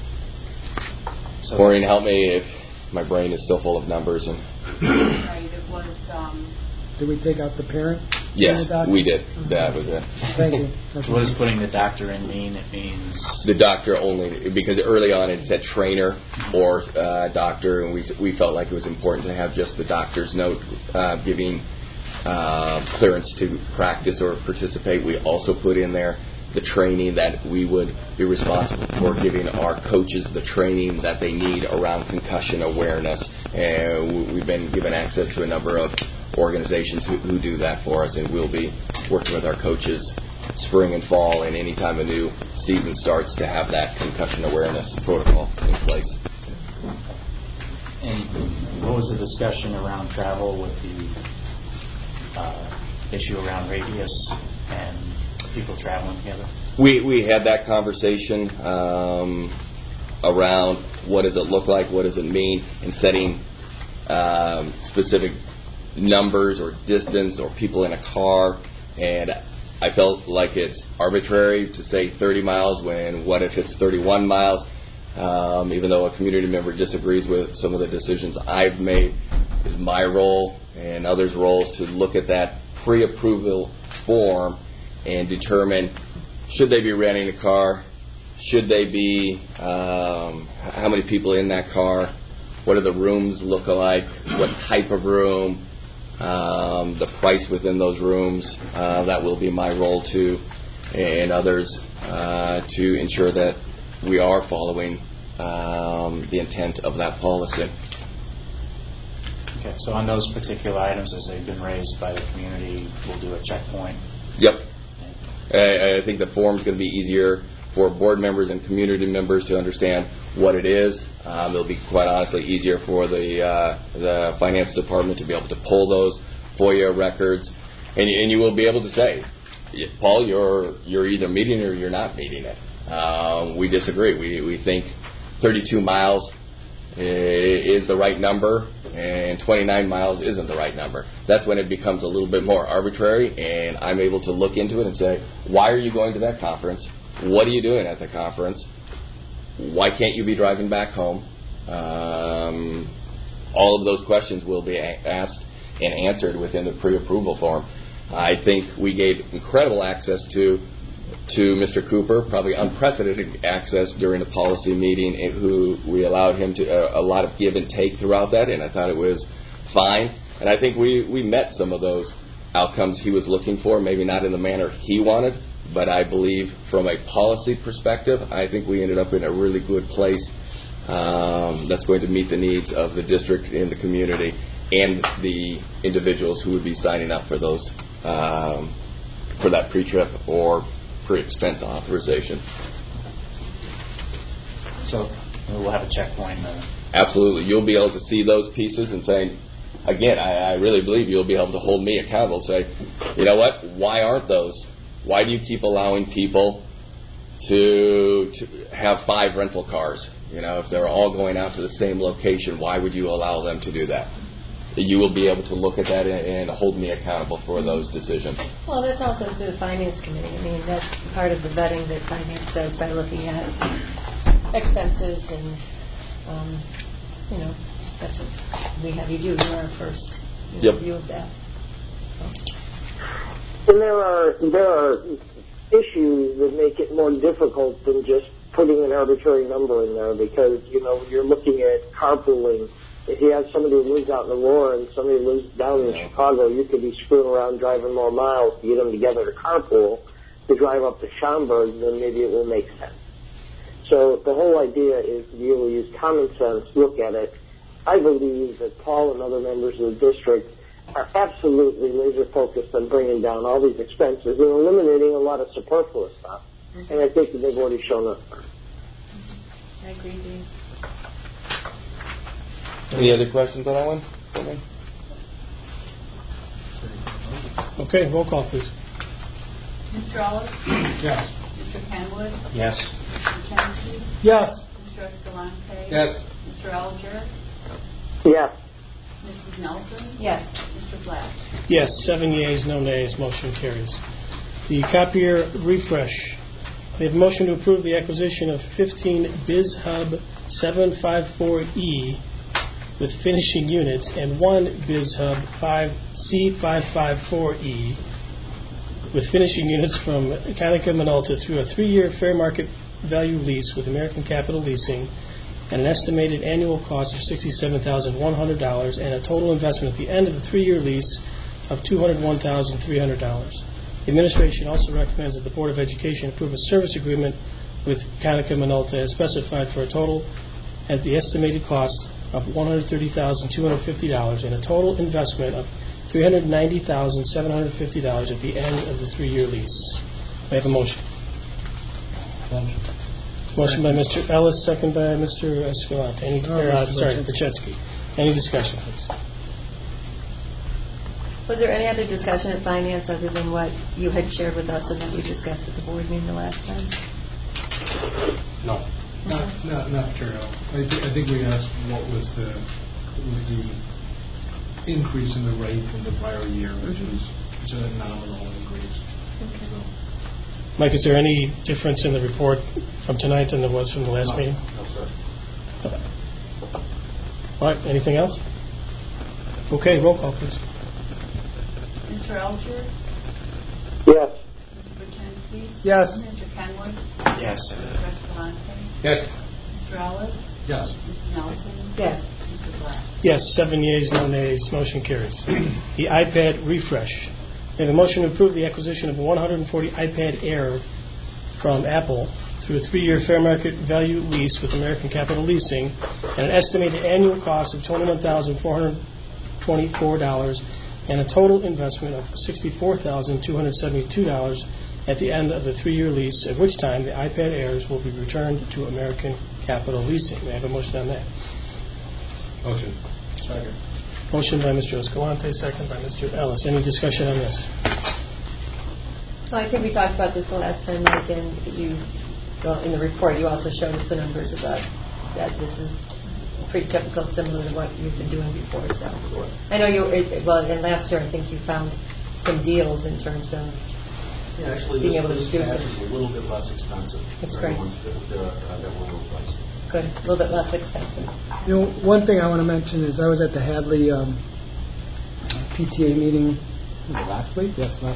So Maureen, help me if my brain is still full of numbers. And Right, it was, Did we take out the parent? yes, The doctor? we did. That was it. Thank you. So what does putting the doctor in mean? It means The doctor only, because early on it said trainer or doctor, and we felt like it was important to have just the doctor's note giving clearance to practice or participate. We also put in there the training that we would be responsible for giving our coaches the training that they need around concussion awareness. And we've been given access to a number of organizations who do that for us, and we'll be working with our coaches spring and fall and any time a new season starts to have that concussion awareness protocol in place. And what was the discussion around travel with the issue around radius and people traveling together? We had that conversation around what does it look like, what does it mean, and setting specific numbers or distance or people in a car. And I felt like it's arbitrary to say 30 miles when what if it's 31 miles? Even though a community member disagrees with some of the decisions I've made, it's my role and others' roles to look at that pre-approval form and determine should they be renting a car, should they be, how many people in that car, what do the rooms look like, what type of room, the price within those rooms. That will be my role too, and others to ensure that we are following the intent of that policy. Okay, so on those particular items as they've been raised by the community, we'll do a checkpoint. Yep. I think the form is going to be easier for board members and community members to understand what it is. It'll be quite honestly easier for the finance department to be able to pull those FOIA records, and you will be able to say, Paul, you're either meeting it or you're not meeting it. We disagree. We think 32 miles is the right number and 29 miles isn't the right number. That's when it becomes a little bit more arbitrary, and I'm able to look into it and say, why are you going to that conference? What are you doing at the conference? Why can't you be driving back home? All of those questions will be asked and answered within the pre-approval form. I think we gave incredible access to Mr. Cooper, probably unprecedented access during the policy meeting, who we allowed him to a lot of give and take throughout that, and I thought it was fine. And I think we met some of those outcomes he was looking for, maybe not in the manner he wanted, but I believe from a policy perspective, I think we ended up in a really good place that's going to meet the needs of the district and the community and the individuals who would be signing up for those for that pre-trip or pre-expense authorization. So we'll have a checkpoint. Absolutely. You'll be able to see those pieces and say, again, I really believe you'll be able to hold me accountable and say, you know what, why aren't those? Why do you keep allowing people to have 5 rental cars? You know, if they're all going out to the same location, why would you allow them to do that? You will be able to look at that and hold me accountable for those decisions. Well, that's also through the Finance Committee. I mean, that's part of the vetting that Finance does by looking at expenses and, that's what we have you do. You're our first view of that. And there are issues that make it more difficult than just putting an arbitrary number in there because, you're looking at carpooling. If you have somebody who lives out in Aurora and somebody who lives down in Chicago, you could be screwing around driving more miles to get them together to carpool to drive up to Schaumburg, then maybe it will make sense. So the whole idea is to be able to use common sense, look at it. I believe that Paul and other members of the district are absolutely laser focused on bringing down all these expenses and eliminating a lot of superfluous stuff. Mm-hmm. And I think that they've already shown up. I agree, Dave. Any other questions on that one? Okay, roll call, please. Mr. Ellis? Yes. Mr. Kenwood? Yes. Mr. Chensky? Yes. Mr. Escalante? Yes. Mr. Alger? Yes. Mrs. Nelson? Yes. Mr. Black? Yes, 7 yeas, no nays, motion carries. The copier refresh. We have a motion to approve the acquisition of 15 BizHub 754E with finishing units and 1 BizHub C554E with finishing units from Konica Minolta through a 3-year fair market value lease with American Capital Leasing and an estimated annual cost of $67,100 and a total investment at the end of the 3-year lease of $201,300. The administration also recommends that the Board of Education approve a service agreement with Konica Minolta as specified for a total at the estimated cost of $130,250 and a total investment of $390,750 at the end of the 3-year lease. May I have a motion? Motion by Mr. Ellis, second by Mr. Escalante. Berchensky. Any discussion, please? Was there any other discussion at finance other than what you had shared with us and that we discussed at the board meeting the last time? No. Not material. I think we asked what was the increase in the rate from the prior year, which was a nominal increase. Okay. So. Mike, is there any difference in the report from tonight than there was from the last meeting? No, sir. Okay. All right, anything else? Okay, roll call, please. Mr. Alger? Yes. Mr. Berchensky? Yes. Mr. Kenwood? Yes. Mr. Escalante? Yes. Mr. Ellis? Yes. Mrs. Nelson? Yes. Mr. Black? Yes, 7 yeas, no nays, motion carries. The iPad refresh. We have a motion to approve the acquisition of 140 iPad Air from Apple through a 3-year fair market value lease with American Capital Leasing and an estimated annual cost of $21,424 and a total investment of $64,272 at the end of the 3-year lease, at which time the iPad Airs will be returned to American Capital Leasing. May I have a motion on that? Motion. Second. Motion by Mr. Escalante, second by Mr. Ellis. Any discussion on this? Well, I think we talked about this the last time, Mike, and in the report you also showed us the numbers about that this is pretty typical, similar to what you've been doing before. So I know and last year I think you found some deals in terms of actually, being able to do this is a little bit less expensive. That's great. That we're replacing. Good, a little bit less expensive. One thing I want to mention is I was at the Hadley PTA meeting last week,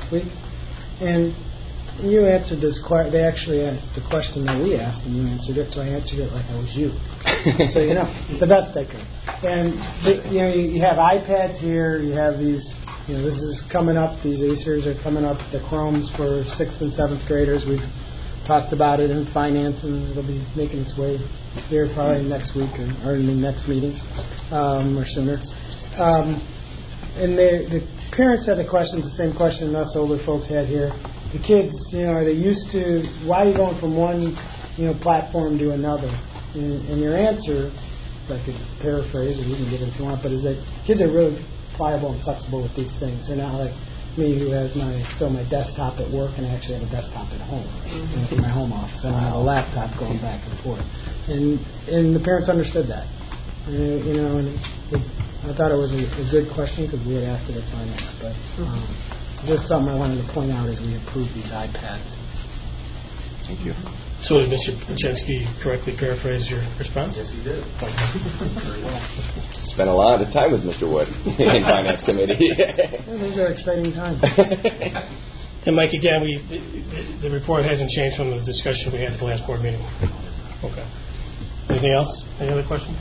and you answered this. They actually asked the question that we asked, and you answered it, so I answered it like I was you. So the best I could. And you have iPads here. You have these. This is coming up. These Acers are coming up. The Chromes for 6th and 7th graders. We've talked about it in finance, and it'll be making its way here probably next week or in the next meetings or sooner. And the parents had the same question us older folks had here. The kids, are they used to? Why are you going from one, platform to another? And your answer, if I could paraphrase, or you can give it if you want, but is that kids are really pliable and flexible with these things. They're not like me, who has still my desktop at work, and I actually have a desktop at home in my home office. I don't have a laptop going back and forth. And the parents understood that. And I thought it was a good question because we had asked it at finance, but just something I wanted to point out as we approve these iPads. Thank you. So did Mr. Berchensky correctly paraphrase your response? Yes, he did. Very well. Spent a lot of time with Mr. Wood in Finance Committee. Those are exciting times. And Mike, again, the report hasn't changed from the discussion we had at the last board meeting. Okay. Anything else? Any other questions?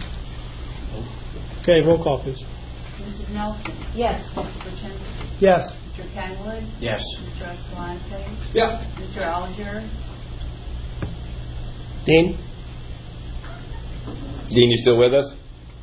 Okay, roll call, please. Mrs. Nelson? Yes. Mr. Berchensky? Yes. Mr. Kenwood? Yes. Mr. Escalante? Yeah. Mr. Alger? Dean? Dean, you still with us?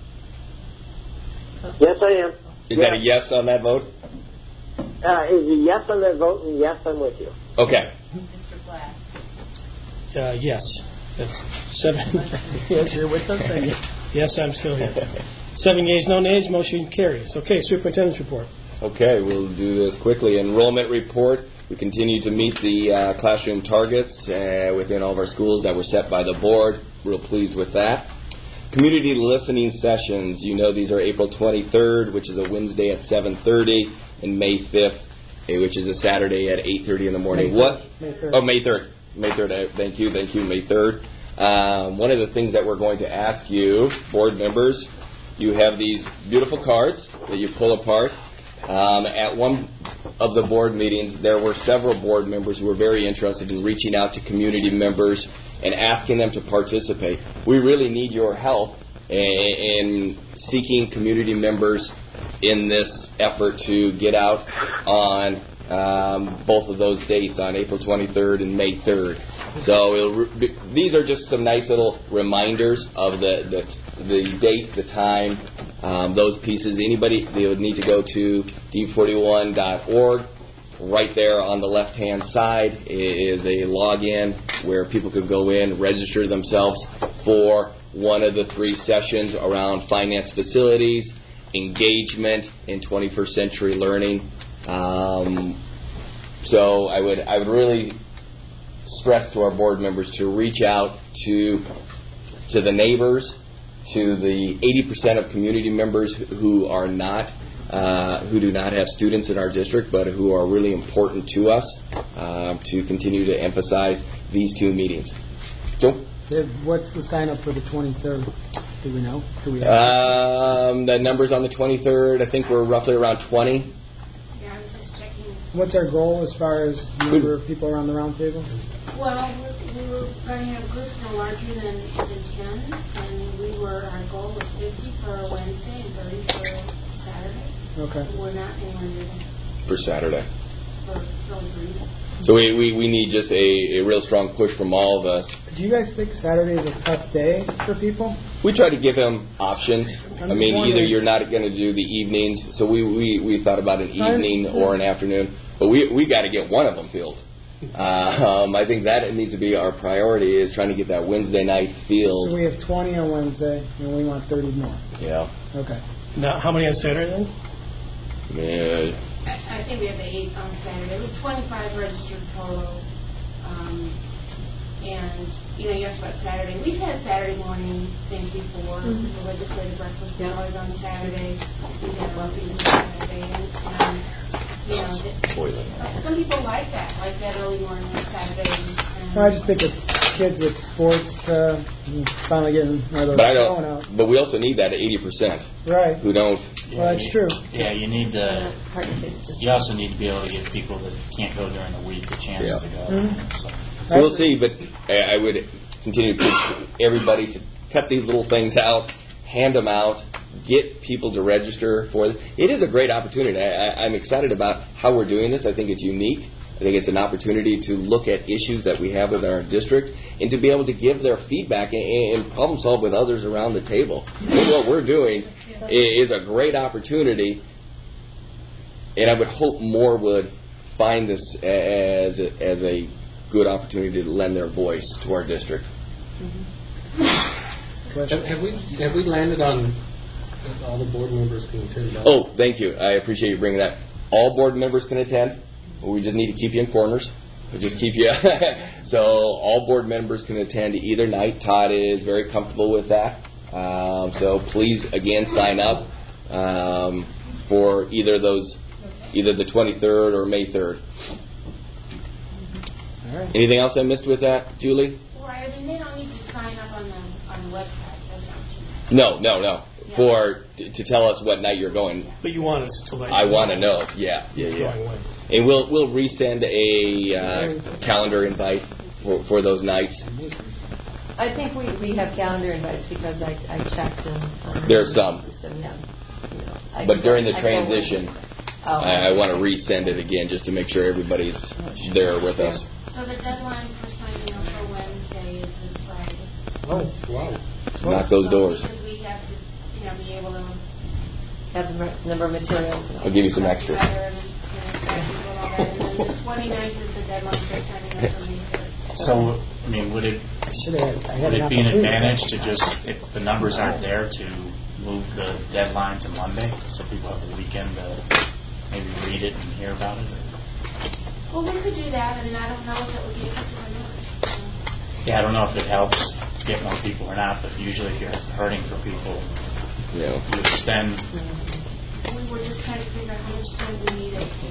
Yes, I am. Is that a yes on that vote? Is a yes on that vote, and yes, I'm with you. Okay. Mr. Black? Yes. That's 7. Yes, you're with us. Yes, I'm still here. 7 yeas, no nays. Motion carries. Okay, Superintendent's report. Okay, we'll do this quickly. Enrollment report. We continue to meet the classroom targets within all of our schools that were set by the board. Real pleased with that. Community listening sessions. You know these are April 23rd, which is a Wednesday at 7:30, and May 5th, which is a Saturday at 8:30 in the morning. May 3rd. Oh, May 3rd. May 3rd. Thank you, May 3rd. One of the things that we're going to ask you, board members, you have these beautiful cards that you pull apart. At one of the board meetings, there were several board members who were very interested in reaching out to community members and asking them to participate. We really need your help in seeking community members in this effort to get out on both of those dates on April 23rd and May 3rd. So these are just some nice little reminders of the date, the time, those pieces. Anybody, they would need to go to d41.org. Right there on the left-hand side is a login where people could go in, register themselves for one of the 3 sessions around finance facilities, engagement, and 21st century learning. So I would really stress to our board members to reach out to the neighbors, to the 80% of community members who are not who do not have students in our district, but who are really important to us, to continue to emphasize these 2 meetings. Joe? What's the sign up for the 23rd? Do we know? The numbers on the 23rd, I think we're roughly around 20. Yeah, I was just checking. What's our goal as far as number of people around the round table? Well, we were going to have groups no larger than 10, and our goal was 50 for Wednesday and 30 for Saturday. Okay. We're not anywhere near that. For Saturday. For those reasons. So we need just a real strong push from all of us. Do you guys think Saturday is a tough day for people? We try to give them options. I mean, either you're not going to do the evenings, so we thought about an evening or an afternoon, but we got to get one of them filled. I think that needs to be our priority, is trying to get that Wednesday night filled. So we have 20 on Wednesday, and we want 30 more. Yeah. Okay. Now, how many on Saturday then? Yeah. I think we have 8 on Saturday. It was 25 registered total. And, you asked about Saturday. We've had Saturday morning things before. The legislative breakfast is always on Saturday. We've had monthlies on Saturday. And some people like that early morning on Saturday. I just think it's kids with sports finally getting one of those phone out. But we also need that 80%. Right. Who don't. Well, that's true. Yeah, you need to. You also need to be able to give people that can't go during the week a chance to go. So we'll see, but I would continue to push everybody to cut these little things out, hand them out, get people to register for this. It is a great opportunity. I'm excited about how we're doing this. I think it's unique. I think it's an opportunity to look at issues that we have within our district and to be able to give their feedback and problem solve with others around the table. What we're doing is a great opportunity, and I would hope more would find this as a good opportunity to lend their voice to our district. Have we landed on all the board members can attend? Oh, thank you. I appreciate you bringing that. All board members can attend. We just need to keep you in corners. We'll just keep you. So all board members can attend either night. Todd is very comfortable with that. So please, again, sign up for either the 23rd or May 3rd. All right. Anything else I missed with that, Julie? Well, I mean, they don't need to sign up on the website. That's not too bad. No. Yeah. To tell us what night you're going. But you want us to let I want to know. Yeah. And we'll resend a calendar invite for those nights. I think we have calendar invites because I checked and there's some. System, yeah. But during the transition, I want to resend it again just to make sure everybody's there with us. So the deadline for signing up for Wednesday is this Friday. Oh, wow. Knock those doors. Because we have to, be able to have the number of materials. I'll give you some extra. And then the 29th is the deadline for signing up for me. So, I mean, would it be an advantage to just, if the numbers aren't there, to move the deadline to Monday so people have the weekend to maybe read it and hear about it? Well, we could do that. I mean, I don't know if it would be effective or not. Yeah, I don't know if it helps get more people or not, but usually if you're hurting for people, you extend. We were just trying to figure out how much time we needed to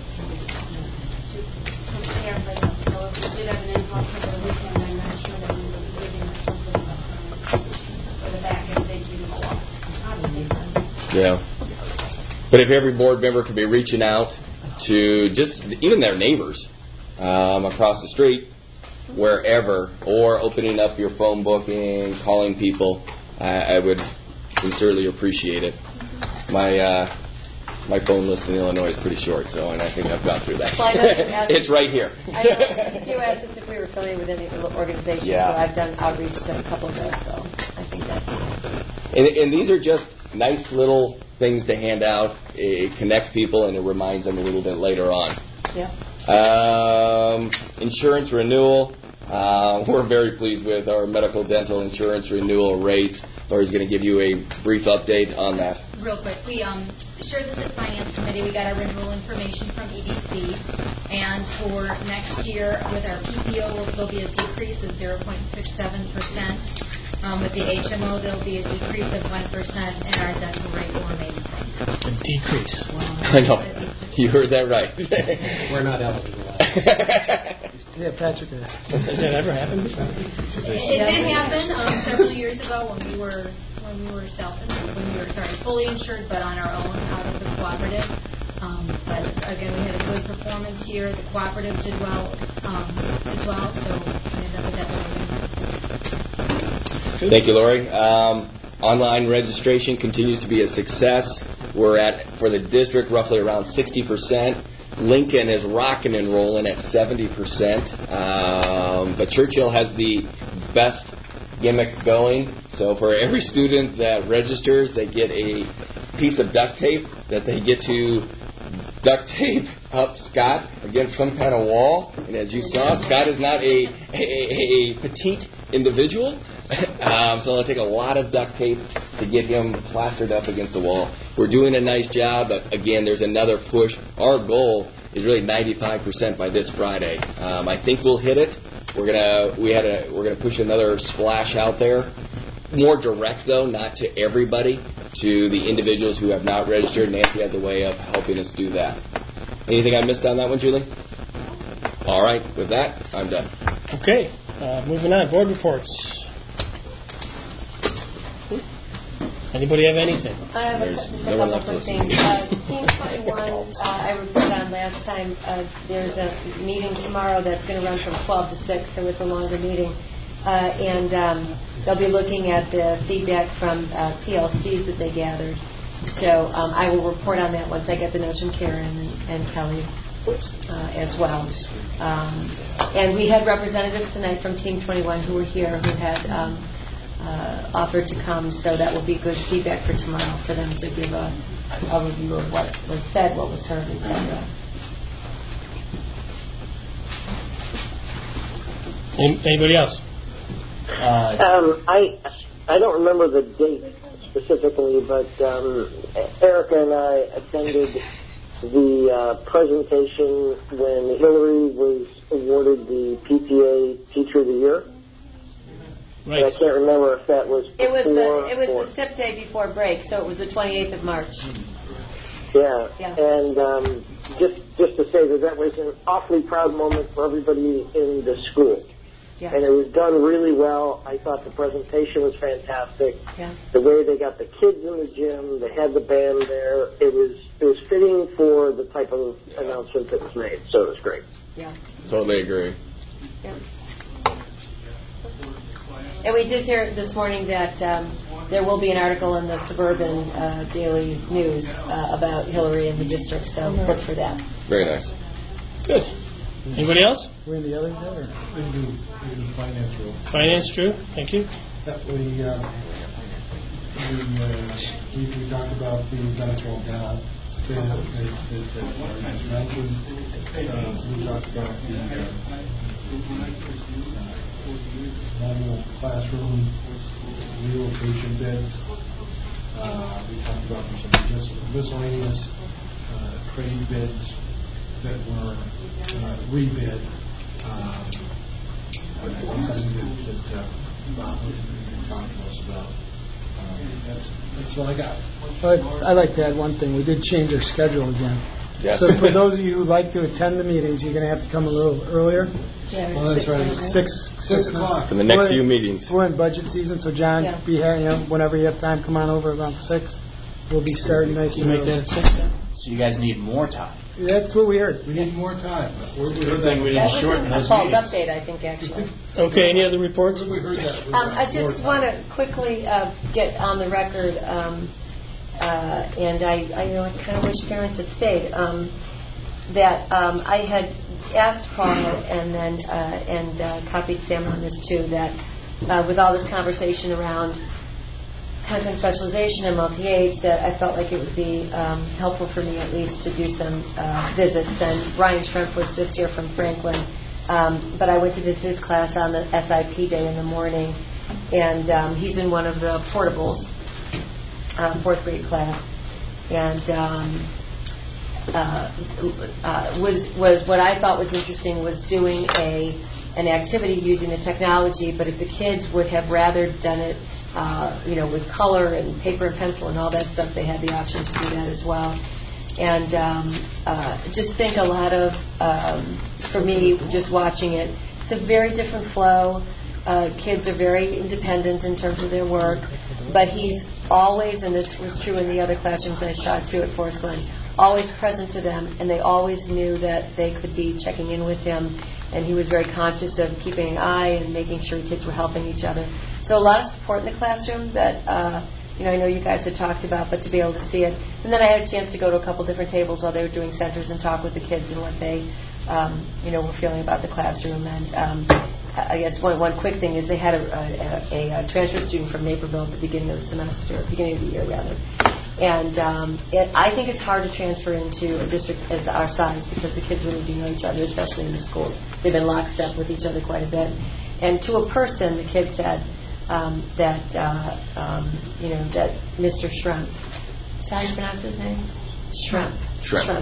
prepare for them. So if we did have an influx over the weekend, I'm not sure that we would be giving us something for the back end. They'd be more. Yeah. But if every board member could be reaching out to just even their neighbors across the street, wherever, or opening up your phone book and calling people, I would sincerely appreciate it. My phone list in Illinois is pretty short, and I think I've got through that. Well, It's right here. I know. You asked us if we were affiliated with any organization, so I've done outreach to a couple of those, so I think that's good. And these are just nice little things to hand out. It connects people, and it reminds them a little bit later on. Yeah. Insurance renewal. We're very pleased with our medical dental insurance renewal rates. Lori's going to give you a brief update on that. Real quick, we shared this at Finance Committee. We got our renewal information from EBC, and for next year with our PPO, there'll be a decrease of 0.67%. With the HMO, there'll be a decrease of 1%, and our dental rate will remain the same. A decrease. I know. You heard that right. We're not eligible. Yeah, Patrick. Has that ever happened before? It did happen several years ago when we were fully insured, but on our own out of the cooperative. But again, we had a good performance here. The cooperative did well as well, so we ended up with that. Thank you, Lori. Online registration continues to be a success. We're at, for the district, roughly around 60%. Lincoln is rocking and rolling at 70%. But Churchill has the best gimmick going. So for every student that registers, they get a piece of duct tape that they get to duct tape up Scott against some kind of wall. And as you saw, Scott is not a petite individual. So it'll take a lot of duct tape to get him plastered up against the wall. We're doing a nice job, but again, there's another push. Our goal is really 95% by this Friday. I think we'll hit it. We're gonna push another splash out there. More direct though, not to everybody, to the individuals who have not registered. Nancy has a way of helping us do that. Anything I missed on that one, Julie? All right, with that, I'm done. Okay, moving on. Board reports. Anybody have anything? I have just a couple of things. Team 21, I reported on last time. There's a meeting tomorrow that's going to run from 12 to 6, so it's a longer meeting. And they'll be looking at the feedback from PLCs that they gathered. So I will report on that once I get the notes from Karen and Kelly as well. And we had representatives tonight from Team 21 who were here who had offered to come, so that will be good feedback for tomorrow for them to give a review of what was said, what was heard, etc. Anybody else? I don't remember the date specifically, but Erica and I attended the presentation when Hillary was awarded the PTA Teacher of the Year. Right. I can't remember if that was before. It was the SIP day before break, so it was the 28th of March. Yeah. And just to say that was an awfully proud moment for everybody in the school. Yeah. And it was done really well. I thought the presentation was fantastic. Yeah. The way they got the kids in the gym, they had the band there. It was fitting for the type of announcement that was made. So it was great. Yeah. Totally agree. Yeah. And we did hear this morning that there will be an article in the Suburban Daily News about Hillary and the district, so look for that. Very nice. Good. Anybody else? We're in the other day, or? We do finance rule. Finance, Drew. Thank you. We talked about the dental now. It's mentioned. We talked about the mobile classroom relocation bids. We talked about some miscellaneous trade bids that were rebid. Something that Bob was going to talk to us about. That's what I got. I'd like to add one thing. We did change our schedule again. Yes. So for those of you who like to attend the meetings, you're going to have to come a little earlier. Yeah, Well, that's right. 6 o'clock. For the next few meetings. We're in budget season, so John, be here. Whenever you have time, come on over around 6. We'll be starting nice and make early. that at 6 then? So you guys need more time. That's what we heard. We need more time. Good thing we That didn't was shorten in a those false meetings. update, I think, actually. Okay, any other reports? We heard that. I just want to quickly get on the record, and I kind of wish parents had stayed, that I had asked Paul and then copied Sam on this too, that with all this conversation around content specialization and multi-age, that I felt like it would be helpful for me at least to do some visits. And Ryan Schrempf was just here from Franklin, but I went to visit his class on the SIP day in the morning, and he's in one of the portables, 4th grade class, and was what I thought was interesting was doing an activity using the technology, but if the kids would have rather done it with color and paper and pencil and all that stuff, they had the option to do that as well. And just think a lot of, for me, just watching it, it's a very different flow. Kids are very independent in terms of their work, but he's always, and this was true in the other classrooms I saw too at Forest Glen, always present to them, and they always knew that they could be checking in with him, and he was very conscious of keeping an eye and making sure kids were helping each other. So a lot of support in the classroom that I know you guys had talked about, but to be able to see it. And then I had a chance to go to a couple different tables while they were doing centers and talk with the kids and what they were feeling about the classroom. And I guess one quick thing is they had a transfer student from Naperville at the beginning of the year rather. And I think it's hard to transfer into a district as our size because the kids really do know each other, especially in the schools. They've been lockstep with each other quite a bit. And to a person, the kid said that Mr. Schrempf, is that how you pronounce his name? Schrempf.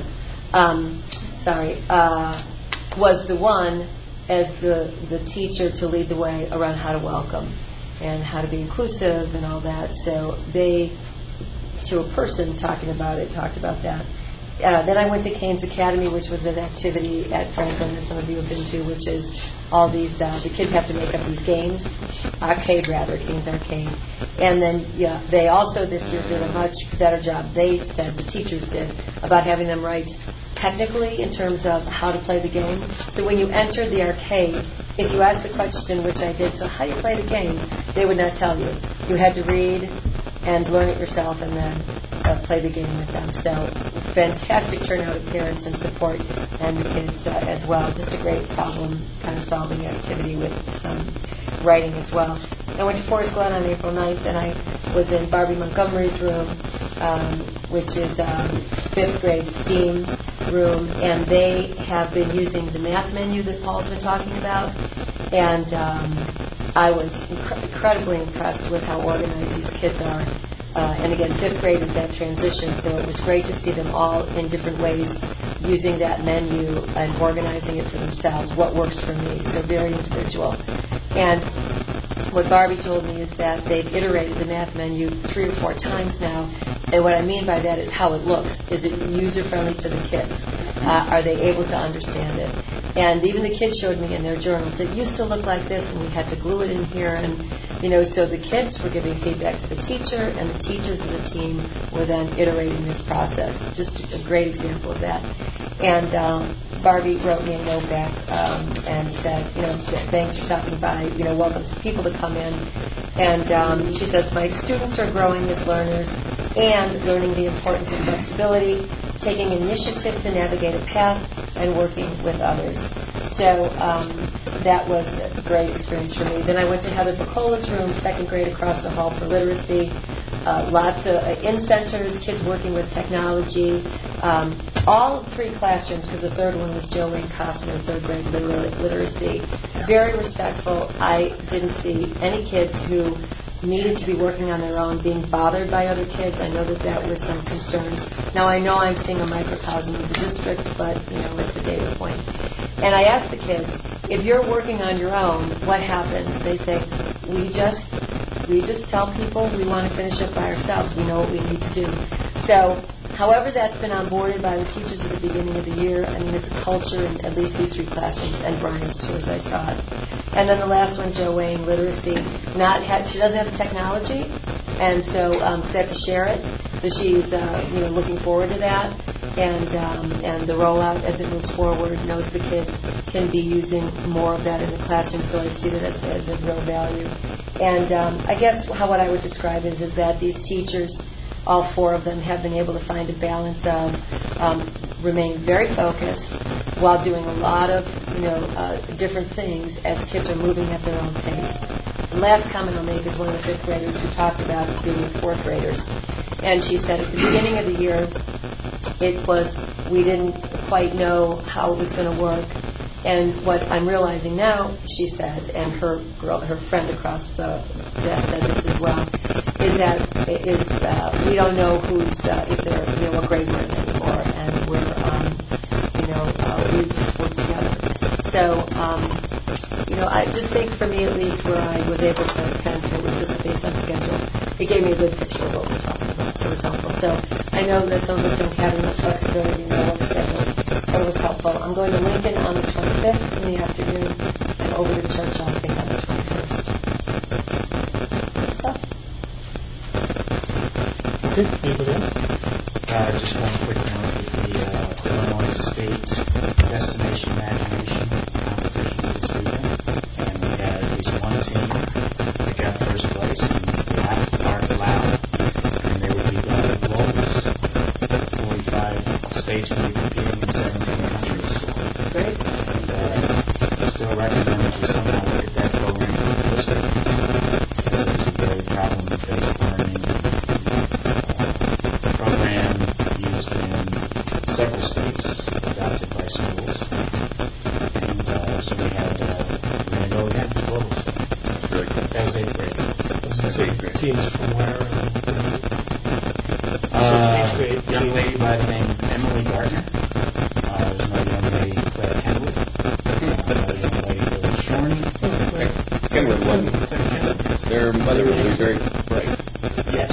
Was the one as the teacher to lead the way around how to welcome and how to be inclusive and all that. So they, to a person talking about it, talked about that. Then I went to Canes Academy, which was an activity at Franklin that some of you have been to, which is all these, the kids have to make up these games, Canes Arcade. And then, they also this year did a much better job, they said, the teachers did, about having them write technically in terms of how to play the game. So when you entered the arcade, if you asked the question, which I did, so how do you play the game, they would not tell you. You had to read and learn it yourself and then play the game with them. So fantastic turnout of parents and support and the kids as well. Just a great problem kind of solving activity with some writing as well. I went to Forest Glen on April 9th and I was in Barbie Montgomery's room, which is 5th grade STEAM room, and they have been using the math menu that Paul's been talking about, and I was incredibly impressed with how organized these kids are. And again, 5th grade is that transition, so it was great to see them all in different ways using that menu and organizing it for themselves, what works for me, so very individual. And what Barbie told me is that they've iterated the math menu 3 or 4 times now, and what I mean by that is how it looks. Is it user-friendly to the kids? Are they able to understand it? And even the kids showed me in their journals, it used to look like this, and we had to glue it in here, and so the kids were giving feedback to the teacher, and the teachers as a team were then iterating this process. Just a great example of that. And Barbie wrote me a note back and said, thanks for stopping by, welcomes people to come in. And she says, my students are growing as learners and learning the importance of flexibility, taking initiative to navigate a path, and working with others. So that was a great experience for me. Then I went to Heather Bacola's room, 2nd grade, across the hall for literacy. Lots of in-centers, kids working with technology. All 3 classrooms, because the 3rd one was Jill Lane Costner, 3rd grade literacy. Very respectful. I didn't see any kids who needed to be working on their own, being bothered by other kids. I know that was some concerns. Now, I know I'm seeing a microcosm of the district, but, it's a data point. And I asked the kids, if you're working on your own, what happens? They say, we just tell people we want to finish it by ourselves. We know what we need to do. So, however that's been onboarded by the teachers at the beginning of the year, it's a culture in at least these 3 classrooms, and Brian's too, as I saw it. And then the last one, Jo Wayne, literacy. She doesn't have the technology, and so she had to share it. So she's looking forward to that, and the rollout as it moves forward knows the kids can be using more of that in the classroom. So I see that as a real value. And I guess what I would describe is that these teachers, all 4 of them, have been able to find a balance of remaining very focused while doing a lot of different things as kids are moving at their own pace. The last comment I'll make is one of the 5th graders who talked about being with 4th graders. And she said at the beginning of the year, we didn't quite know how it was going to work. And what I'm realizing now, she said, and her friend across the desk said this as well, is that we don't know if they're what grade we're in anymore, and we just work together. So I just think for me at least, where I was able to attend, it was just based on schedule. It gave me a good picture of what we're talking about, so it was helpful. So I know that some of us don't have enough flexibility in our work schedules, but it was helpful. I'm going to Lincoln on the 25th in the afternoon, and over to Churchill, I think, on the 21st. So. Okay, anybody else? Just one quick note with the Illinois State Destination Imagination competition this weekend, and we had at least one team that got first place and laughed loud, and they would be going to globals. 45 states will be competing in 17 countries. That's great. And I still recommend that you somehow look at that program for the district, because it is a very problem-based learning program used in several states, adopted by schools. And so we're going to go again to globals. That's really cool. That was 8th grade. Teams from where? Young lady by the name of Emily Gardner. There's another young lady, Claire Kenwood. Another young lady, Lily Shorney. Kenwood wasn't. Their mother was very bright. Yes.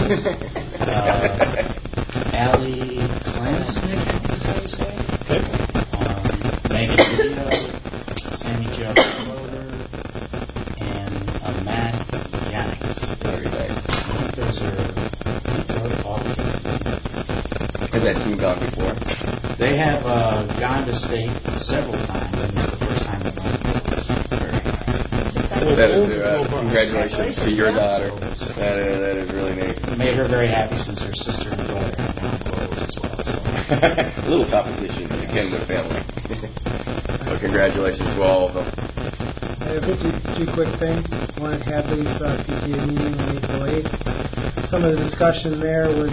Allie Klansnick, is how you say it? Okay. Megan Video, Sammy Jo Schroeder, and Matt Yannicks. Very nice. Those are all the kids. Has that team gone before? They have gone to state several times, and this is the first time they've gone to globals. Very nice. That is, congratulations to your daughter. That is really neat. Made her very happy since her sister and brother have gone to globals as well. So. A little competition in the Kenwood family. Well, congratulations to all of them. I have two quick things. One, Hadley's PTA meeting on April 8th. Some of the discussion there was,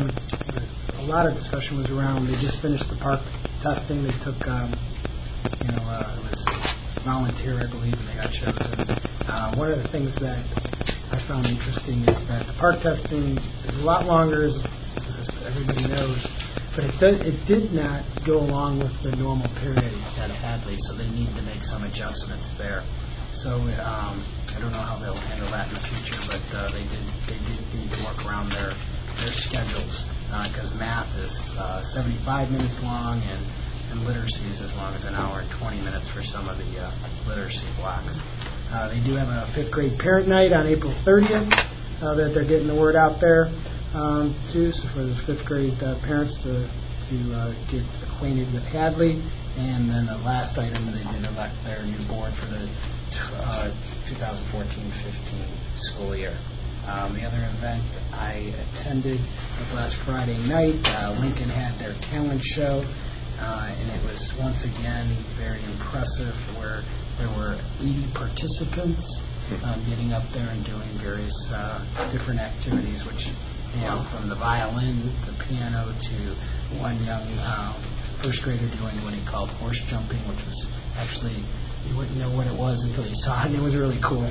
a lot of discussion was around, they just finished the park testing. They took, it was volunteer, I believe, and they got chosen. One of the things that I found interesting is that the park testing is a lot longer, as everybody knows, but it did not go along with the normal periods at Hadley, so they need to make some adjustments there. So I don't know how they'll handle that in the future, but they did need to work around their schedules, because math is 75 minutes long and literacy is as long as an hour and 20 minutes for some of the literacy blocks. They do have a 5th grade parent night on April 30th that they're getting the word out there too, so for the 5th grade parents to get acquainted with Hadley. And then the last item, they did elect their new board for the 2014-15 school year. The other event I attended was last Friday night. Lincoln had their talent show. And it was once again very impressive, where there were 80 participants getting up there and doing various different activities, which, from the violin to piano to one young first grader doing what he called horse jumping, which was actually you wouldn't know what it was until you saw it, and it was really cool.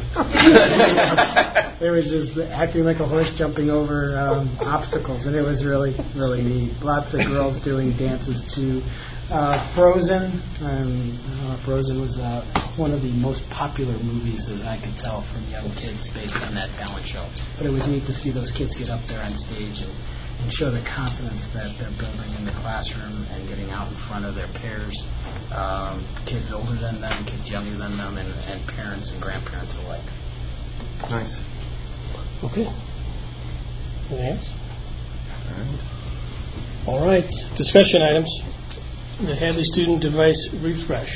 It was just acting like a horse jumping over obstacles, and it was really, really neat. Lots of girls doing dances too. Frozen. Frozen was one of the most popular movies, as I could tell, from young kids based on that talent show. But it was neat to see those kids get up there on stage and show the confidence that they're building in the classroom and getting out in front of their peers, kids older than them, kids younger than them, and parents and grandparents alike. Nice. Okay. Anything else? All right. Discussion items. The Hadley Student Device Refresh.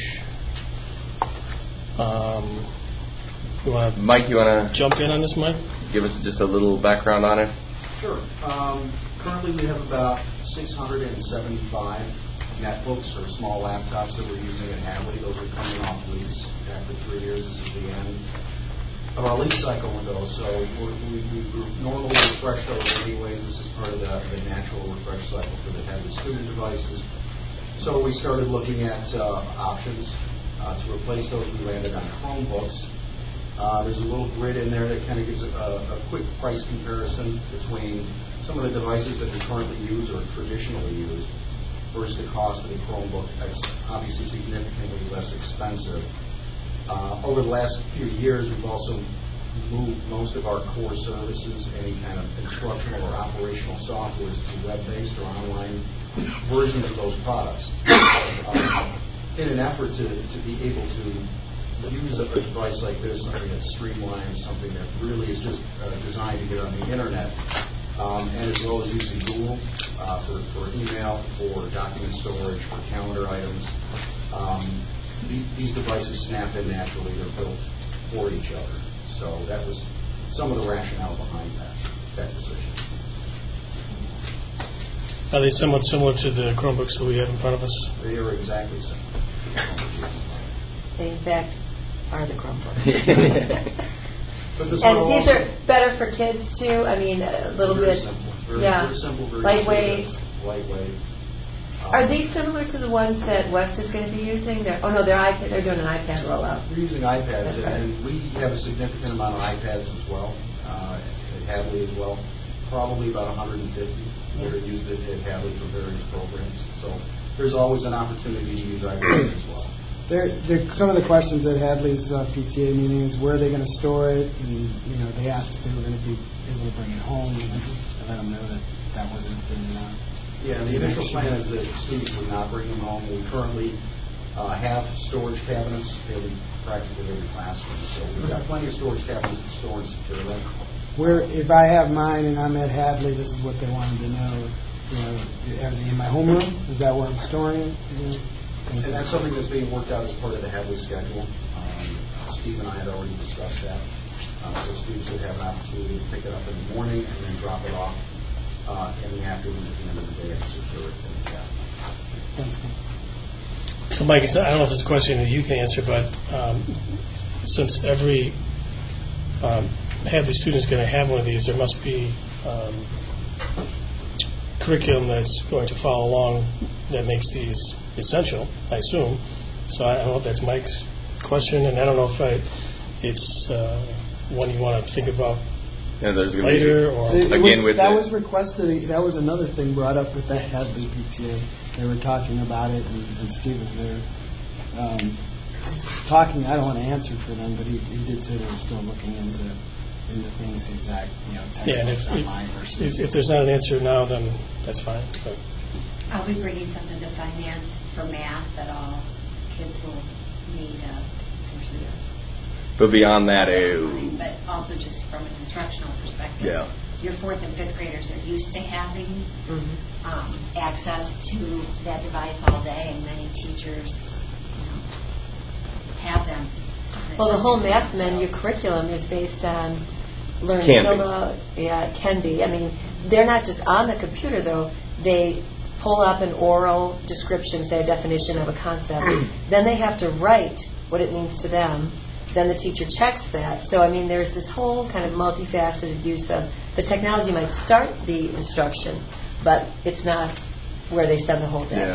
Mike, you want to jump in on this, Mike? Give us just a little background on it? Sure. Currently we have about 675 netbooks or small laptops that we're using at Hadley. Those are coming off lease. After 3 years, this is the end of our lease cycle window. So we normally refresh those anyways. This is part of the natural refresh cycle for the Hadley student devices. So we started looking at options to replace those. We landed on Chromebooks. There's a little grid in there that kind of gives a quick price comparison between some of the devices that we currently use or traditionally use versus the cost of the Chromebook. That's obviously significantly less expensive. Over the last few years, we've also moved most of our core services, any kind of instructional or operational software, to web-based or online versions of those products. In an effort to be able to use a device like this, something that's streamlined, something that really is just designed to get on the internet, and as well as using Google for email, for document storage, for calendar items. These devices snap in naturally. They're built for each other. So that was some of the rationale behind that decision. Are they somewhat similar to the Chromebooks that we have in front of us? They are exactly similar. They, in fact, are the Chromebooks. But this and these are better for kids, too? I mean, a little very bit... Simple. Very, yeah. Very simple. Very lightweight. Lightweight. Are these similar to the ones that West is going to be using? They're iPad. They're doing an iPad rollout. We're using iPads, right. and we have a significant amount of iPads as well, at Hadley as well. Probably about 150 that are used at Hadley for various programs. So there's always an opportunity to use iPads as well. Some of the questions at Hadley's PTA meeting is where are they going to store it, and they asked if they were going to be able to bring it home, and I let them know that wasn't in. Yeah, the initial plan is that students would not bring them home. We currently have storage cabinets in practically every classroom, so we've got plenty of storage cabinets to store and secure them. If I have mine and I'm at Hadley, this is what they wanted to know. Are they in my homeroom? Is that where I'm storing it? And that's something that's being worked out as part of the Hadley schedule. Steve and I had already discussed that. So students would have an opportunity to pick it up in the morning and then drop it off in the afternoon at the end of the day and secure it in the cabinet. So, Mike, I don't know if this is a question that you can answer, but since every Hadley student is going to have one of these, there must be curriculum that's going to follow along that makes these essential, I assume. So I don't know if that's Mike's question, and I don't know if it's one you want to think about later. That was requested. That was another thing brought up with the Hadley PTA. They were talking about it, and Steve was there talking. I don't want to answer for them, but he did say they were still looking into things exact, textbooks online versus. If there's not an answer now, then that's fine. But. I'll be bringing something to finance for math that all kids will need a computer. But beyond that, but also just from an instructional perspective, your 4th and 5th graders are used to having access to that device all day, and many teachers have them. Well, the whole math menu curriculum is based on learning. It can be. I mean, they're not just on the computer, though. They pull up an oral description, say a definition of a concept. Then they have to write what it means to them. Then the teacher checks that. So, I mean, there's this whole kind of multifaceted use of the technology might start the instruction, but it's not where they spend the whole day. Yeah.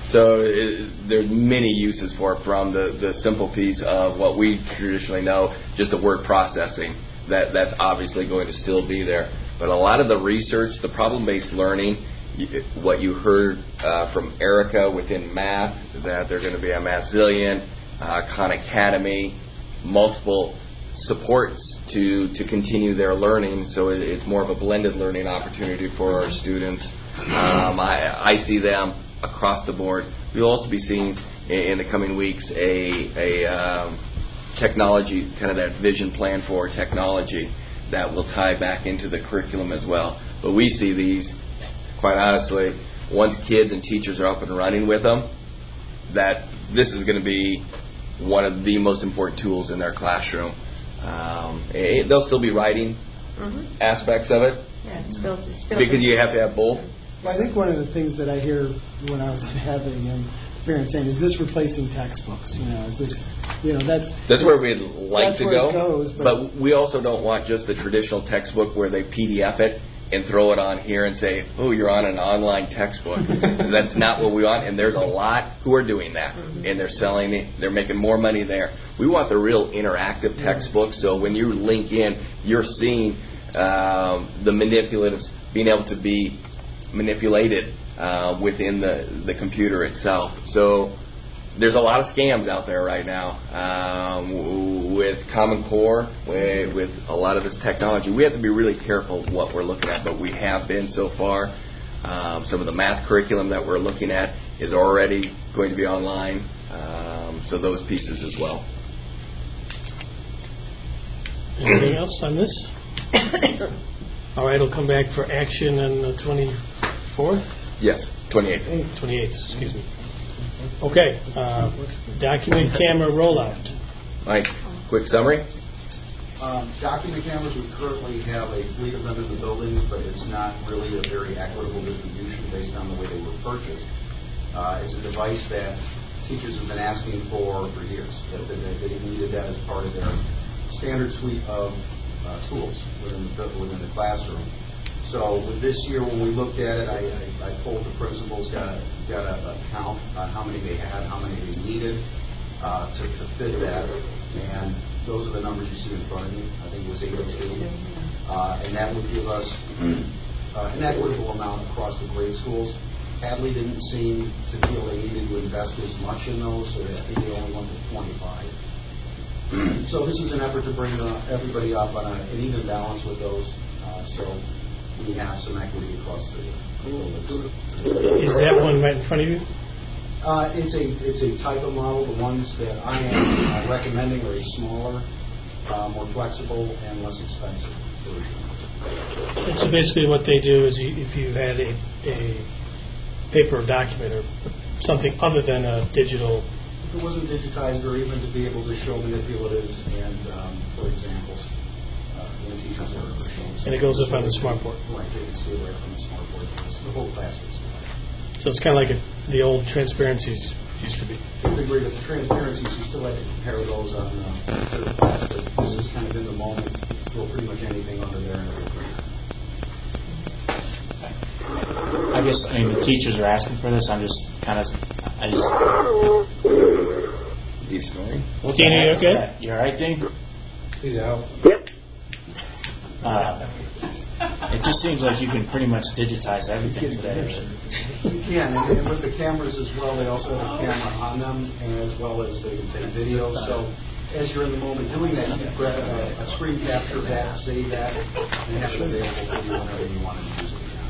So there's many uses for it, from the simple piece of what we traditionally know, just the word processing. That's obviously going to still be there. But a lot of the research, the problem-based learning, what you heard from Erica within math, that they're going to be a Mathzillion, Khan Academy, multiple supports to continue their learning. So it's more of a blended learning opportunity for our students. I see them across the board. We'll also be seeing in the coming weeks a technology, kind of that vision plan for technology that will tie back into the curriculum as well. But we see these, quite honestly, once kids and teachers are up and running with them, that this is going to be one of the most important tools in their classroom. They'll still be writing aspects of it, because you have to have both. Well, I think one of the things that I hear when I was having parents saying, is this replacing textbooks? Is this, that's where we'd like to go. It goes, but we also don't want just the traditional textbook where they PDF it and throw it on here and say, oh, you're on an online textbook. That's not what we want, and there's a lot who are doing that, and they're selling it, they're making more money there. We want the real interactive textbook, so when you link in, you're seeing the manipulatives being able to be manipulated within the computer itself. So there's a lot of scams out there right now with Common Core, with a lot of this technology. We have to be really careful what we're looking at, but we have been so far. Some of the math curriculum that we're looking at is already going to be online, so those pieces as well. Anything else on this? All right, it'll come back for action on the 24th? Yes, 28th. 28th, excuse me. Okay, document camera rollout. Mike, quick summary? Document cameras, we currently have a fleet of them in the building, but it's not really a very equitable distribution based on the way they were purchased. It's a device that teachers have been asking for years. They needed that as part of their standard suite of tools within the classroom. So with this year, when we looked at it, I told the principals, got a count on how many they had, how many they needed to fit that, and those are the numbers you see in front of you. I think it was 802, and that would give us an equitable amount across the grade schools. Hadley didn't seem to feel they needed to invest as much in those, so I think they only went to 25. So this is an effort to bring everybody up on an even balance with those. So we have some equity across the buildings. Is that one right in front of you? It's a type of model. The ones that I am recommending are a smaller, more flexible, and less expensive version. And so basically what they do is if you had a paper document or something other than a digital... If it wasn't digitized, or even to be able to show manipulatives and, for examples, when teachers are showing. And it goes up on the smartboard. Right, they can see it right from the smartboard. The whole class can see it. So it's kind of like the old transparencies used to be. To the degree that the transparencies, you still have to compare those on the class, but this is kind of in the moment. Throw pretty much anything under there and everything. I guess, the teachers are asking for this. Is he snoring? Dean, are you okay? You all right, Dean? He's out. Yep. It just seems like you can pretty much digitize everything today. You can, and with the cameras as well, they also have a camera on them, as well as they can take video. So as you're in the moment doing that, you can grab a screen capture that, save that, and have it available for you whenever you want to use it again.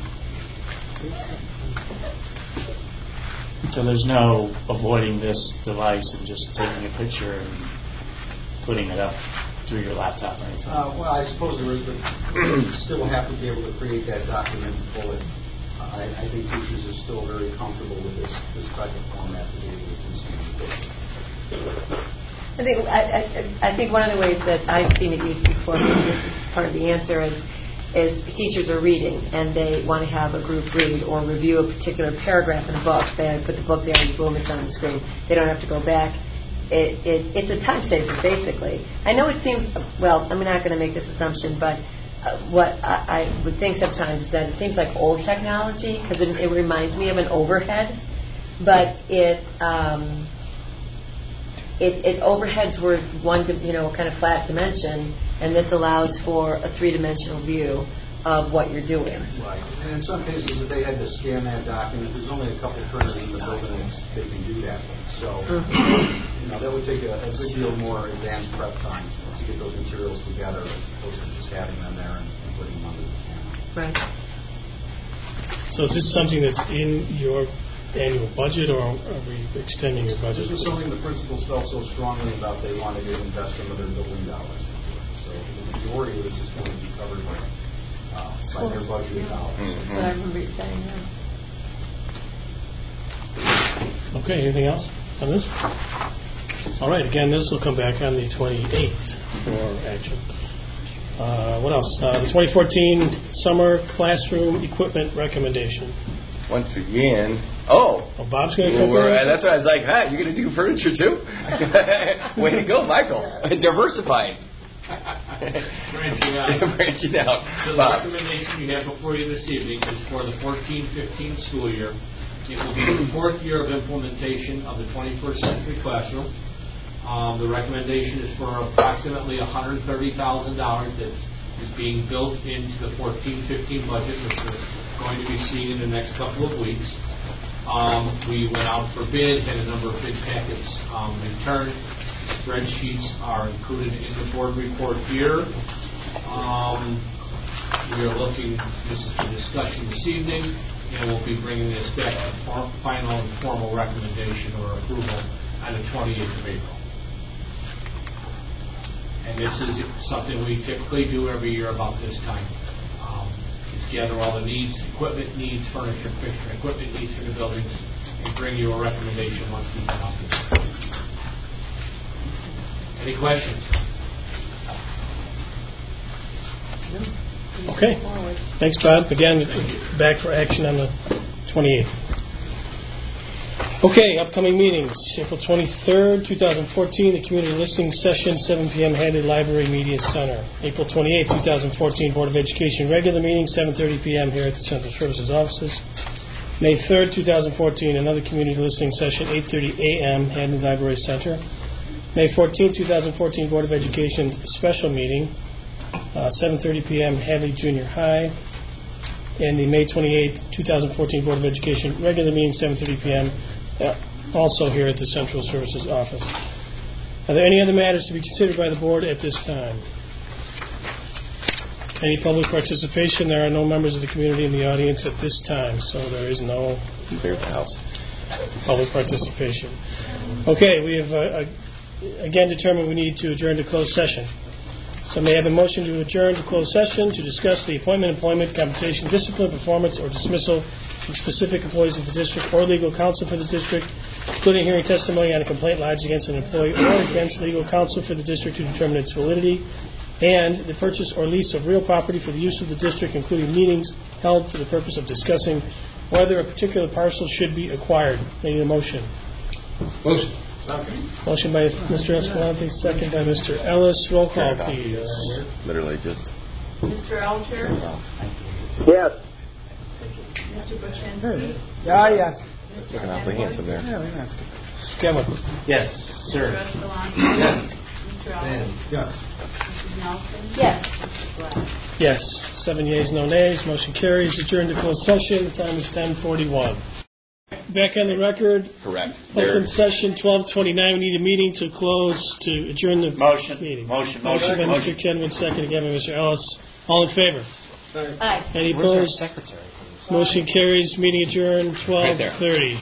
So there's no avoiding this device and just taking a picture and putting it up through your laptop or anything? Well, I suppose there is, but you still have to be able to create that document and pull it. I think teachers are still very comfortable with this type of format to be able to do something. I think one of the ways that I've seen it used before, this is part of the answer, is teachers are reading and they want to have a group read or review a particular paragraph in a book. They put the book there and boom, it's on the screen. They don't have to go back. It's a time saver, basically. I know it seems, well, I'm not going to make this assumption, but what I would think sometimes is that it seems like old technology, because it reminds me of an overhead. but it overheads were one, kind of flat dimension, and this allows for a three-dimensional view of what you're doing. Right. And in some cases, if they had to scan that document, there's only a couple printers in the building that they can do that with. So, that would take a good deal more advanced prep time to get those materials together as opposed to just having them there and putting them under the camera. Right. So is this something that's in your annual budget, or are we extending your budget? This was something the principals felt so strongly about they wanted to invest some of their building dollars into it. So the majority of this is going to be covered by their budgeted dollars. That's what I remember you saying, Okay, anything else on this? All right, again, this will come back on the 28th for action. What else? The 2014 Summer Classroom Equipment Recommendation. Once again, Bob's going to come that's why I was like, you're going to do furniture too? Way to go, Michael. Diversifying. Branching out. So the recommendation you have before you this evening is for the 14-15 school year. It will be the fourth year of implementation of the 21st century classroom. The recommendation is for approximately $130,000 that is being built into the 14-15 budget, which we're going to be seeing in the next couple of weeks. We went out for bid, had a number of bid packets returned. Spreadsheets are included in the board report here. We are looking, this is for discussion this evening, and we'll be bringing this back to final and formal recommendation or approval on the 28th of April. And this is something we typically do every year about this time. It's gather all the needs, equipment needs, furniture, fixture, equipment needs for the buildings, and bring you a recommendation once we've done this. Any questions? Okay. Thanks, Bob. Again, back for action on the 28th. Okay, upcoming meetings. April 23rd, 2014, the Community Listening Session, 7 p.m., Hadley Library Media Center. April 28th, 2014, Board of Education regular meeting, 7:30 p.m. here at the Central Services offices. May 3rd, 2014, another Community Listening Session, 8:30 a.m., Hadley Library Center. May 14th, 2014, Board of Education special meeting, 7:30 p.m., Hadley Junior High. And the May 28th, 2014, Board of Education regular meeting, 7:30 p.m., also here at the Central Services office. Are there any other matters to be considered by the Board at this time? Any public participation? There are no members of the community in the audience at this time, so there is no public participation. Okay, we have again determined we need to adjourn to closed session. So may I have a motion to adjourn to closed session to discuss the appointment, employment, compensation, discipline, performance, or dismissal of specific employees of the district or legal counsel for the district, including hearing testimony on a complaint lodged against an employee or against legal counsel for the district to determine its validity, and the purchase or lease of real property for the use of the district, including meetings held for the purpose of discussing whether a particular parcel should be acquired. May I get a motion? Motion. Motion by Mr. Escalante, second by Mr. Ellis. Roll call, please. Literally just. Mr. Alger? Yes. Mr. Buchansky? Yes. Looking awfully handsome there. Yeah, that's good. Mr. Kevin? Yes, sir. Mr. Escalante? Yes. Mr. Ellis? Yes. Mrs. Nelson? Yes. Mrs. Black? Yes. 7 yeas, no nays. Motion carries. Adjourned to closed session. The time is 10:41. Back on the record. Correct. Open session 12:29. We need a meeting to close to adjourn the meeting. Motion by Mr. Kenwood, second again by Mr. Ellis. All in favor? Aye. Any Where's our opposed? secretary? Motion carries. Meeting adjourned 12:30.